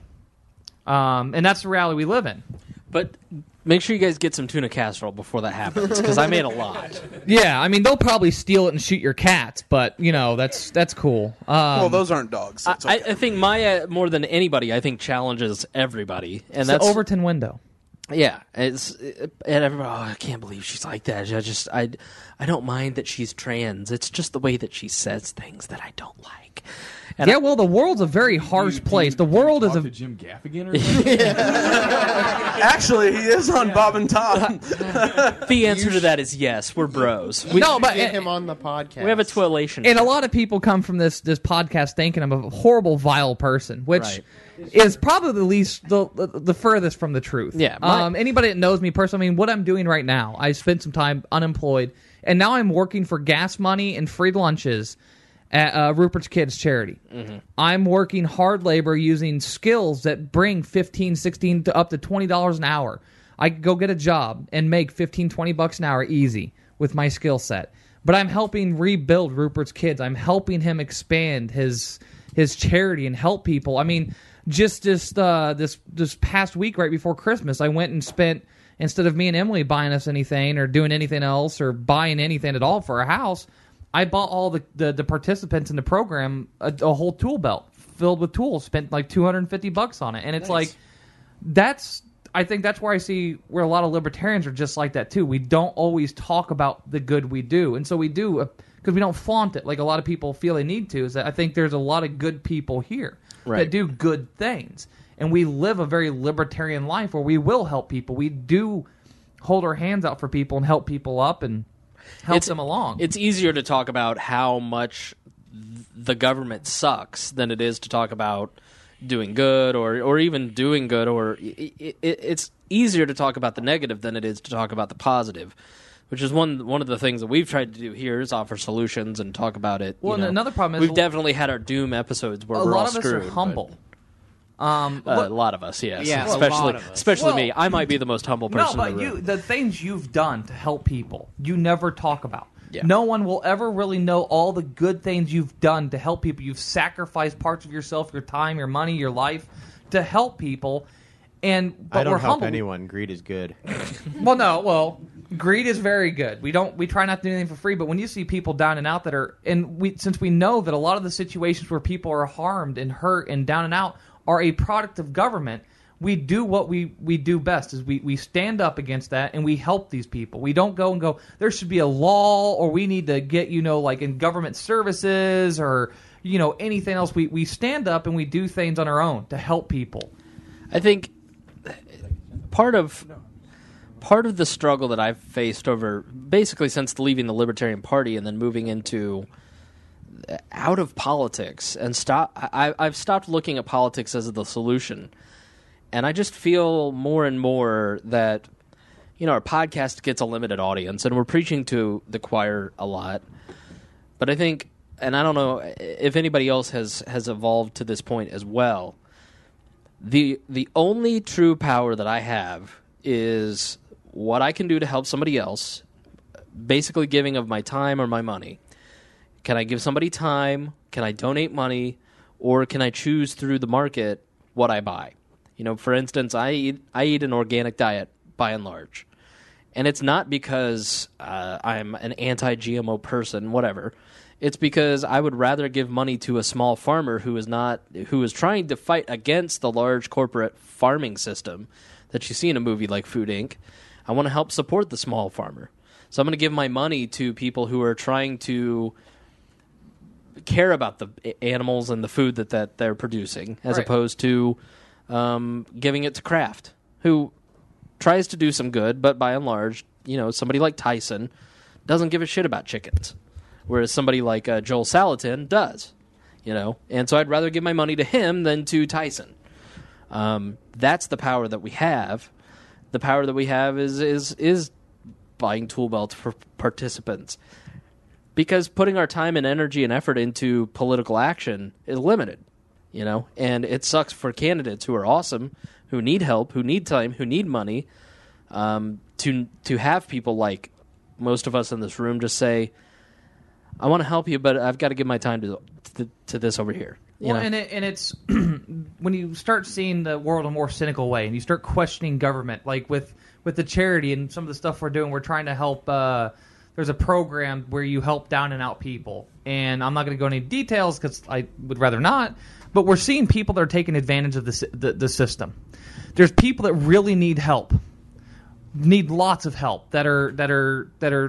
Um, and that's the reality we live in. But make sure you guys get some tuna casserole before that happens, because I made a lot. Yeah, I mean, they'll probably steal it and shoot your cats, but, you know, that's that's cool. Um, well, those aren't dogs. So I, it's okay. I think Maya, more than anybody, I think challenges everybody, and it's that's the Overton window. Yeah, it's and everybody. Oh, I can't believe she's like that. I just, I, I don't mind that she's trans. It's just the way that she says things that I don't like. And yeah, I, well, the world's a very harsh place. The world is a to Jim Gaffigan or something? Actually, he is on Bob and Tom. The answer to that is yes. We're bros. We, no, but Get him on the podcast. we have a twillation. And a lot of people come from this this podcast thinking I'm a horrible, vile person, which Right. is probably the least the the furthest from the truth. Yeah, my- um, anybody that knows me personally, I mean, what I'm doing right now, I spent some time unemployed, and now I'm working for gas money and free lunches at uh, Rupert's Kids charity. Mm-hmm. I'm working hard labor using skills that bring fifteen, sixteen to up to twenty dollars an hour. I could go get a job and make fifteen, twenty bucks an hour easy with my skill set. But I'm helping rebuild Rupert's Kids. I'm helping him expand his his charity and help people. I mean, just this uh, this this past week right before Christmas, I went and spent, instead of me and Emily buying us anything or doing anything else or buying anything at all for our house, I bought all the, the, the participants in the program a, a whole tool belt filled with tools, spent like two hundred fifty bucks on it. And it's Nice. like, that's, I think that's where I see where a lot of libertarians are just like that too. We don't always talk about the good we do. And so we do, because we don't flaunt it like a lot of people feel they need to, is that I think there's a lot of good people here Right. that do good things. And we live a very libertarian life where we will help people. We do hold our hands out for people and help people up and help It's- them along. It's easier to talk about how much th- the government sucks than it is to talk about doing good or, or even doing good. Or it, it, it's easier to talk about the negative than it is to talk about the positive, which is one one of the things that we've tried to do here is offer solutions and talk about it. Well, you know. and another problem is we've definitely had our doom episodes where a we're lot all of us screwed. are humble. Um, but, uh, what- a lot of us, yes, Yeah, a especially lot of us. especially Well, me. I might be the most humble No, person. but in the you, room. the things you've done to help people, you never talk about. Yeah. No one will ever really know all the good things you've done to help people. You've sacrificed parts of yourself, your time, your money, your life to help people. And but I don't we're help humble. anyone. Greed is good. Well, no, well, greed is very good. We don't, we try not to do anything for free. But when you see people down and out that are, and we, since we know that a lot of the situations where people are harmed and hurt and down and out are a product of government, we do what we, we do best is we, we stand up against that and we help these people. We don't go and go, there should be a law or we need to get, you know, like in government services or, you know, anything else. We, we stand up and we do things on our own to help people. I think part of part of the struggle that I've faced over basically since leaving the Libertarian Party and then moving into out of politics and stop I, I've stopped looking at politics as the solution. And I just feel more and more that, you know, our podcast gets a limited audience and we're preaching to the choir a lot. But I think, and I don't know if anybody else has, has evolved to this point as well, the the only true power that I have is what I can do to help somebody else, basically giving of my time or my money. Can I give somebody time? Can I donate money? Or can I choose through the market what I buy? You know, for instance, I eat, I eat an organic diet by and large. And it's not because uh, I'm an anti-G M O person, whatever. It's because I would rather give money to a small farmer who is not who is trying to fight against the large corporate farming system that you see in a movie like Food Incorporated. I want to help support the small farmer. So I'm going to give my money to people who are trying to care about the animals and the food that, that they're producing, as Right. opposed to um, giving it to Kraft, who tries to do some good, but by and large, you know, somebody like Tyson doesn't give a shit about chickens, whereas somebody like uh, Joel Salatin does, you know. And so I'd rather give my money to him than to Tyson. Um, that's the power that we have. The power that we have is is is buying tool belts for participants, because putting our time and energy and effort into political action is limited, you know. And it sucks for candidates who are awesome, who need help, who need time, who need money, um, to to have people like most of us in this room just say, I want to help you, but I've got to give my time to to, to this over here. You Well, know? and it, and it's when you start seeing the world in a more cynical way, and you start questioning government, like with with the charity and some of the stuff we're doing, we're trying to help. Uh, there's a program where you help down and out people, and I'm not going to go into any details because I would rather not. But we're seeing people that are taking advantage of the, the the system. There's people that really need help, need lots of help, that are that are that are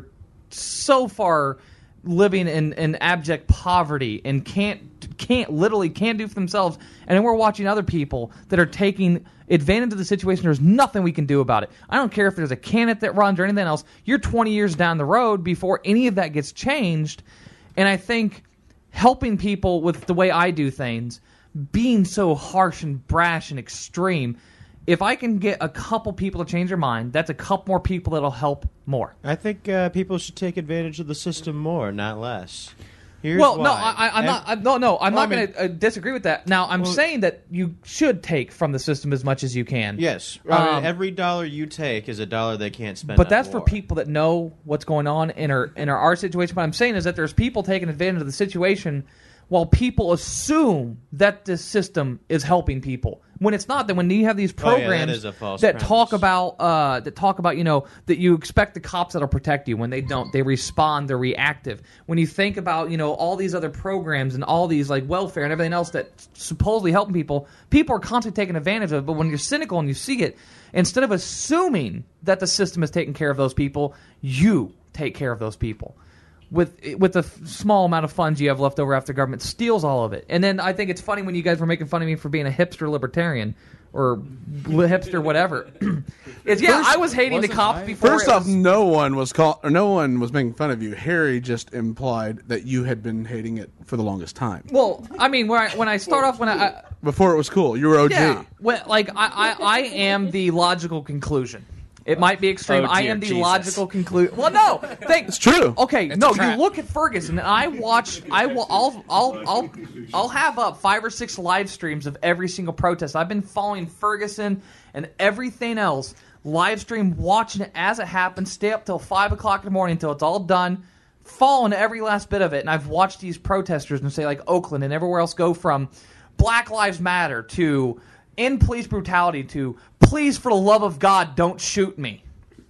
so far living in, in abject poverty and can't can't literally can't do for themselves, and then we're watching other people that are taking advantage of the situation. There's nothing we can do about it. I don't care if there's a candidate that runs or anything else. You're twenty years down the road before any of that gets changed, and I think helping people with the way I do things, being so harsh and brash and extreme, if I can get a couple people to change their mind, that's a couple more people that'll help more. I think uh, people should take advantage of the system more, not less. Here's well, why. no, I, I, I'm not. I, no, no, I'm Well, not I mean- going to uh, disagree with that. Now, I'm Well- saying that you should take from the system as much as you can. Yes, I mean, Um, every dollar you take is a dollar they can't spend. but on that's for war. people that know what's going on in our in our, our situation. What I'm saying is that there's people taking advantage of the situation while people assume that this system is helping people. When it's not, then when you have these Oh, yeah, that programs is a false that premise. talk about uh, that talk about you know that you expect the cops that'll protect you, when they don't, they respond, they're reactive. When you think about you know all these other programs and all these like welfare and everything else that supposedly helping people, people are constantly taking advantage of it. But when you're cynical and you see it, instead of assuming that the system is taking care of those people, you take care of those people. With with the f- small amount of funds you have left over after the government steals all of it. And then I think it's funny when you guys were making fun of me for being a hipster libertarian or li- hipster whatever. It's yeah, First- I was hating the cops before. First it off, was- no one was call, or no one was making fun of you. Harry just implied that you had been hating it for the longest time. well, I mean, when I, when I start off when I, I Before it was cool, you were O G. yeah, when, like I, I I am the logical conclusion. It might be extreme. Oh, I dear am the Jesus. logical conclusion. Well, no, think It's true. Okay, It's no, a you trap. look at Ferguson. And I watch. I will. I'll. I'll. I'll. I'll have up five or six live streams of every single protest. I've been following Ferguson and everything else. Live stream, watching it as it happens. Stay up till five o'clock in the morning until it's all done. Following every last bit of it, and I've watched these protesters and say like Oakland and everywhere else go from Black Lives Matter to end police brutality to please for the love of God don't shoot me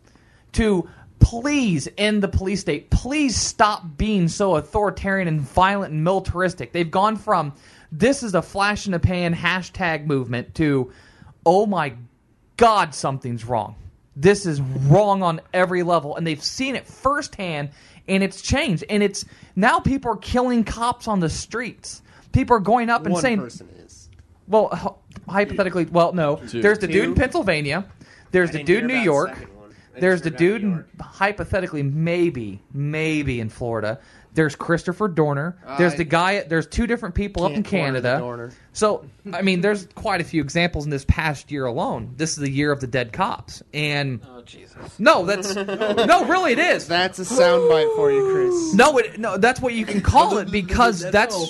to please end the police state. Please stop being so authoritarian and violent and militaristic. They've gone from this is a flash in the pan hashtag movement to oh my God, something's wrong. This is wrong on every level. And they've seen it firsthand, and it's changed. And it's now people are killing cops on the streets. People are going up and One saying, person is. well, hy- hypothetically, well, no. Two. There's the dude Two. in Pennsylvania. There's I the didn't dude in hear New about York. the second one. I There's just the heard dude about New in, hypothetically, maybe, maybe in Florida. There's Christopher Dorner. There's I the guy. There's two different people up in can't corner the Canada. Dorner. So, I mean, there's quite a few examples in this past year alone. This is the year of the dead cops. And Oh Jesus! no, that's no, really, it is. That's a soundbite for you, Chris. No, it, no, that's what you can call it because that's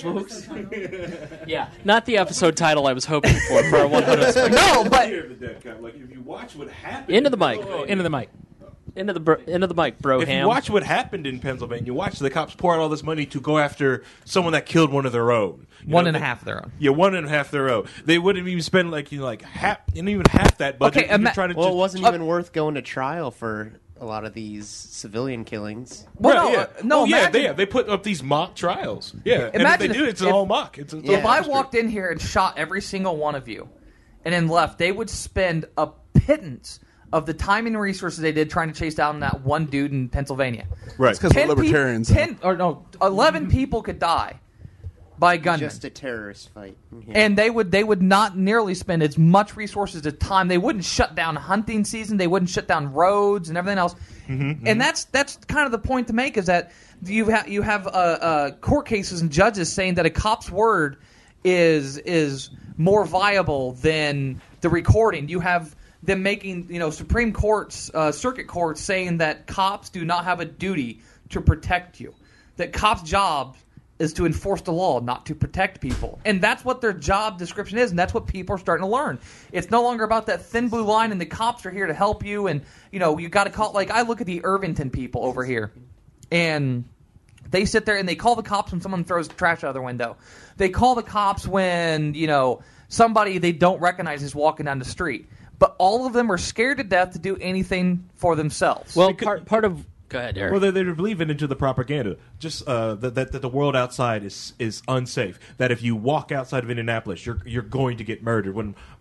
Yeah, not the episode title I was hoping for for our one hundredth. no, but Like if you watch what happened Into the mic. Into the mic. Into the br- into the mic, bro. If ham. you watch what happened in Pennsylvania, you watch the cops pour out all this money to go after someone that killed one of their own. You one know, and a they- half of their own. Yeah, one and a half their own. They wouldn't even spend like you know, like half, and even half that budget. Okay, if you're ima- trying to Well, just, it wasn't Uh, even worth going to trial for a lot of these civilian killings. Well, Right, no, yeah. uh, no, Oh, yeah, imagine- they, yeah, they put up these mock trials. Yeah, and if Imagine they do, if- it's if- all mock. It's, it's Yeah. If all I mock walked in here and shot every single one of you and then left, they would spend a pittance of the time and resources they did trying to chase down that one dude in Pennsylvania. Right. It's because we're Ten peop- libertarians. ten or no, eleven people could die by gunmen. Just a terrorist fight. Yeah. And they would they would not nearly spend as much resources as time. They wouldn't shut down hunting season. They wouldn't shut down roads and everything else. And that's that's kind of the point to make is that you have you have uh, uh, court cases and judges saying that a cop's word is is more viable than the recording. You have them making you know Supreme Courts, uh, circuit courts saying that cops do not have a duty to protect you. That cops' job is to enforce the law, not to protect people. And that's what their job description is, and that's what people are starting to learn. It's no longer about that thin blue line and the cops are here to help you and, you know, you got to call, like, I look at the Irvington people over here, and they sit there and they call the cops when someone throws trash out their window. They call the cops when, you know, somebody they don't recognize is walking down the street. But all of them are scared to death to do anything for themselves. Well, part part of go ahead, Eric. Well, they, they're believing into the propaganda, just uh, that, that that the world outside is is unsafe. That if you walk outside of Indianapolis, you're you're going to get murdered. When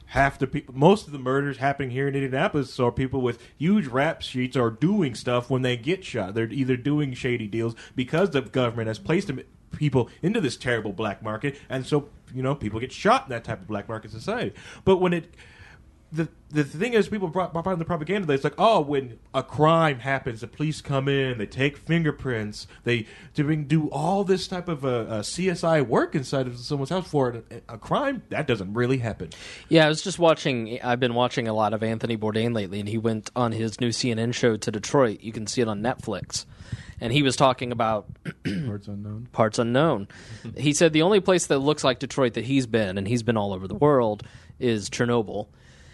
half the people, most of the murders happening here in Indianapolis are people with huge rap sheets are doing stuff when they get shot. They're either doing shady deals because the government has placed them, people into this terrible black market, and so you know people get shot in that type of black market society. But when it The the thing is, people brought behind the propaganda. It's like, oh, when a crime happens, the police come in, they take fingerprints, they doing do all this type of uh, uh, C S I work inside of someone's house for a, a crime. That doesn't really happen. Yeah, I was just watching. I've been watching a lot of Anthony Bourdain lately, and he went on his new C N N show to Detroit. You can see it on Netflix. And he was talking about Parts Unknown. Parts Unknown. He said the only place that looks like Detroit that he's been, and he's been all over the world, is Chernobyl.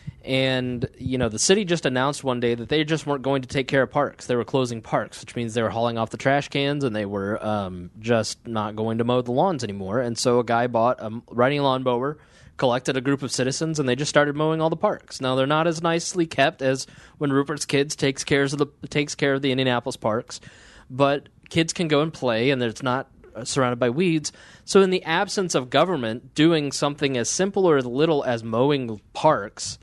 And, you know, the city just announced one day that they just weren't going to take care of parks. They were closing parks, which means they were hauling off the trash cans and they were um, just not going to mow the lawns anymore. And so a guy bought a riding lawnmower, collected a group of citizens, and they just started mowing all the parks. Now, they're not as nicely kept as when Rupert's Kids takes care of the, takes care of the Indianapolis parks, but kids can go and play, and it's not surrounded by weeds. So in the absence of government doing something as simple or as little as mowing parks,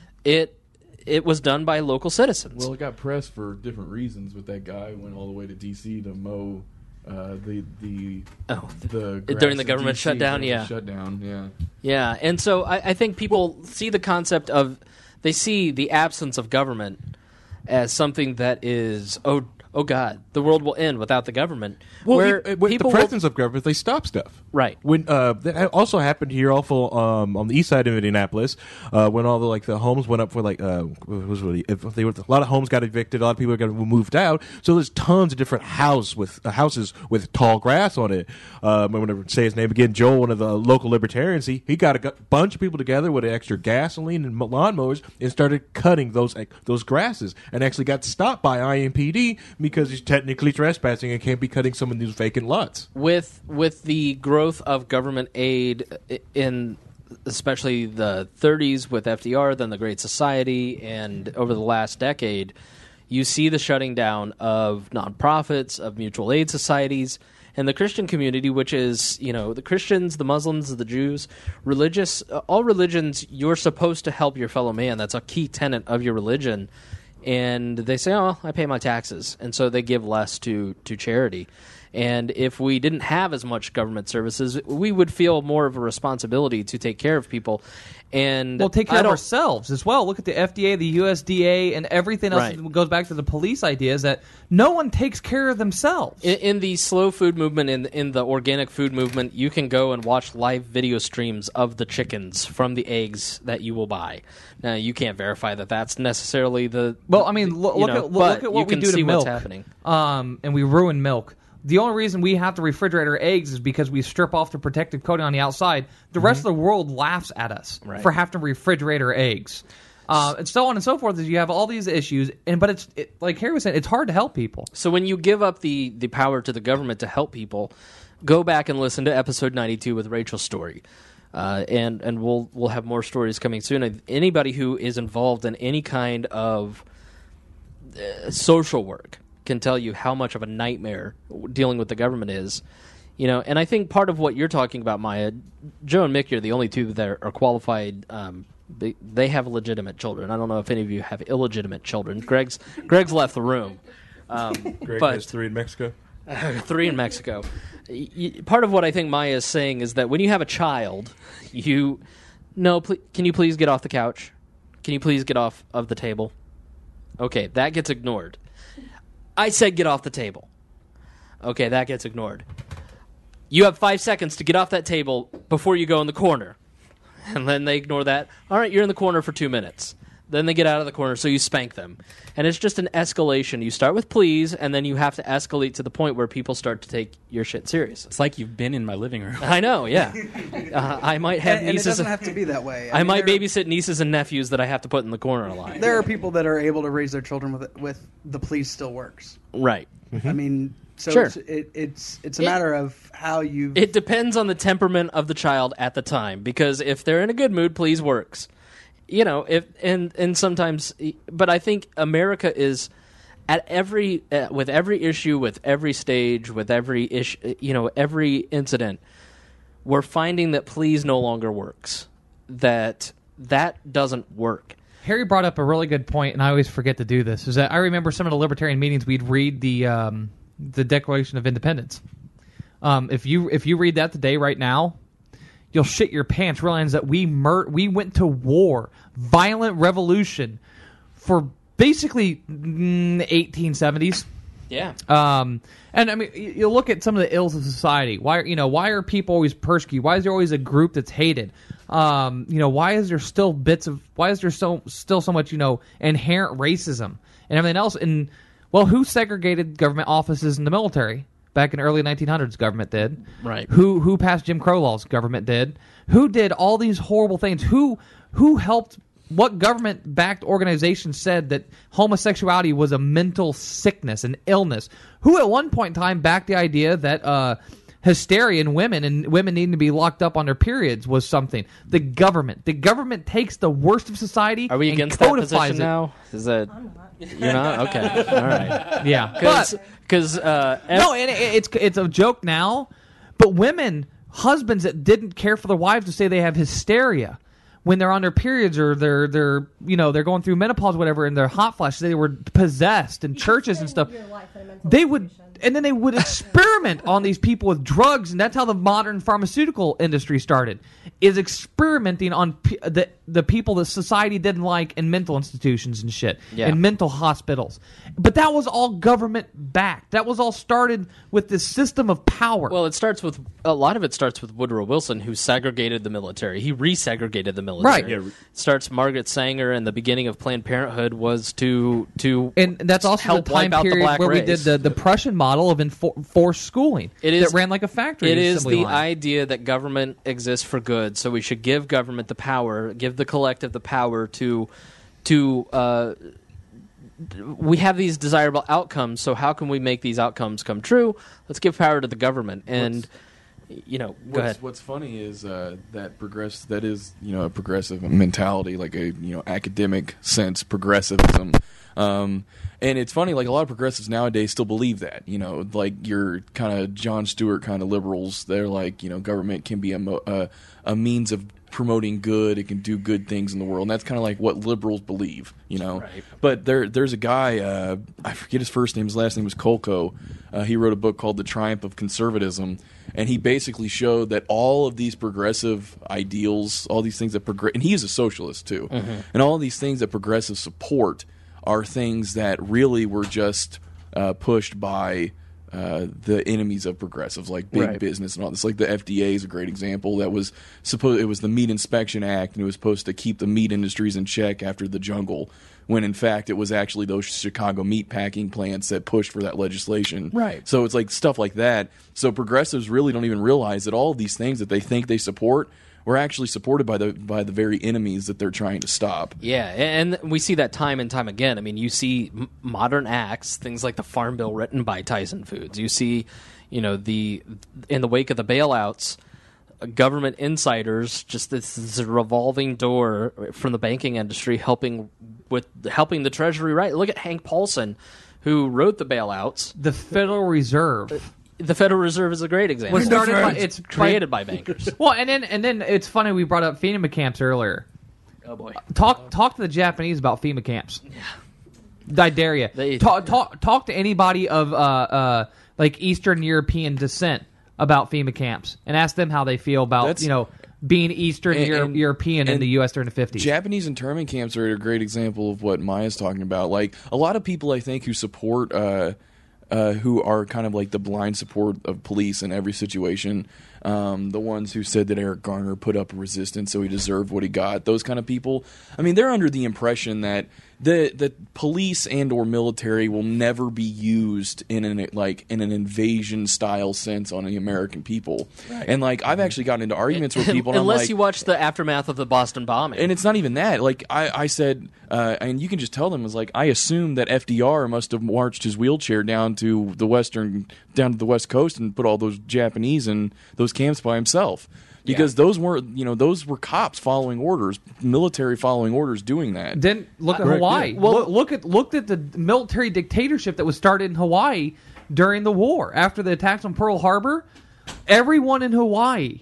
It it was done by local citizens. Well, it got pressed for different reasons. With that guy went all the way to D C to mow uh, the the oh, the during the grass in government D C shutdown. during Yeah, the shutdown. Yeah, yeah. And so I, I think people see the concept of they see the absence of government as something that is oh oh God, the world will end without the government. Well, where e- with the people presence will, of government, they stop stuff. Right. When uh, that also happened here, also um, on the east side of Indianapolis, uh, when all the like the homes went up for like uh, what was really if they were, a lot of homes got evicted, a lot of people got moved out. So there's tons of different house with uh, houses with tall grass on it. Um, I'm going to say his name again, Joel, one of the local libertarians. He he got a gu- bunch of people together with extra gasoline and lawnmowers and started cutting those uh, those grasses, and actually got stopped by I M P D because he's technically trespassing and can't be cutting some of these vacant lots. With with the growth of government aid in especially the thirties with F D R, then the Great Society, and over the last decade, you see the shutting down of nonprofits, of mutual aid societies, and the Christian community, which is, you know, the Christians, the Muslims, the Jews, religious, all religions, you're supposed to help your fellow man. That's a key tenet of your religion. And they say, oh, I pay my taxes. And so they give less to, to charity. And if we didn't have as much government services, we would feel more of a responsibility to take care of people. And we'll take care I of don't- ourselves as well. Look at the F D A, the U S D A, and everything else Right. that goes back to the police idea is that no one takes care of themselves. In, in the slow food movement, in in the organic food movement, you can go and watch live video streams of the chickens from the eggs that you will buy. Now, you can't verify that that's necessarily the. Well, I mean, lo- you look, know, at, look, but look at what you we can do to see milk. what's happening. Um, and we ruin milk. The only reason we have to refrigerate our eggs is because we strip off the protective coating on the outside. The rest of the world laughs at us Right. for having to refrigerate our eggs. Uh, and so on and so forth. Is you have all these issues, and but it's it, like Harry was saying, it's hard to help people. So when you give up the, the power to the government to help people, go back and listen to episode ninety-two with Rachel's story. Uh, and and we'll we'll have more stories coming soon. Anybody who is involved in any kind of uh, social work can tell you how much of a nightmare dealing with the government is. You know, and I think part of what you're talking about, Maya, Joe and Mickey are the only two that are qualified. Um, they, they have legitimate children. I don't know if any of you have illegitimate children. Greg's Greg's left the room. Um, Greg but has three in Mexico. three in Mexico. Y- y- part of what I think Maya is saying is that when you have a child, you no, pl- can you please get off the couch? Can you please get off of the table? Okay, that gets ignored. I said get off the table. Okay, that gets ignored. You have five seconds to get off that table before you go in the corner. And then they ignore that. All right, you're in the corner for two minutes. Then they get out of the corner, so you spank them. And it's just an escalation. You start with please, and then you have to escalate to the point where people start to take your shit serious. It's like you've been in my living room. I know, yeah. Uh, I might have and, and it nieces. doesn't have to be that way. I, mean, might there, babysit nieces and nephews that I have to put in the corner a lot. There are people that are able to raise their children with with the please still works. Right. I mean, so Sure. it's, it, it's it's a It- matter of how you. It depends on the temperament of the child at the time, because if they're in a good mood, please works. You know, if and and sometimes, but I think America is at every uh, with every issue, with every stage, with every issue, you know, every incident, we're finding that please no longer works. That that doesn't work. Harry brought up a really good point, and I always forget to do this. Is that I remember some of the libertarian meetings we'd read the um, the Declaration of Independence. Um, if you if you read that today, right now, you'll shit your pants. Realize that we mur- we went to war, violent revolution, for basically mm, eighteen seventies. Yeah. Um, and I mean, you, you look at some of the ills of society. Why, you know, why are people always persecuted? Why is there always a group that's hated? Um, you know, why is there still bits of? Why is there so still so much, you know, inherent racism and everything else? And well, who segregated government offices in the military back in early nineteen hundreds? Government did. Right. Who who passed Jim Crow laws? Government did. Who did all these horrible things? Who who helped? What government-backed organization said that homosexuality was a mental sickness, an illness? Who at one point in time backed the idea that uh, hysteria in women and women needing to be locked up on their periods was something? The government. The government takes the worst of society Are we and against that codifies position it. now? Is that you're not? Okay, all right. Yeah, because uh, no, and it, it's it's a joke now, but women, husbands that didn't care for their wives to say they have hysteria when they're on their periods or they're they're you know they're going through menopause, or whatever, and they're hot flashes, they were possessed in churches and stuff. They would, and then they would experiment on these people with drugs, and that's how the modern pharmaceutical industry started. Is experimenting on p- the the people that society didn't like in mental institutions and shit, Yeah. in mental hospitals. But that was all government backed. That was all started with this system of power. Well, it starts with a lot of it starts with Woodrow Wilson, who segregated the military. He resegregated the military. Right. Yeah. It starts Margaret Sanger, and the beginning of Planned Parenthood was to to and that's also help the time wipe out the period black where we race. did the, the Prussian model of enfor- forced schooling. It is that ran like a factory. It is assembly the line. idea that government exists for good, so we should give government the power, give the collective the power to to. Uh, we have these desirable outcomes, so how can we make these outcomes come true? Let's give power to the government, and you know, go what's, ahead. What's funny is uh, that progress that is you know a progressive mentality, like a you know academic sense progressivism. Um, and it's funny, like a lot of progressives nowadays still believe that, you know, like your kind of Jon Stewart kind of liberals. They're like, you know, government can be a, mo- a, a means of promoting good. It can do good things in the world. And that's kind of like what liberals believe, you know. Right. But there, there's a guy, uh, I forget his first name. His last name was Kolko. Uh, he wrote a book called The Triumph of Conservatism. And he basically showed that all of these progressive ideals, all these things that progress, and he is a socialist too, Mhm. and all these things that progressives support are things that really were just uh, pushed by uh, the enemies of progressives, like big Right. business and all this. Like the F D A is a great example. That was supposed it was the Meat Inspection Act, and it was supposed to keep the meat industries in check after the jungle. When in fact it was actually those Chicago meat packing plants that pushed for that legislation. Right. So it's like stuff like that. So progressives really don't even realize that all of these things that they think they support were actually supported by the by the very enemies that they're trying to stop. Yeah, and we see that time and time again. I mean, you see m- modern acts, things like the Farm Bill written by Tyson Foods. You see, you know, the in the wake of the bailouts, uh, government insiders, just this, this revolving door from the banking industry helping with helping the Treasury. Right? Look at Hank Paulson, who wrote the bailouts. The Federal Reserve. The Federal Reserve is a great example. Was started by, it's created by bankers. Well, and then and then it's funny we brought up FEMA camps earlier. Oh boy, talk talk to the Japanese about FEMA camps. Yeah, I dare you. They- talk, talk talk to anybody of uh, uh, like Eastern European descent about FEMA camps and ask them how they feel about That's- you know being Eastern And- Euro- and- European in and the U S during the fifties. Japanese internment camps are a great example of what Maya's talking about. Like a lot of people, I think, who support, uh, uh, who are kind of like the blind support of police in every situation. Um, the ones who said that Eric Garner put up a resistance, so he deserved what he got. Those kind of people. I mean, they're under the impression that the the police and or military will never be used in an like in an invasion style sense on the American people. Right. And like I've actually gotten into arguments with people. and I'm Unless like, you watch the aftermath of the Boston bombing. and it's not even that. Like I, I said, uh, and you can just tell them, is like I assume that F D R must have marched his wheelchair down to the western, down to the west coast, and put all those Japanese in those camps by himself, because those were, you know, those were cops following orders, military following orders, doing that. Then look at Right, Hawaii. yeah. Well, look, look at looked at the military dictatorship that was started in Hawaii during the war after the attacks on Pearl Harbor. Everyone in Hawaii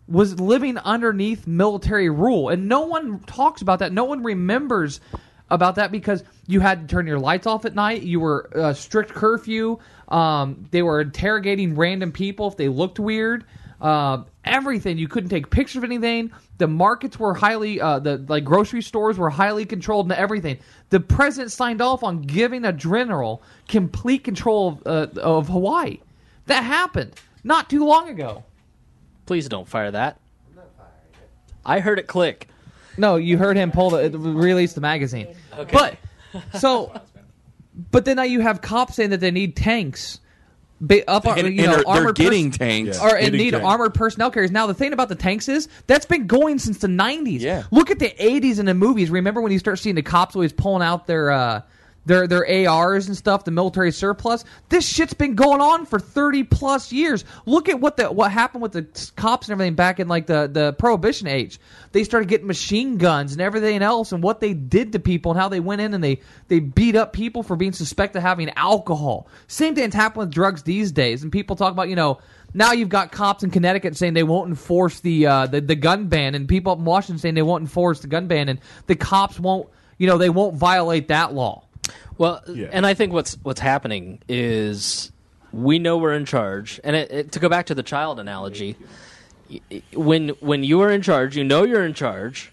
was living underneath military rule, and no one talks about that. No one remembers about that because you had to turn your lights off at night. You were uh, strict curfew. Um, they were interrogating random people if they looked weird. Uh, everything. You couldn't take pictures of anything. The markets were highly, uh, the like grocery stores were highly controlled and everything. The president signed off on giving a general complete control of, uh, of Hawaii. That happened not too long ago. Please don't fire that. I heard it click. No, you heard him pull the release the magazine. Okay. But so, but then now you have cops saying that they need tanks. Ba- up, And- you and know, they're- they're armored getting tanks. or Yeah, and getting need tanks. armored personnel carriers. Now the thing about the tanks is that's been going since the nineties. Yeah. Look at the eighties in the movies. Remember when you start seeing the cops always pulling out their uh, their their A Rs and stuff, the military surplus. This shit's been going on for thirty plus years. Look at what the what happened with the cops and everything back in like the the Prohibition age. They started getting machine guns and everything else, and what they did to people and how they went in and they they beat up people for being suspected of having alcohol. Same thing's happening with drugs these days, and people talk about you know. Now you've got cops in Connecticut saying they won't enforce the, uh, the the gun ban, and people up in Washington saying they won't enforce the gun ban, and the cops won't, you know, they won't violate that law. Well, and I think what's what's happening is we know we're in charge, and it, it, to go back to the child analogy, y- when when you are in charge, you know you're in charge.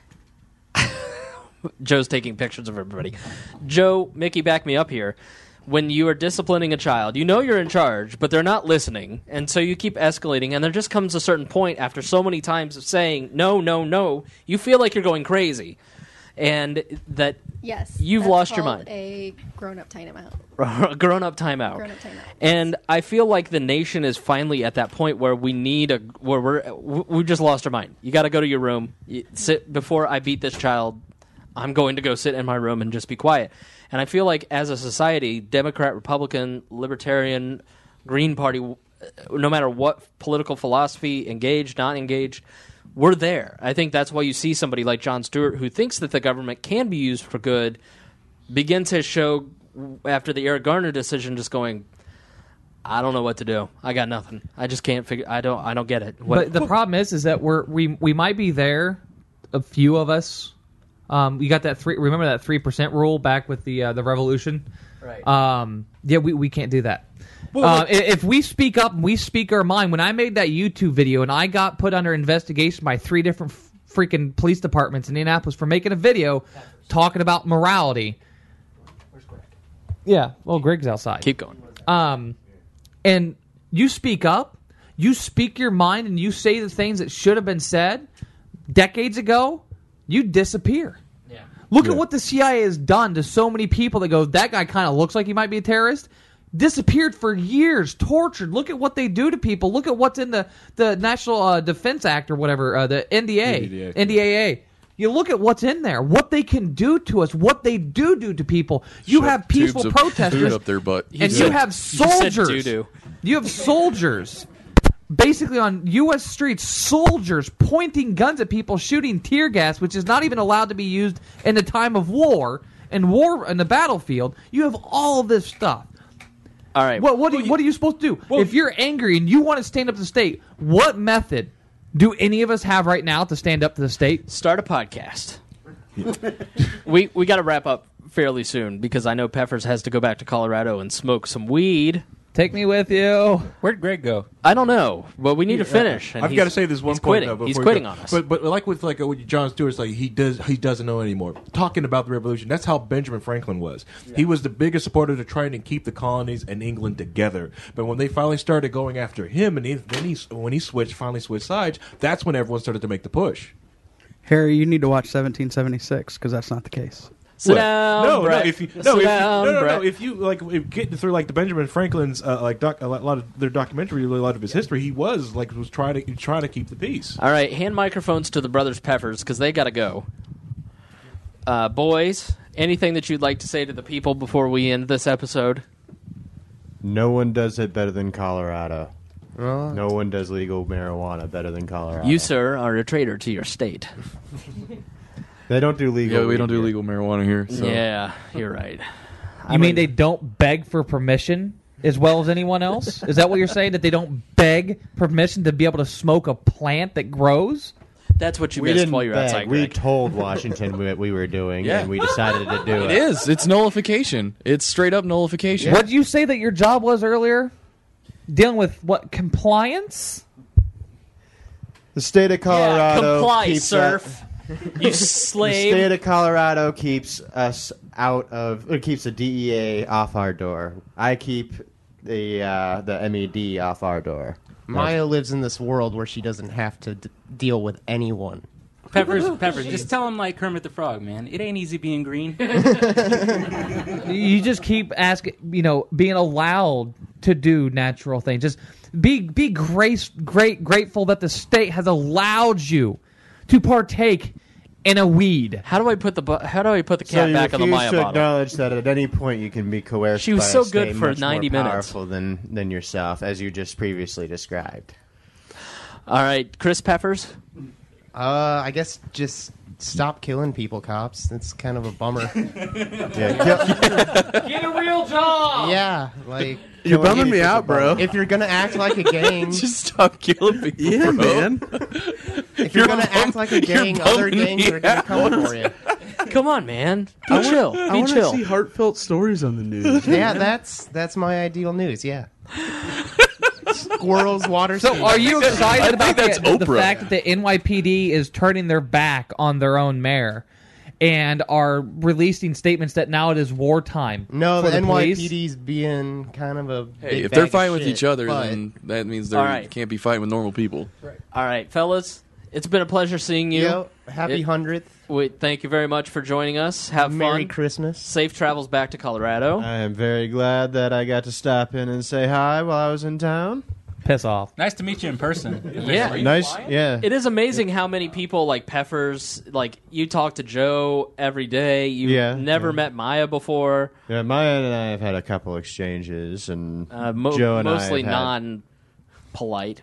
Joe's taking pictures of everybody. Joe, Mickey, back me up here. When you are disciplining a child, you know you're in charge, but they're not listening, and so you keep escalating, and there just comes a certain point after so many times of saying, no, no, no, you feel like you're going crazy, and that Yes. you've that's lost your called mind. A grown-up timeout. A grown-up timeout. Grown-up timeout. And I feel like the nation is finally at that point where we need a where we're we just lost our mind. You got to go to your room. You sit before I beat this child. I'm going to go sit in my room and just be quiet. And I feel like as a society, Democrat, Republican, Libertarian, Green Party, no matter what political philosophy, engaged, not engaged, we're there. I think that's why you see somebody like Jon Stewart, who thinks that the government can be used for good, begin to show, after the Eric Garner decision, just going, I don't know what to do. I got nothing. I just can't figure. I don't. I don't get it. What, But the problem is, is that we're we we might be there, a few of us. Um, you got that three. Remember that three percent rule back with the uh, the revolution. Right. Um, yeah, we we can't do that. Well, uh, like- i- if we speak up and we speak our mind, when I made that YouTube video and I got put under investigation by three different f- freaking police departments in Indianapolis for making a video talking about morality. Where's Greg? Yeah, well, Greg's outside. Keep going. Um, and you speak up, you speak your mind, and you say the things that should have been said decades ago, you disappear. Yeah. Look at what the C I A has done to so many people that go, that guy kind of looks like he might be a terrorist. Disappeared for years, tortured. Look at what they do to people. Look at what's in the, the National uh, Defense Act or whatever, uh, the N D A, N D A. N D A A. You look at what's in there, what they can do to us, what they do do to people. You Shove have peaceful tubes of protesters food up their butt. and You you said- have you said soldiers. doo-doo. You have soldiers, basically on U S streets, soldiers pointing guns at people, shooting tear gas, which is not even allowed to be used in the time of war and war in the battlefield. You have all of this stuff. All right. What what, do you, what are you supposed to do if you're angry and you want to stand up to the state? What method do any of us have right now to stand up to the state? Start a podcast. we we got to wrap up fairly soon because I know Peffers has to go back to Colorado and smoke some weed. Take me with you. Where'd Greg go? I don't know, but we need to finish. and I've he's- got to say this one he's point quitting. though. Before He's we quitting go. on us. But but like with like uh, with Jon Stewart's like he does he doesn't know anymore. Talking about the revolution, that's how Benjamin Franklin was. He was the biggest supporter to trying to keep the colonies and England together. But when they finally started going after him, and he, then he when he switched finally switched sides, that's when everyone started to make the push. Harry, you need to watch seventeen seventy-six because that's not the case. Sit What? down, no, Brett. no. If you no, Sit if you, down, no, no, Brett. no. If you like, if getting through like the Benjamin Franklin's uh, like doc, a lot of their documentary, a lot of his history, he was like was trying to trying to keep the peace. All right, hand microphones to the brothers Peffers because they got to go. Uh, boys, anything that you'd like to say to the people before we end this episode? No one does it better than Colorado. No one does legal marijuana better than Colorado. You, sir, are a traitor to your state. They don't do legal. Yeah, we weed don't do here. legal marijuana here. So. Yeah, you're right. You mean they don't beg for permission? as well as anyone else? Is that what you're saying? That they don't beg permission to be able to smoke a plant that grows? That's what you we missed didn't while you were beg. outside, We Greg. told Washington what we were doing, Yeah. and we decided to do it. It is. It's nullification. It's straight up nullification. What did you say that your job was earlier? Dealing with what, compliance? The state of Colorado comply, keeps serf. You The slave. state of Colorado keeps us out of, or keeps the D E A off our door. I keep the uh, the M E D off our door. Maya lives in this world where she doesn't have to d- deal with anyone. Peppers, Peppers, just tell him like Kermit the Frog, man. It ain't easy being green. You just keep asking, you know, being allowed to do natural things. Just be be grace, great, grateful that the state has allowed you to partake in a weed. How do I put the bu- How do I put the So cat you back on the refuse Maya to bottle? acknowledge that at any point you can be coerced. She was by so a state good for much ninety more minutes. powerful than than yourself, as you just previously described. All right, Chris Peppers. Uh, I guess just stop killing people, cops. That's kind of a bummer. Yeah, Get a real job. Yeah, like You're killing bumming me people's a out, bro. bummer. If you're gonna act like a gang, Just stop killing people, Yeah, bro. man. if you're gonna act like a gang, other bumming gangs me are gonna come out. for you. Come on, man. Be chill. I Be want to chill. see heartfelt stories on the news. Yeah, that's that's my ideal news. Yeah, squirrels, water. So, are you excited I about think that's the, the Oprah. fact that the N Y P D is turning their back on their own mayor and are releasing statements that now it is wartime? No, for the, N Y P police? D's being kind of a Hey, big if they're bag of fighting with shit, each other, but- then that means they All right. can't be fighting with normal people. All right, fellas. It's been a pleasure seeing you. Yo, happy It- hundredth. Wait, thank you very much for joining us. Have Merry fun. Christmas. Safe travels back to Colorado. I am very glad that I got to stop in and say hi while I was in town. Piss off. Nice to meet you in person. Yeah. Nice, yeah. It is amazing how many people like Peppers, like you talk to Joe every day. You Yeah, never yeah. met Maya before. Yeah, Maya and I have had a couple exchanges, and Uh, mo- Joe and mostly I have had- non-polite.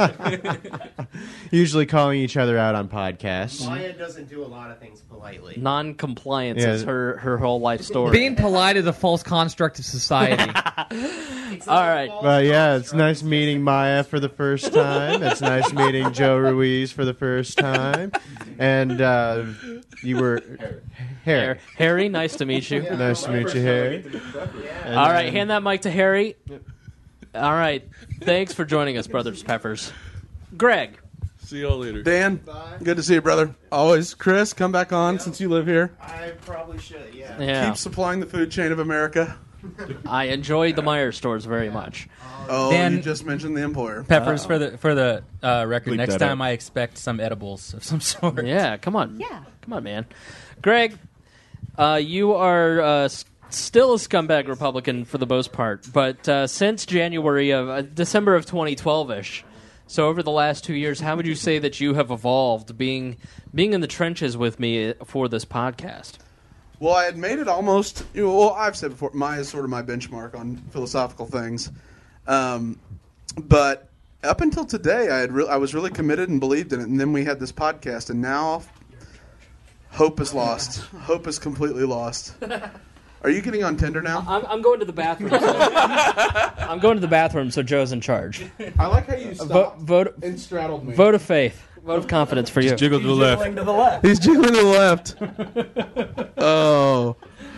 usually calling each other out on podcasts. Maya doesn't do a lot of things politely. Non-compliance Yeah. is her, her whole life story. Being polite is a false construct of society. All right. But yeah, it's nice meeting Maya for the first time. It's nice meeting Joe Ruiz for the first time. And uh, you were Harry. Harry, nice to meet you. Nice to meet you, Harry. And, All right, um, hand that mic to Harry. All right, thanks for joining us, Brothers Peppers. Greg. See y'all later. Dan, good to see you, brother. Always. Chris, come back on since you live here. I probably should. Yeah. Yeah, Keep supplying the food chain of America. I enjoyed the Meyer stores very much. Oh, Dan- you just mentioned the employer. Peppers, for the for the uh, record, Bleep next that time out. I expect some edibles of some sort. Yeah, come on. Yeah. Come on, man. Greg, uh, you are uh, s- still a scumbag Republican for the most part, but uh, since January of uh, December of twenty twelve-ish, so over the last two years, how would you say that you have evolved being being in the trenches with me for this podcast? Well, I had made it almost. You know, well, I've said before, Maya is sort of my benchmark on philosophical things. Um, but up until today, I had re- I was really committed and believed in it. And then we had this podcast, and now hope is lost. Hope is completely lost. Are you getting on Tinder now? I'm, I'm going to the bathroom. So I'm going to the bathroom, so Joe's in charge. I like how you Vote, stopped vote, and straddled me. vote of faith, vote of confidence for you. Jiggle to the left. He's jiggling to the left. Oh.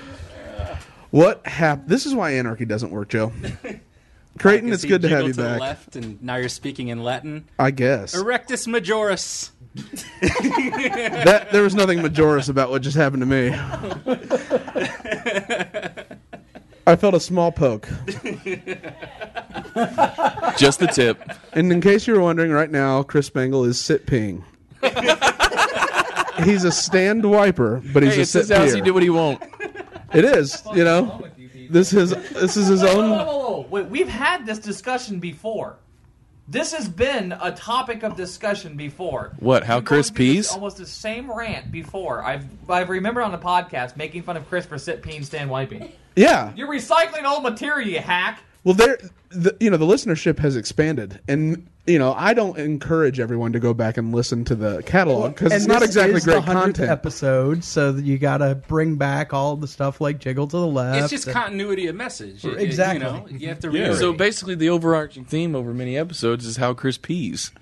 What happened? This is why anarchy doesn't work, Joe. Creighton, Like, it's is he good to have jiggled you to the back. left, and now you're speaking in Latin. I guess. Erectus majoris. That there was nothing majorous about what just happened to me. I felt a small poke. Just the tip. And in case you were wondering, right now, Chris Spangle is sit peeing. He's a stand wiper, but he's Hey, a it's sit his house. peer. He do what he won't. It is, you know. This is this is his Whoa, own. whoa, whoa. Wait, we've had this discussion before. This has been a topic of discussion before. What, how We've Chris gone through this- pees? Almost the same rant before. I've I've remember on the podcast making fun of Chris for sit peeing, stand wiping. Yeah. You're recycling old material, you hack. Well, there, the, you know, the listenership has expanded, and you know, I don't encourage everyone to go back and listen to the catalog because it's And not this exactly is the great hundredth content. episode, so that you got to bring back all the stuff like Jiggle to the Left. It's just and- continuity of message. It- it- Exactly. You know, you have to Yeah. reiterate. So basically, the overarching theme over many episodes is how Chris pees.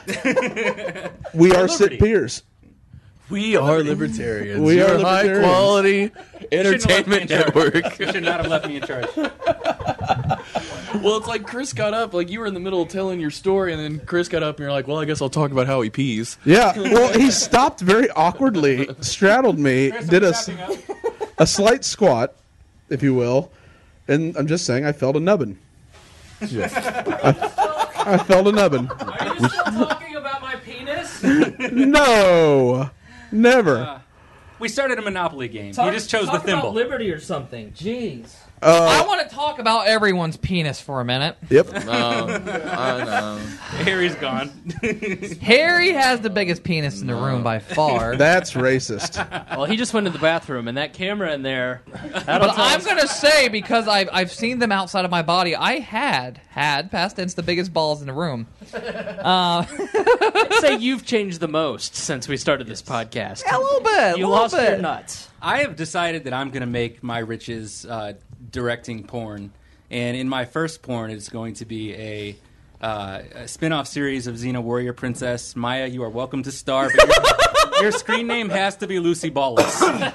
We are Liberty. sit peers. We are libertarians. We You're are a high libertarians. quality You entertainment shouldn't have left me in charge. network. You should not have left me in charge. Well, it's like Chris got up, like you were in the middle of telling your story, and then Chris got up, and you're like, "Well, I guess I'll talk about how he pees." Yeah, well, he stopped very awkwardly, straddled me, did a, s- a slight squat, if you will, and I'm just saying I felt a nubbin. I, I felt a nubbin. Are you still talking about my penis? No, never. Uh, we started a Monopoly game. Talk, you just chose the talk thimble. about liberty or something. Jeez. I want to talk about everyone's penis for a minute. Yep. No, I know. Harry's gone. Harry has the biggest penis in the room by far. That's racist. Well, he just went to the bathroom, and that camera in there. But I'm going to say, because I've, I've seen them outside of my body, I had, had, past tense, the biggest balls in the room. Uh, I'd say you've changed the most since we started this podcast. a little bit. You a little lost bit. your nuts. I have decided that I'm going to make my riches uh, directing porn, and in my first porn, it's going to be a, uh, a spin-off series of Xena Warrior Princess. Maya, you are welcome to star, but your, your screen name has to be Lucy Ballas.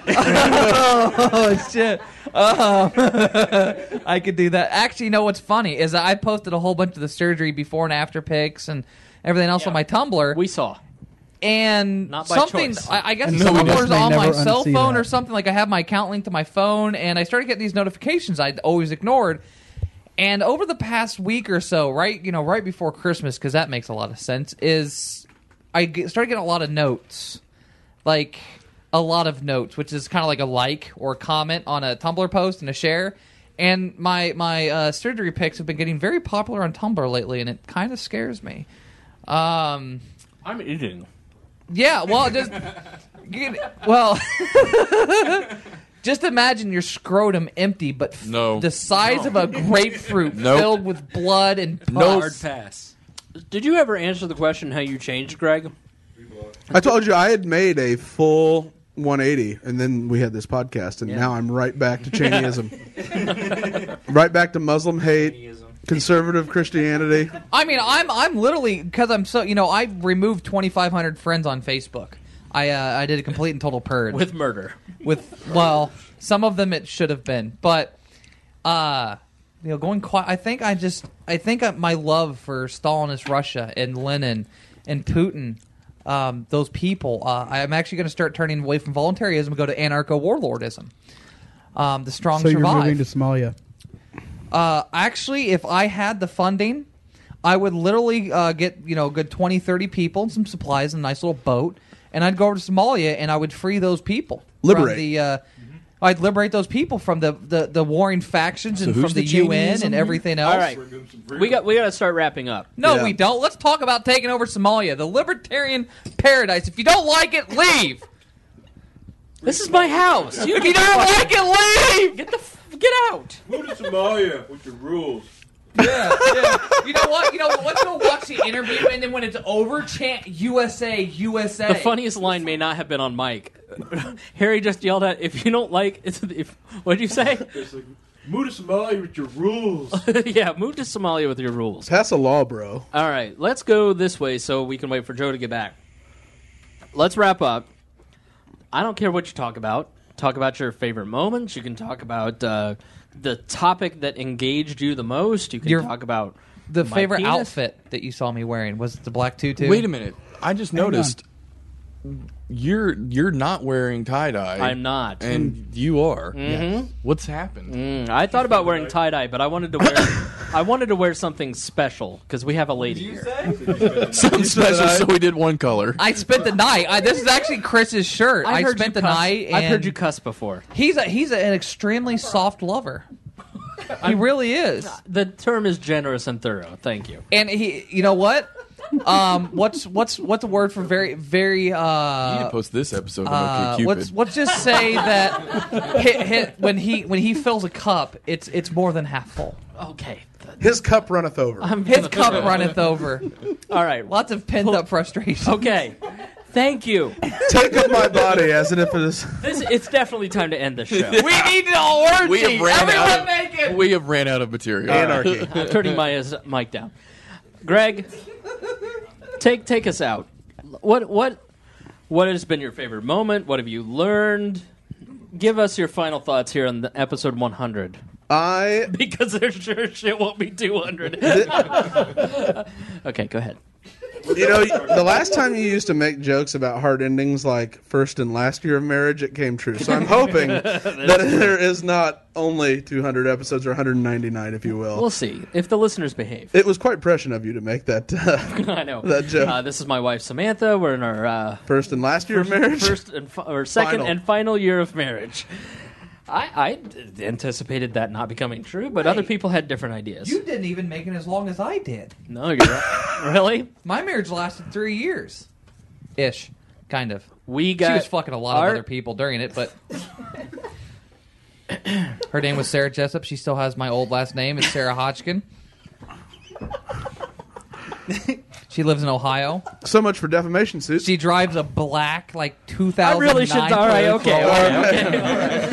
Oh, shit. Oh. I could do that. Actually, you know what's funny is that I posted a whole bunch of the surgery before and after pics and everything else on my Tumblr. We saw. And Not by something, choice. I, I guess And some some of us was may on my never cell unsee phone that. or something. Like I have my account linked to my phone, and I started getting these notifications I'd always ignored. And over the past week or so, right, you know, right before Christmas, because that makes a lot of sense, is I get, started getting a lot of notes, like a lot of notes, which is kind of like a like or a comment on a Tumblr post and a share. And my my uh, surgery pics have been getting very popular on Tumblr lately, and it kind of scares me. Um, I'm eating. yeah, well, just you- well, just imagine your scrotum empty, but f- No. the size of a grapefruit Nope. filled with blood and pus. Hard pass. Did you ever answer the question how you changed, Greg? I told you I had made a full one eighty, and then we had this podcast, and Yeah. now I'm right back to Cheneyism. Right back to Muslim hate, conservative Christianity. I mean, I'm I'm literally because I'm so you know I removed twenty-five hundred friends on Facebook. I uh, I did a complete and total purge With murder. with well, some of them it should have been, but uh, you know, going quiet. I think I just I think my love for Stalinist Russia and Lenin and Putin, um, those people, uh, I'm actually going to start turning away from voluntarism and go to anarcho warlordism. Um, the strong So you're survive. moving to Somalia. Uh, actually, if I had the funding, I would literally uh, get you know a good twenty, thirty people and some supplies and a nice little boat, and I'd go over to Somalia and I would free those people. Liberate. From the, uh, I'd liberate those people from the, the, the warring factions So and who's from the, the U N Cheneyism and here? everything else. All right. We got we got to start wrapping up. No, Yeah. we don't. Let's talk about taking over Somalia, the libertarian paradise. If you don't like it, leave. This is my house. You If you don't like it, leave. get the f- get out. Move to Somalia with your rules. Yeah, yeah. You know what? You know what? Let's go watch the interview, and then when it's over, chant U S A, U S A. The funniest line may not have been on mic. Harry just yelled at, "If you don't like, it's, if what did you say?" It's like, move to Somalia with your rules. Yeah, move to Somalia with your rules. Pass a law, bro. All right, let's go this way so we can wait for Joe to get back. Let's wrap up. I don't care what you talk about. Talk about your favorite moments. You can talk about uh, the topic that engaged you the most. You can Your- talk about the my favorite penis. outfit that you saw me wearing was it the black tutu. Wait a minute. I just noticed you're you're not wearing tie dye. I'm not. and you are. Mhm. What's happened? Mm, I thought about wearing tie dye, but I wanted to wear I wanted to wear something special because we have a lady here. Something special, so we did one color. I spent the night. I, this is actually Chris's shirt. I've I heard spent you the cuss- night. And I've heard you cuss before. He's a, he's an extremely soft lover. He really is. The term is generous and thorough. Thank you. And he, you know what? Um, what's what's what's a word for very very? Uh, You need to post this episode on uh, OkCupid. let's let's just say that hit, hit, when he when he fills a cup, it's it's more than half full. Okay, His cup runneth over. I'm His cup runneth over. All right. Lots of pent up frustration. Okay. Thank you. Take up my body as if it is. This it's definitely time to end the show. We need an orgy. We have ran Everyone out of, naked. We have ran out of material. Anarchy. I'm turning my uh, mic down. Greg, take take us out. What what what has been your favorite moment? What have you learned? Give us your final thoughts here on the episode one hundred. I Because there's sure shit won't be two hundred. Okay, go ahead. You know, the last time you used to make jokes about hard endings like first and last year of marriage, it came true. So I'm hoping that there is not only two hundred episodes or one hundred ninety-nine, if you will. We'll see if the listeners behave. It was quite prescient of you to make that uh, I know. that joke. Uh, this is my wife Samantha. We're in our uh, first and last year first, of marriage? First and fi- or second Final. and final year of marriage. I, I d- anticipated that not becoming true, but other people had different ideas. You didn't even make it as long as I did. No, you're right. Really? My marriage lasted three years. Ish. Kind of. We got She was fucking a lot our- of other people during it, but... Her name was Sarah Jessup. She still has my old last name. It's Sarah Hodgkin. She lives in Ohio. So much for defamation suits. She drives a black, like, two I thousand nine really should. All right, okay, okay, okay.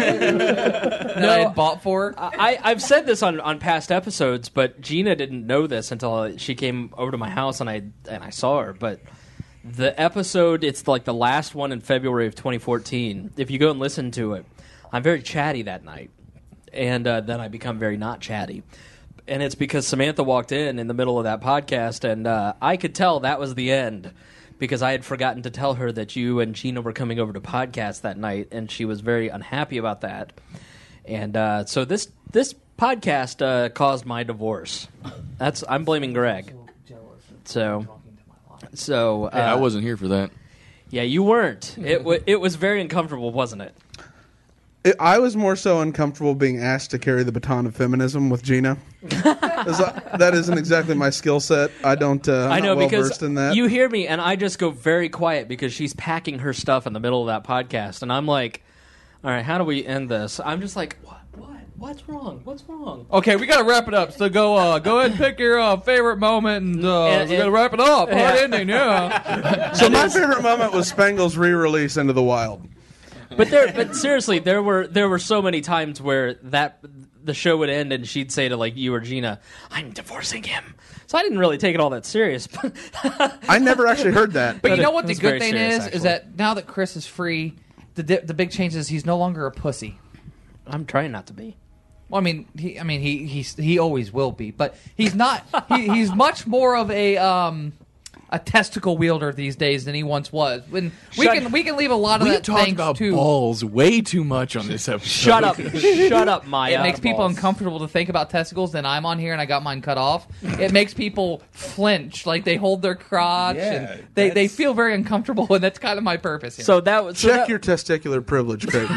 that I had bought for her. I, I've said this on, on past episodes, but Gina didn't know this until she came over to my house and I and I saw her. But the episode, it's like the last one in February of twenty fourteen. If you go and listen to it, I'm very chatty that night, and uh, then I become very not chatty. And it's because Samantha walked in in the middle of that podcast, and uh, I could tell that was the end because I had forgotten to tell her that you and Gina were coming over to podcast that night, and she was very unhappy about that. And uh, so this this podcast uh, caused my divorce. That's I'm blaming Greg. So, so uh, Hey, I wasn't here for that. Yeah, you weren't. It w- it was very uncomfortable, wasn't it? It, I was more so uncomfortable being asked to carry the baton of feminism with Gina. 'Cause I- that isn't exactly my skill set. I don't. Uh, I'm I know not well because versed in that. you hear me and I just go very quiet because she's packing her stuff in the middle of that podcast, and I'm like, "All right, how do we end this?" I'm just like, "What? What? What's wrong? What's wrong?" Okay, we gotta wrap it up. So go, uh, go ahead and pick your uh, favorite moment, and, uh, And- we gotta and- wrap it up. Hard Yeah. ending, yeah. So my favorite moment was Spangle's re-release Into the Wild. But there, but seriously, there were there were so many times where that the show would end and she'd say to like you or Gina, "I'm divorcing him." So I didn't really take it all that serious. I never actually heard that. But you know what the That's good very thing serious, is? actually. Is that now that Chris is free, the di- the big change is he's no longer a pussy. I'm trying not to be. Well, I mean, he, I mean, he, he's, he always will be, but he's not. He, he's much more of a um, a testicle wielder these days than he once was. When we Shut- can we can leave a lot of We that talked thanks about to. balls way too much on this episode. Shut up, shut up, Maya. It makes people uncomfortable to think about testicles. Then I'm on here and I got mine cut off. It makes people flinch, like they hold their crotch, Yeah, and they, they that's- feel very uncomfortable, and that's kind of my purpose here. So that was so Check that- your testicular privilege, Creighton.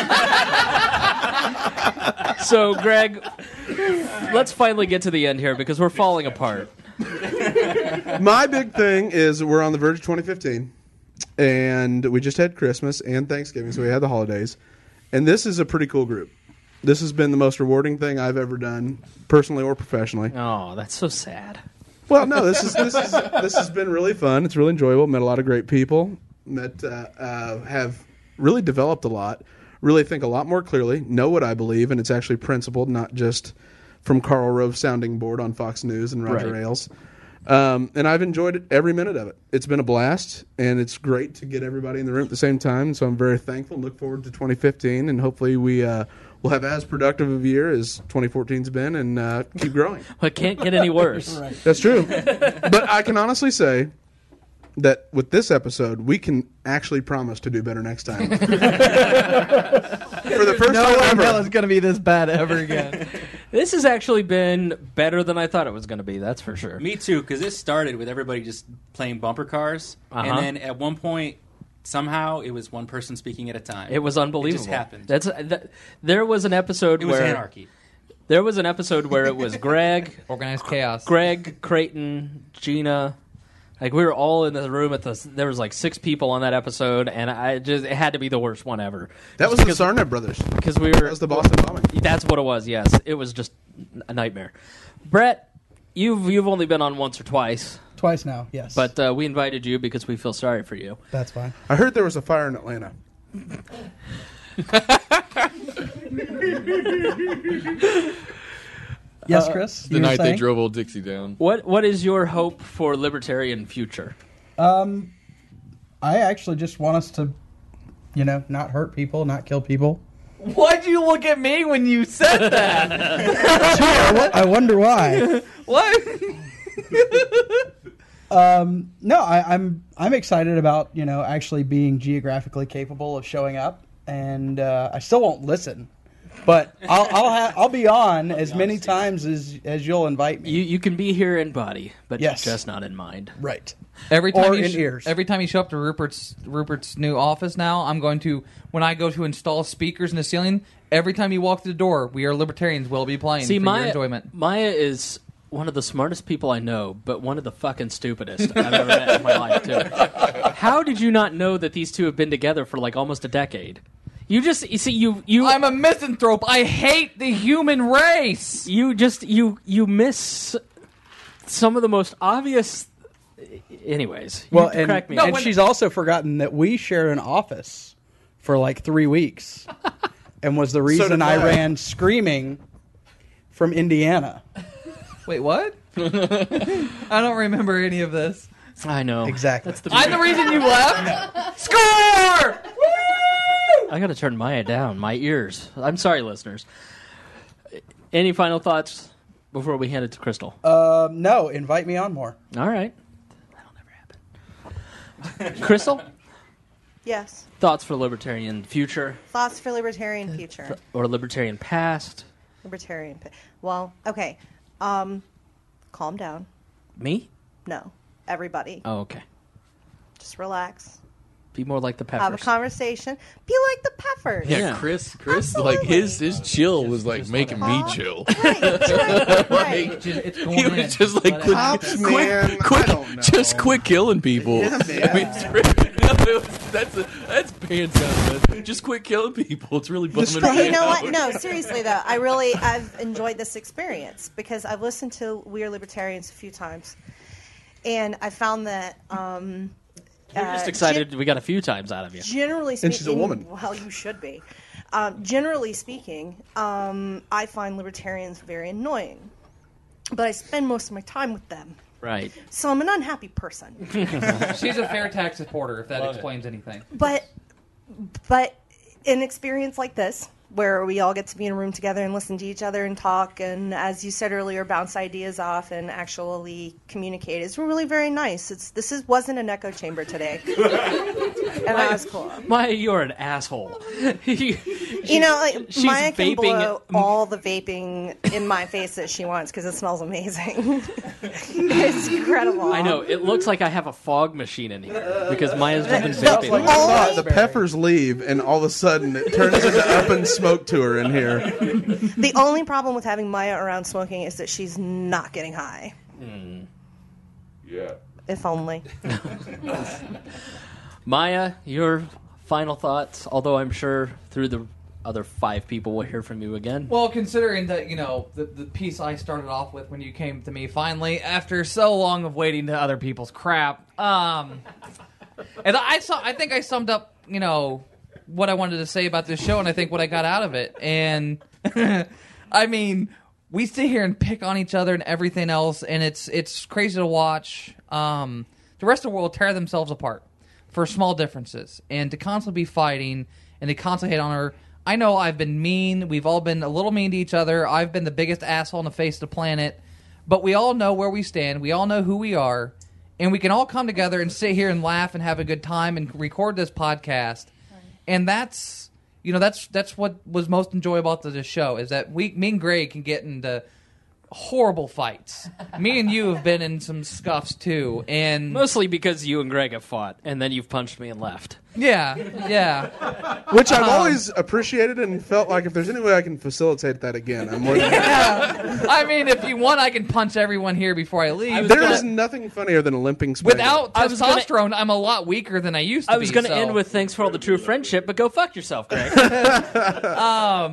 So, Greg, let's finally get to the end here because we're falling apart. My big thing is we're on the verge of twenty fifteen, and we just had Christmas and Thanksgiving, so we had the holidays. And this is a pretty cool group. This has been the most rewarding thing I've ever done, personally or professionally. Oh, that's so sad. Well, no, this is this is this has been really fun. It's really enjoyable. Met a lot of great people. Met uh, uh, have really developed a lot. Really think a lot more clearly. Know what I believe, and it's actually principled, not just from Karl Rove's sounding board on Fox News and Roger Right. Ailes. Um, and I've enjoyed it, every minute of it. It's been a blast, and it's great to get everybody in the room at the same time. So I'm very thankful and look forward to twenty fifteen, and hopefully we uh, will have as productive of a year as twenty fourteen's been, and uh, keep growing. It can't get any worse. That's true. But I can honestly say that with this episode, we can actually promise to do better next time. For the first no time one ever. hell is going to be this bad ever again. This has actually been better than I thought it was going to be. That's for sure. Me too, because this started with everybody just playing bumper cars, Uh-huh. and then at one point, somehow it was one person speaking at a time. It was unbelievable. It just happened. That's that, there was an episode It was where anarchy. There was an episode where it was Greg, organized chaos. Greg, Creighton, Gina. Like we were all in the room at the. There was like six people on that episode, and I just it had to be the worst one ever. That was Just the because- Sarnet brothers. because we were. That was the Boston bombing. That's what it was. Yes, it was just a nightmare. Brett, you've you've only been on once or twice. Twice now, yes. But uh, we invited you because we feel sorry for you. That's fine. I heard there was a fire in Atlanta. Yes, Chris? The night they drove old Dixie down. What What is your hope for libertarian future? Um, I actually just want us to, you know, not hurt people, not kill people. Why'd you look at me when you said that? Gee, I, wo- I wonder why. What? Um, no, I, I'm I'm excited about, you know, actually being geographically capable of showing up, and uh, I still won't listen, but I'll I'll, ha- I'll be on as many times as as you'll invite me. You you can be here in body, but Yes. just not in mind. Right. Every time Or you in sh- ears. every time you show up to Rupert's Rupert's new office now, I'm going to when I go to install speakers in the ceiling. Every time you walk through the door, "We Are Libertarians" will be playing See, for Maya, your enjoyment. Maya is one of the smartest people I know, but one of the fucking stupidest I've ever met in my life, too. How did you not know that these two have been together for like almost a decade? You just, you see, you, you. I'm a misanthrope. I hate the human race. You just, you, you miss some of the most obvious. Anyways, you Well, and, correct me. and she's also forgotten that we shared an office for like three weeks, and was the reason did I I. ran screaming from Indiana. Wait, what? I don't remember any of this. I know Exactly. That's the. I'm the reason you left. Score! I got to turn Maya down. My ears. I'm sorry, listeners. Any final thoughts before we hand it to Crystal? Um, no, invite me on more. All right. That'll never happen. Crystal, Yes. thoughts for libertarian future Thoughts for libertarian future. or libertarian past? Libertarian. pa- Well, okay. Um, calm down. Me? No, everybody. Oh, okay. Just relax. Be more like the Have a Peppers. conversation. Be like the Peppers. Yeah, Yeah. Chris, Chris, like his his chill was like making me chill. Right, right, right. Like, It's going he in. was just like quit, Cops, quit, man, quit, I don't know. just quit killing people. Yeah, man. I mean, it's really- no, it was- that's a, that's pants down. Man. Just quit killing people. It's really bumming But me you know out. what? No, seriously though, I really I've enjoyed this experience because I've listened to We Are Libertarians a few times, and I found that um, We're uh, just excited we got a few times out of you. Generally speaking, And she's a woman. Well, you should be. Um, generally speaking, um, I find libertarians very annoying, but I spend most of my time with them, Right. so I'm an unhappy person. She's a fair tax supporter, if that explains anything. But, but an experience like this, where we all get to be in a room together and listen to each other and talk, and as you said earlier, bounce ideas off and actually communicate, is really very nice. It's this is wasn't an echo chamber today, and that was cool. Maya, you're an asshole. you You know, like she's Maya can vaping- blow all the vaping in my face that she wants because it smells amazing. It's incredible. I know. It looks like I have a fog machine in here because Maya's just been No, vaping. like- I thought the Peppers leave, and all of a sudden it turns into up and smoke tour in here. The only problem with having Maya around smoking is that she's not getting high. Yeah. If only. Maya, your final thoughts, although I'm sure through the other five people we'll hear from you again. Well, considering that, you know, the, the piece I started off with when you came to me finally, after so long of waiting to other people's crap, um, and I saw, I think I summed up, you know, what I wanted to say about this show, and I think what I got out of it. And, I mean, we sit here and pick on each other and everything else, and it's it's crazy to watch um, the rest of the world tear themselves apart for small differences, and to constantly be fighting and to constantly hate on her. I know I've been mean. We've all been a little mean to each other. I've been the biggest asshole on the face of the planet. But we all know where we stand. We all know who we are. And we can all come together and sit here and laugh and have a good time and record this podcast. And that's, you know, that's that's what was most enjoyable about this show, is that we, me and Greg can get into horrible fights. Me and you have been in some scuffs too, and Mostly because you and Greg have fought, and then you've punched me and left. yeah, yeah. Which I've Um, always appreciated and felt like if there's any way I can facilitate that again, I'm more than Yeah. I mean, if you want, I can punch everyone here before I leave. There is nothing funnier than a limping spider. Without I was gonna- testosterone, I'm a lot weaker than I used to I was be. going to so- end with thanks for all the true friendship, but go fuck yourself, Greg. Um,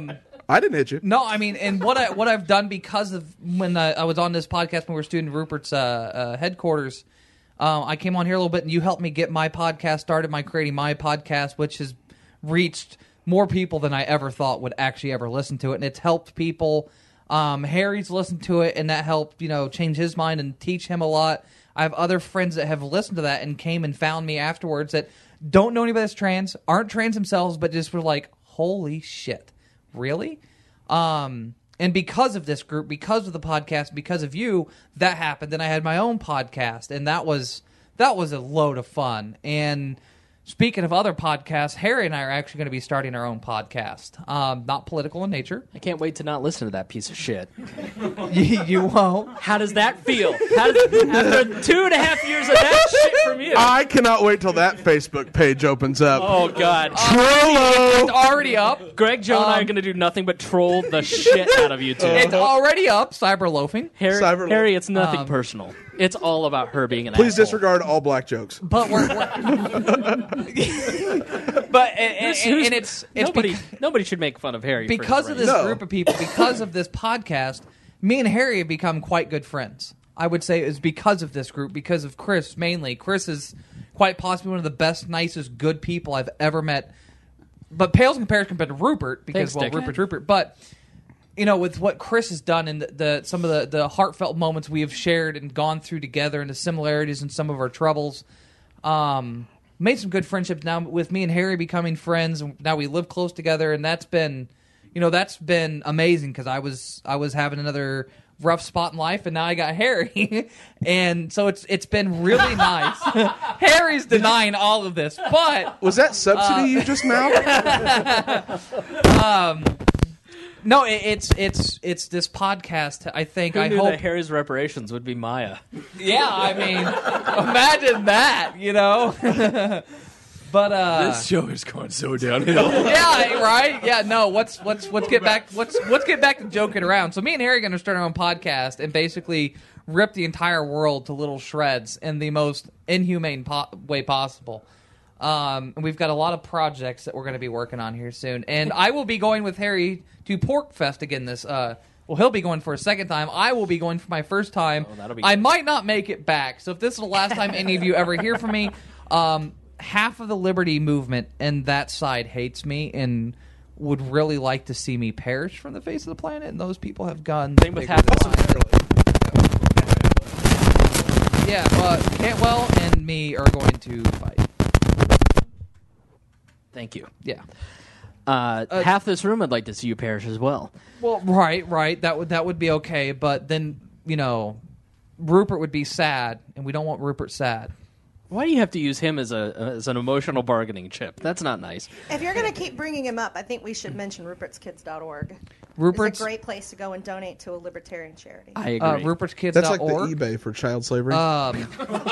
I didn't hit you. No, I mean, and what I what I've done because of when I, I was on this podcast when we were student Rupert's uh, uh, headquarters, um, I came on here a little bit, and you helped me get my podcast started, my creating my podcast, which has reached more people than I ever thought would actually ever listen to it, and it's helped people. Um, Harry's listened to it, and that helped you know change his mind and teach him a lot. I have other friends that have listened to that and came and found me afterwards that don't know anybody that's trans, aren't trans themselves, but just were like, "Holy shit." Really? Um, and because of this group, because of the podcast, because of you, that happened. Then I had my own podcast, and that was that was a load of fun. And speaking of other podcasts, Harry and I are actually going to be starting our own podcast. Um, not political in nature. I can't wait to not listen to that piece of shit. you, you won't. How does that feel? How does, after two and a half years of that shit from you? I cannot wait till that Facebook page opens up. Oh, God. Trollo! It's already up. Greg, Joe, and I are Um, going to do nothing but troll the shit out of you two. It's already up. Cyber loafing. Harry, Cyber Harry, it's nothing Um, personal. It's all about her being an Please asshole. disregard all black jokes. But we're, we're but and, and, Who's- who's- and it's it's nobody, bec- nobody should make fun of Harry for because his of race. this No. group of people, because of this podcast, me and Harry have become quite good friends. I would say it's because of this group, because of Chris mainly. Chris is quite possibly one of the best, nicest, good people I've ever met. But pales in comparison compared to Rupert, because Thanks, well, Dick. Rupert's Rupert. But you know, with what Chris has done and the, the some of the, the heartfelt moments we have shared and gone through together, and the similarities and some of our troubles, um, made some good friendships. Now with me and Harry becoming friends, and now we live close together, and that's been, you know, that's been amazing because I was I was having another rough spot in life, and now I got Harry, and so it's it's been really nice. Harry's denying all of this, but Was that subsidy Uh, you just mouthed? um, no, it, it's it's it's this podcast. I think Who I knew hope. that Harry's reparations would be Maya? Yeah, I mean, imagine that, you know. But uh, This show is going so downhill. yeah, right. Yeah, no. Let's let's let's get back. Let's let's get back to joking around. So me and Harry are going to start our own podcast and basically rip the entire world to little shreds in the most inhumane po- way possible. Um, and we've got a lot of projects that we're going to be working on here soon. And I will be going with Harry to Pork Fest again this. Uh, well, he'll be going for a second time. I will be going for my first time. Oh, that'll be I good. might not make it back. So if this is the last time any of you ever hear from me, um, half of the Liberty movement and that side hates me and would really like to see me perish from the face of the planet. And those people have guns. Same with half the Yeah, but Cantwell and me are going to fight. Thank you. Yeah. Uh, Uh, half this room, I'd like to see you perish as well. Well, right, right. That would that would be okay, but then you know, Rupert would be sad, and we don't want Rupert sad. Why do you have to use him as a as an emotional bargaining chip? That's not nice. If you're going to keep bringing him up, I think we should mention ruperts kids dot org. Rupert's It's a great place to go and donate to a libertarian charity. I agree. uh, Rupert's Kids. That's like the eBay for child slavery. Um,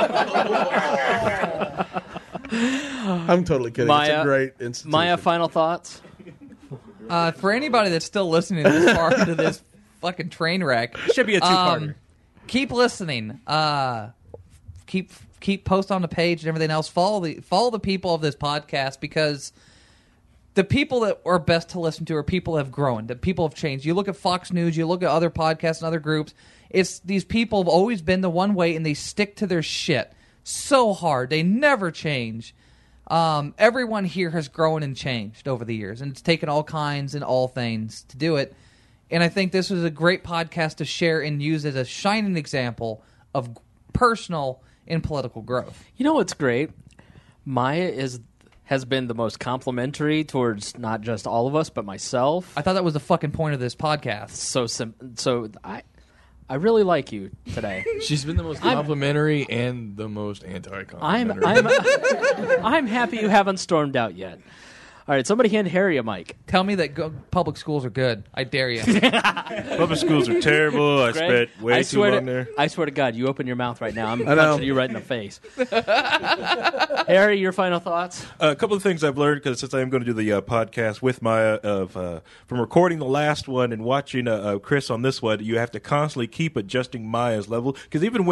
I'm totally kidding. it's Maya- a great institution. Maya, final thoughts? uh, for anybody that's still listening this far into this fucking train wreck, Should be a two-parter. um, keep listening. Uh, keep keep post on the page and everything else. Follow the follow the people of this podcast because the people that are best to listen to are people that have grown, that people have changed. You look at Fox News, you look at other podcasts and other groups. It's these people have always been the one way, and they stick to their shit so hard. They never change. Um, everyone here has grown and changed over the years, and it's taken all kinds and all things to do it. And I think this was a great podcast to share and use as a shining example of personal and political growth. You know what's great? Maya is has been the most complimentary towards not just all of us, but myself. I thought that was the fucking point of this podcast. So sim- so I I really like you today. She's been the most I'm- complimentary and the most I'm anti-complimentary. I'm I'm happy you haven't stormed out yet. All right, somebody hand Harry a mic. Tell me that go- public schools are good. I dare you. Public schools are terrible. I Greg, spent way I too swear long to, there. I swear to God, you open your mouth right now. I'm I know. punching you right in the face. Harry, your final thoughts? Uh, a couple of things I've learned because since I am going to do the uh, podcast with Maya, of uh, from recording the last one and watching uh, uh, Chris on this one, you have to constantly keep adjusting Maya's level because even when she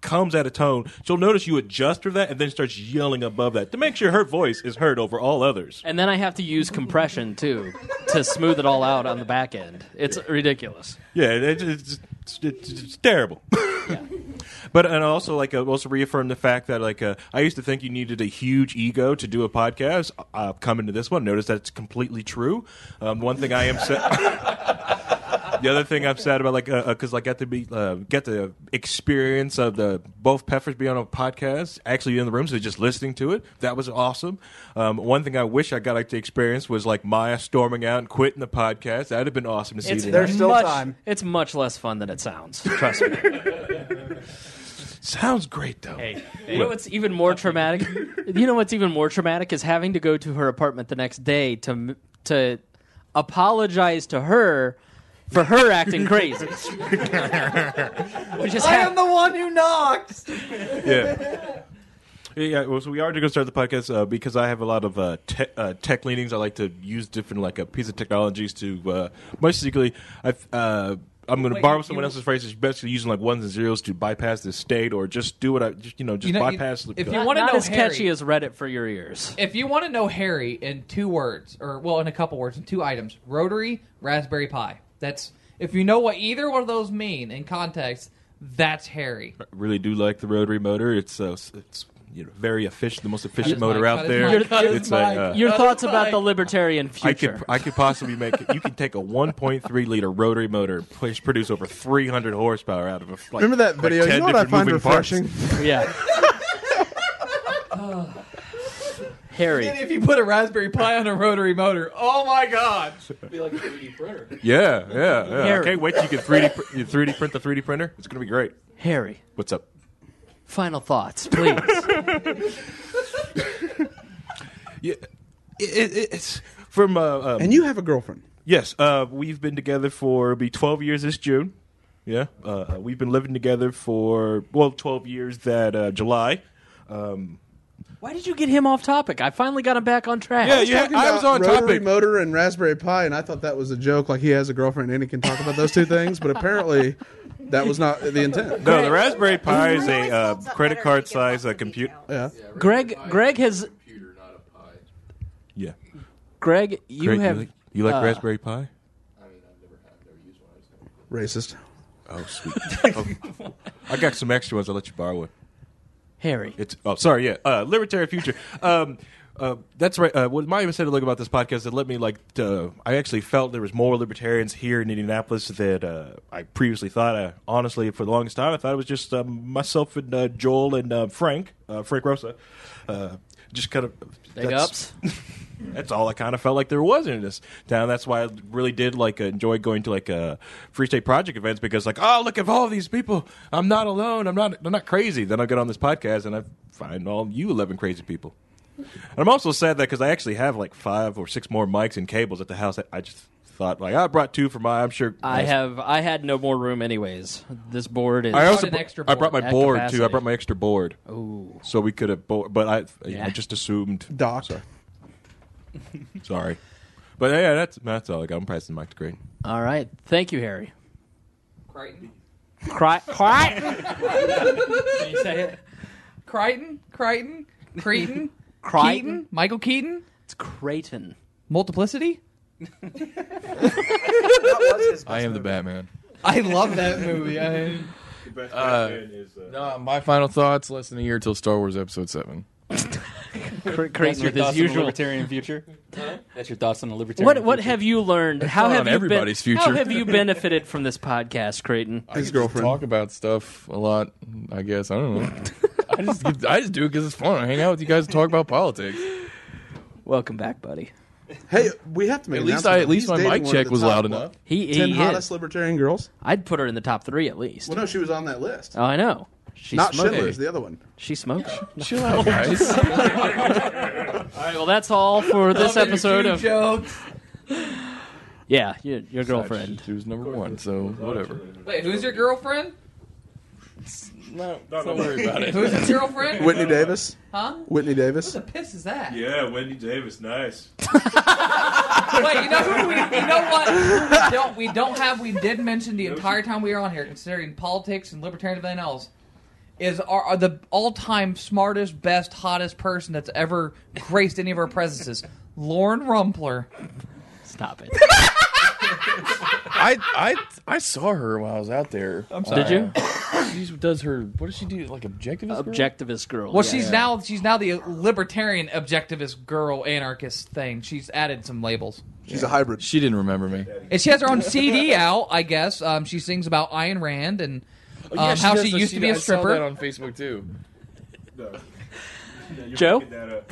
comes at a tone, she'll notice you adjust her that and then starts yelling above that to make sure her voice is heard over all others. And then I have to use compression, too, to smooth it all out on the back end. It's ridiculous. Yeah, it, it's, it's, it's, it's terrible. Yeah. But and also like uh, also reaffirm the fact that like uh, I used to think you needed a huge ego to do a podcast. Uh, coming to this one, notice that it's completely true. Um, one thing I am sad. The other thing I'm sad about, like, because uh, uh, I got to be uh, get the experience of the both Peffers being on a podcast, actually in the room, so just listening to it. That was awesome. Um, one thing I wish I got like to experience was like Maya storming out and quitting the podcast. That'd have been awesome to see. It's, that. there's still much, time. It's much less fun than it sounds. Trust me. Sounds great though. Hey, you know what's even more traumatic? You know what's even more traumatic is having to go to her apartment the next day to to apologize to her for her acting crazy. Which is I am the one who knocked. Yeah. Yeah, well, so we are going to start the podcast uh, because I have a lot of uh, te- uh, tech leanings. I like to use different like a piece of technologies to uh, basically. I've, uh, I'm going to Wait, borrow you- someone you- else's phrases, basically using like ones and zeros to bypass the state, or just do what I just you know just You know, you- bypass. the if you the- wanna Not know as Harry- catchy as Reddit for your ears. If you want to know Harry in two words, or well, in a couple words, in two items: Rotary, Raspberry Pi. That's if you know what either one of those mean in context. That's Harry. I really do like the rotary motor. It's uh, it's you know very efficient, the most efficient his motor mic, out cut his there. mic, cut his It's like, uh, Your thoughts about the libertarian I future? could I could possibly make it. You can take a one point three liter rotary motor and push, produce over three hundred horsepower out of a. Like, Remember that like video? ten You know what I different find moving parts. refreshing? Yeah. Harry. And if you put a Raspberry Pi on a rotary motor, oh my god! It'd be like a three D printer. Yeah, yeah, yeah. Harry. I can't wait till you can three D pr- you three D print the three D printer. It's gonna be great. Harry. What's up? Final thoughts, please. Yeah, it, it, it's from. Uh, um, And you have a girlfriend. Yes, uh, we've been together for be twelve years this June. Yeah, uh, we've been living together for well twelve years that uh, July. Um, Why did you get him off topic? I finally got him back on track. Yeah, you Talking I was about on rotary topic. motor and Raspberry Pi, and I thought that was a joke. Like he has a girlfriend and he can talk about those two things, but apparently that was not the intent. No, the Raspberry Pi is a uh, credit card size uh, computer. Yeah. Greg, Greg has. Yeah. Greg, you Greg, have. You like, you like uh, Raspberry Pi? Racist. Oh, sweet. Oh, I got some extra ones. I'll let you borrow one. Harry. It's oh, sorry, yeah, uh, libertarian future. Um, uh, that's right. Uh, what Maya said to look about this podcast that let me like. To, I actually felt there was more libertarians here in Indianapolis than uh, I previously thought. I, honestly, for the longest time, I thought it was just um, myself and uh, Joel and uh, Frank, uh, Frank Rosa. Uh, just kind of Big that's- ups. That's all I kind of felt like there was in this town. That's why I really did like uh, enjoy going to like uh, Free State Project events because like, oh, look at all these people. I'm not alone. I'm not. I'm not crazy. Then I get on this podcast and I find all you eleven crazy people. And I'm also sad that because I actually have like five or six more mics and cables at the house. I just thought like I brought two for my. I'm sure I have. I had no more room, anyways. This board is. I also an br- extra I brought my board. board At too. I capacity. brought my extra board. Ooh. So we could have. Bo- but I, Yeah. I just assumed. Doc. Sorry. But yeah, that's that's all I got. I'm passing the mic to Greg. All right. Thank you, Harry. Crichton, Cry. Cry. Can you say it? Crichton, Crichton, Cretan, Crichton? Keaton, Michael Keaton, It's Creighton. Multiplicity. I am the Batman. I love that movie. I, Uh, no, my final thoughts: less than a year till Star Wars Episode Seven. Cre- That's Creighton your with his thoughts on the usual. libertarian future. That's your thoughts on the libertarian. What What future? have you learned? How not have on you everybody's been, future. How have you benefited from this podcast, Creighton? I His get to girlfriend. talk about stuff a lot. I guess I don't know. I just get- I just do it because it's fun. I hang out with you guys and talk about politics. Welcome back, buddy. Hey, we have to make At an least announcement. I- at least He's my dating mic one of check the was top, loud what, enough. He, Ten he hottest is. libertarian girls. I'd put her in the top three at least. Well, no, she was on that list. Oh, I know. She Not smokes. Schindler's, the other one. She smokes. Chill out, guys. All right. Well, that's all for this episode of. jokes. Yeah, your, your girlfriend. She was number one, so whatever. Wait, who's your girlfriend? No, don't worry about it. Who's your girlfriend? Whitney Davis. Huh? Whitney Davis. What the piss is that? Yeah, Wendy Davis, nice. Wait, you know who we? You know what? We don't. We don't have. We did mention the entire time we were on here, considering politics and libertarian and everything else, is our, are the all-time smartest, best, hottest person that's ever graced any of our presences. Lauren Rumpler. Stop it. I I I saw her while I was out there. I'm sorry. Did you? She does her. What does she do? Like objectivist. Girl? Objectivist girl. Well, yeah. she's Yeah. now she's now the libertarian objectivist girl anarchist thing. She's added some labels. She's a hybrid. She didn't remember me. And she has her own C D out, I guess. Um, she sings about Ayn Rand and um, Oh, yeah, how does she the- used to be a I saw stripper. that on Facebook too. Joe?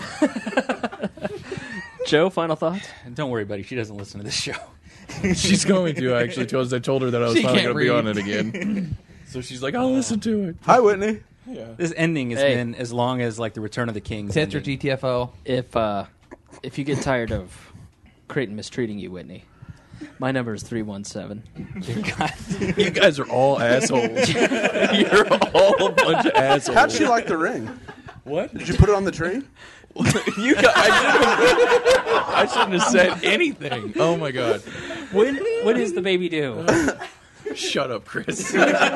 Joe, final thoughts? Don't worry, buddy. She doesn't listen to this show. She's going to actually. Because I told her that I was She finally can't going to be on read. it again. So she's like, "I'll listen to it." Hi, Whitney. Yeah. This ending has Hey. been as long as like the Return of the Kings. Tits or ending. G T F O. If uh, if you get tired of Creighton mistreating you, Whitney, my number is three one seven. You guys are all assholes. You're all a bunch of assholes. How'd she like the ring? What? Did you put it on the tree? You guys, I, shouldn't, I shouldn't have said anything. Oh my god. When, what does the baby do? Shut up, Chris.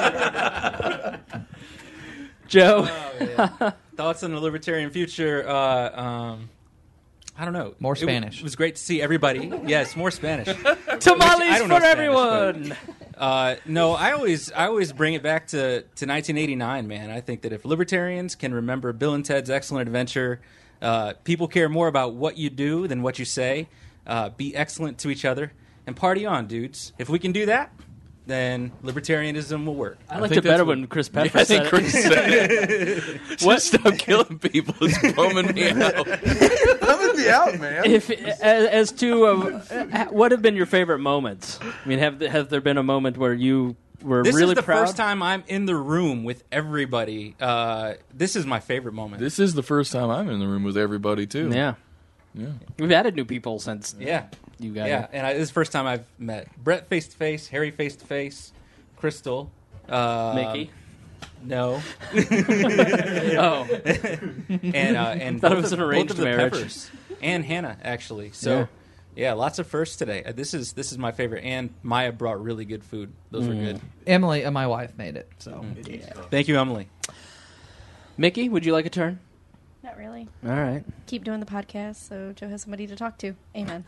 Joe. Oh, thoughts on the libertarian future? Uh, um, I don't know. More It- Spanish. It, was great to see everybody. Yes, more Spanish. Tamales I don't know for Spanish, everyone. but, uh, no, I always, I always bring it back to, to nineteen eighty-nine. Man, I think that if libertarians can remember Bill and Ted's Excellent Adventure, uh, people care more about what you do than what you say. Uh, be excellent to each other and party on, dudes. If we can do that, then libertarianism will work. I liked it better when Chris Pepper Yeah, I said think Chris said it. Just stop killing people. It's bumming me out. Bumming me out, man. If as, as to uh, what have been your favorite moments? I mean, have have there been a moment where you were This really is the proud? first time I'm in the room with everybody. Uh, this is my favorite moment. This is the first time I'm in the room with everybody too. Yeah, yeah. We've added new people since. Yeah, you got yeah, here. and I, this is the first time I've met Brett face to face, Harry face to face, Crystal, uh, Mickey. No. Oh. and uh, and Thought it both was of- an arranged both of the marriage. Peppers. And Hannah actually. So Yeah. yeah. lots of firsts today. Uh, this is this is my favorite. And Maya brought really good food. Those were Mm. good. Emily and my wife made it. So Mm. Yeah. Thank you, Emily. Mickey, would you like a turn? Not really. All right. Keep doing the podcast so Joe has somebody to talk to. Amen.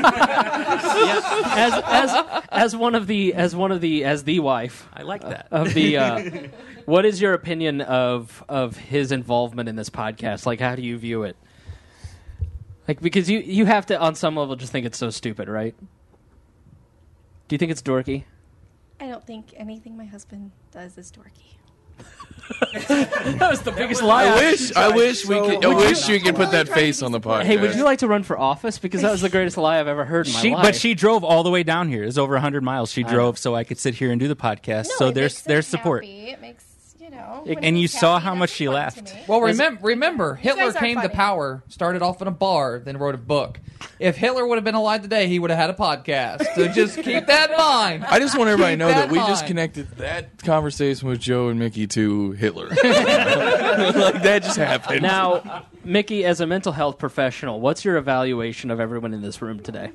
as as as one of the as one of the as the wife. I like that. Of the uh, what is your opinion of of his involvement in this podcast? Like, how do you view it? Like, because you you have to on some level just think it's so stupid, right? Do you think it's dorky? I don't think anything my husband does is dorky. That was the biggest lie. I I've wish. I tried. wish we could. I Would wish you- you could put that face on the podcast. Hey, would you like to run for office? Because that was the greatest lie I've ever heard in my She, life. but she drove all the way down here. It was over one hundred miles. She I drove know. so I could sit here and do the podcast. No, so it there's makes there's him support. happy. It makes, you know. It- when and you he's saw happy, how that's much she important laughed. to me. Well, As- remember, remember, Hitler guys are came to funny. power, started off in a bar, then wrote a book. If Hitler would have been alive today, he would have had a podcast. So just keep that in mind. I just want everybody to Keep know that in we just mind. connected that conversation with Joe and Mickey to Hitler. Like that just happened. Now, Mickey, as a mental health professional, what's your evaluation of everyone in this room today?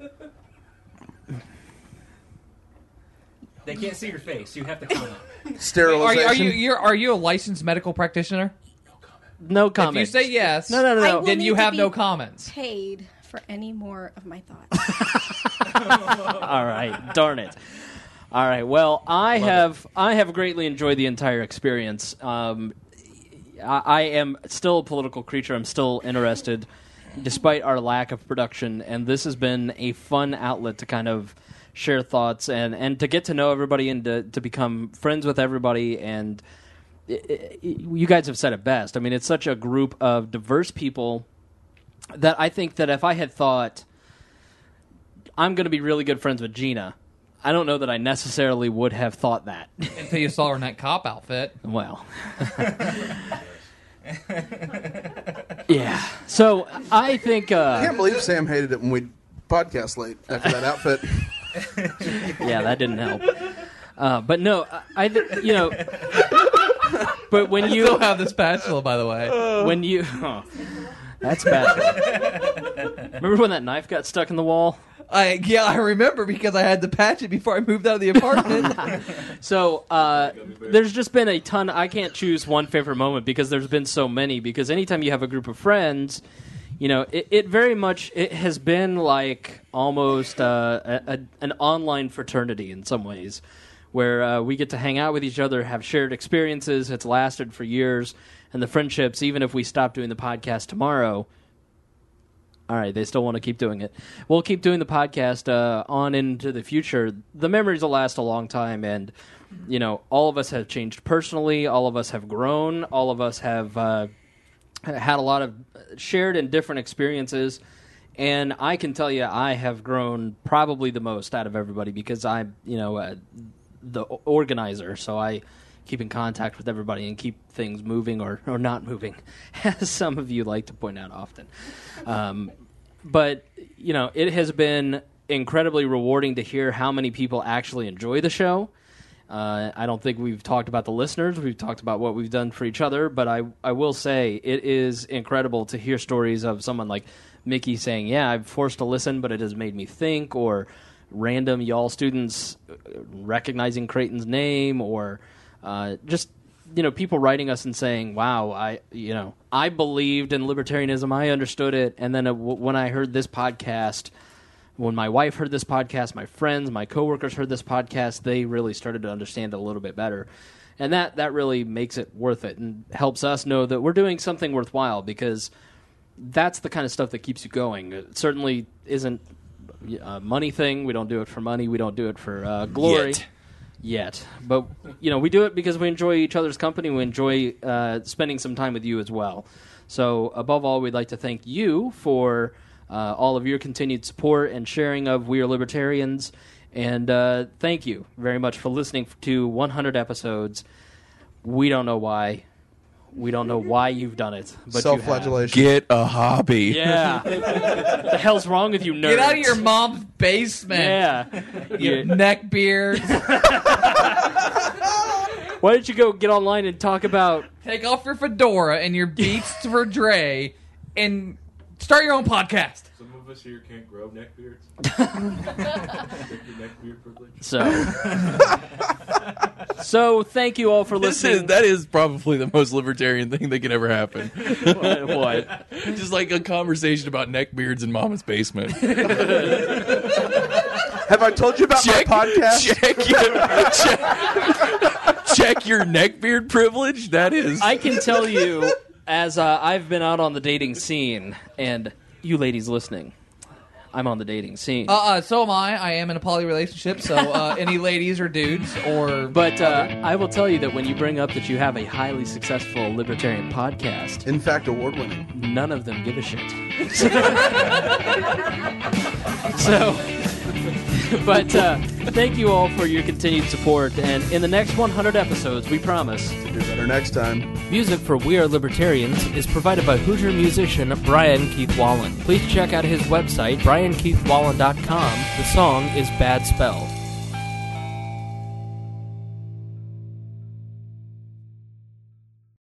They can't see your face. You have to comment. Are you, Sterilization. are you you're, are you a licensed medical practitioner? No comment. If you say yes, No, no, no, I no. will then need you to have be no comments. Paid for any more of my thoughts. All right, darn it. All right. Well, I have I have greatly enjoyed the entire experience. Um, I, I am still a political creature. I'm still interested, despite our lack of production. And this has been a fun outlet to kind of share thoughts and, and to get to know everybody and to, to become friends with everybody. And it, it, you guys have said it best. I mean, it's such a group of diverse people that I think that if I had thought I'm going to be really good friends with Gina, I don't know that I necessarily would have thought that. Until you saw her in that cop outfit. Well. Yeah. So I think. I Uh, can't believe Sam hated it when we podcast late after that outfit. yeah, that didn't help. Uh, but no, I, I th- you know. But when I you still have the spatula, by the way. when you oh, that's bad. Remember when that knife got stuck in the wall? I yeah, I remember because I had to patch it before I moved out of the apartment. So uh, there's just been a ton. I can't choose one favorite moment because there's been so many. Because anytime you have a group of friends, you know, it, it very much it has been like almost uh, a, a, an online fraternity in some ways, where uh, we get to hang out with each other, have shared experiences. It's lasted for years, and the friendships. Even if we stop doing the podcast tomorrow. All right, they still want to keep doing it. We'll keep doing the podcast uh, on into the future. The memories will last a long time, and you know, all of us have changed personally. All of us have grown. All of us have uh, had a lot of shared and different experiences. And I can tell you, I have grown probably the most out of everybody because I'm, you know, uh, the organizer. So I keep in contact with everybody and keep things moving or, or not moving, as some of you like to point out often. Um, but, you know, it has been incredibly rewarding to hear how many people actually enjoy the show. Uh, I don't think we've talked about the listeners. We've talked about what we've done for each other. But I, I will say it is incredible to hear stories of someone like Mickey saying, yeah, I'm forced to listen, but it has made me think, or random y'all students recognizing Creighton's name, or uh, just, you know, people writing us and saying, wow, I, you know, I believed in libertarianism. I understood it. And then uh, w- when I heard this podcast, when my wife heard this podcast, my friends, my coworkers heard this podcast, they really started to understand it a little bit better. And that, that really makes it worth it and helps us know that we're doing something worthwhile, because that's the kind of stuff that keeps you going. It certainly isn't a money thing. We don't do it for money. We don't do it for uh, glory. Yet. Yet. But, you know, we do it because we enjoy each other's company. We enjoy uh, spending some time with you as well. So, above all, we'd like to thank you for uh, all of your continued support and sharing of We Are Libertarians. And uh, thank you very much for listening to one hundred episodes. We don't know why. We don't know why you've done it, but Self-flagellation. You have. Get a hobby. Yeah. What the hell's wrong with you, nerds? Get out of your mom's basement. Yeah. Your Yeah. neck beard. Why don't you go get online and talk about... Take off your fedora and your Beats for Dre and start your own podcast. Some of us here can't grow neck beards. Neck beard privilege. So... So, thank you all for This listening. is, that is probably the most libertarian thing that could ever happen. What? What? Just like a conversation about neck beards in Mama's basement. Have I told you about check, my podcast? Check your, check, check your neck beard privilege. That is. I can tell you, as uh, I've been out on the dating scene, and you ladies listening, I'm on the dating scene. Uh, uh, so am I. I am in a poly relationship, so uh, any ladies or dudes or... But uh, I will tell you that when you bring up that you have a highly successful libertarian podcast... In fact, award-winning. None of them give a shit. So... But uh, thank you all for your continued support, and in the next one hundred episodes, we promise to do better next time. Music for We Are Libertarians is provided by Hoosier musician Brian Keith Wallen. Please check out his website, brian keith wallen dot com. The song is Bad Spell.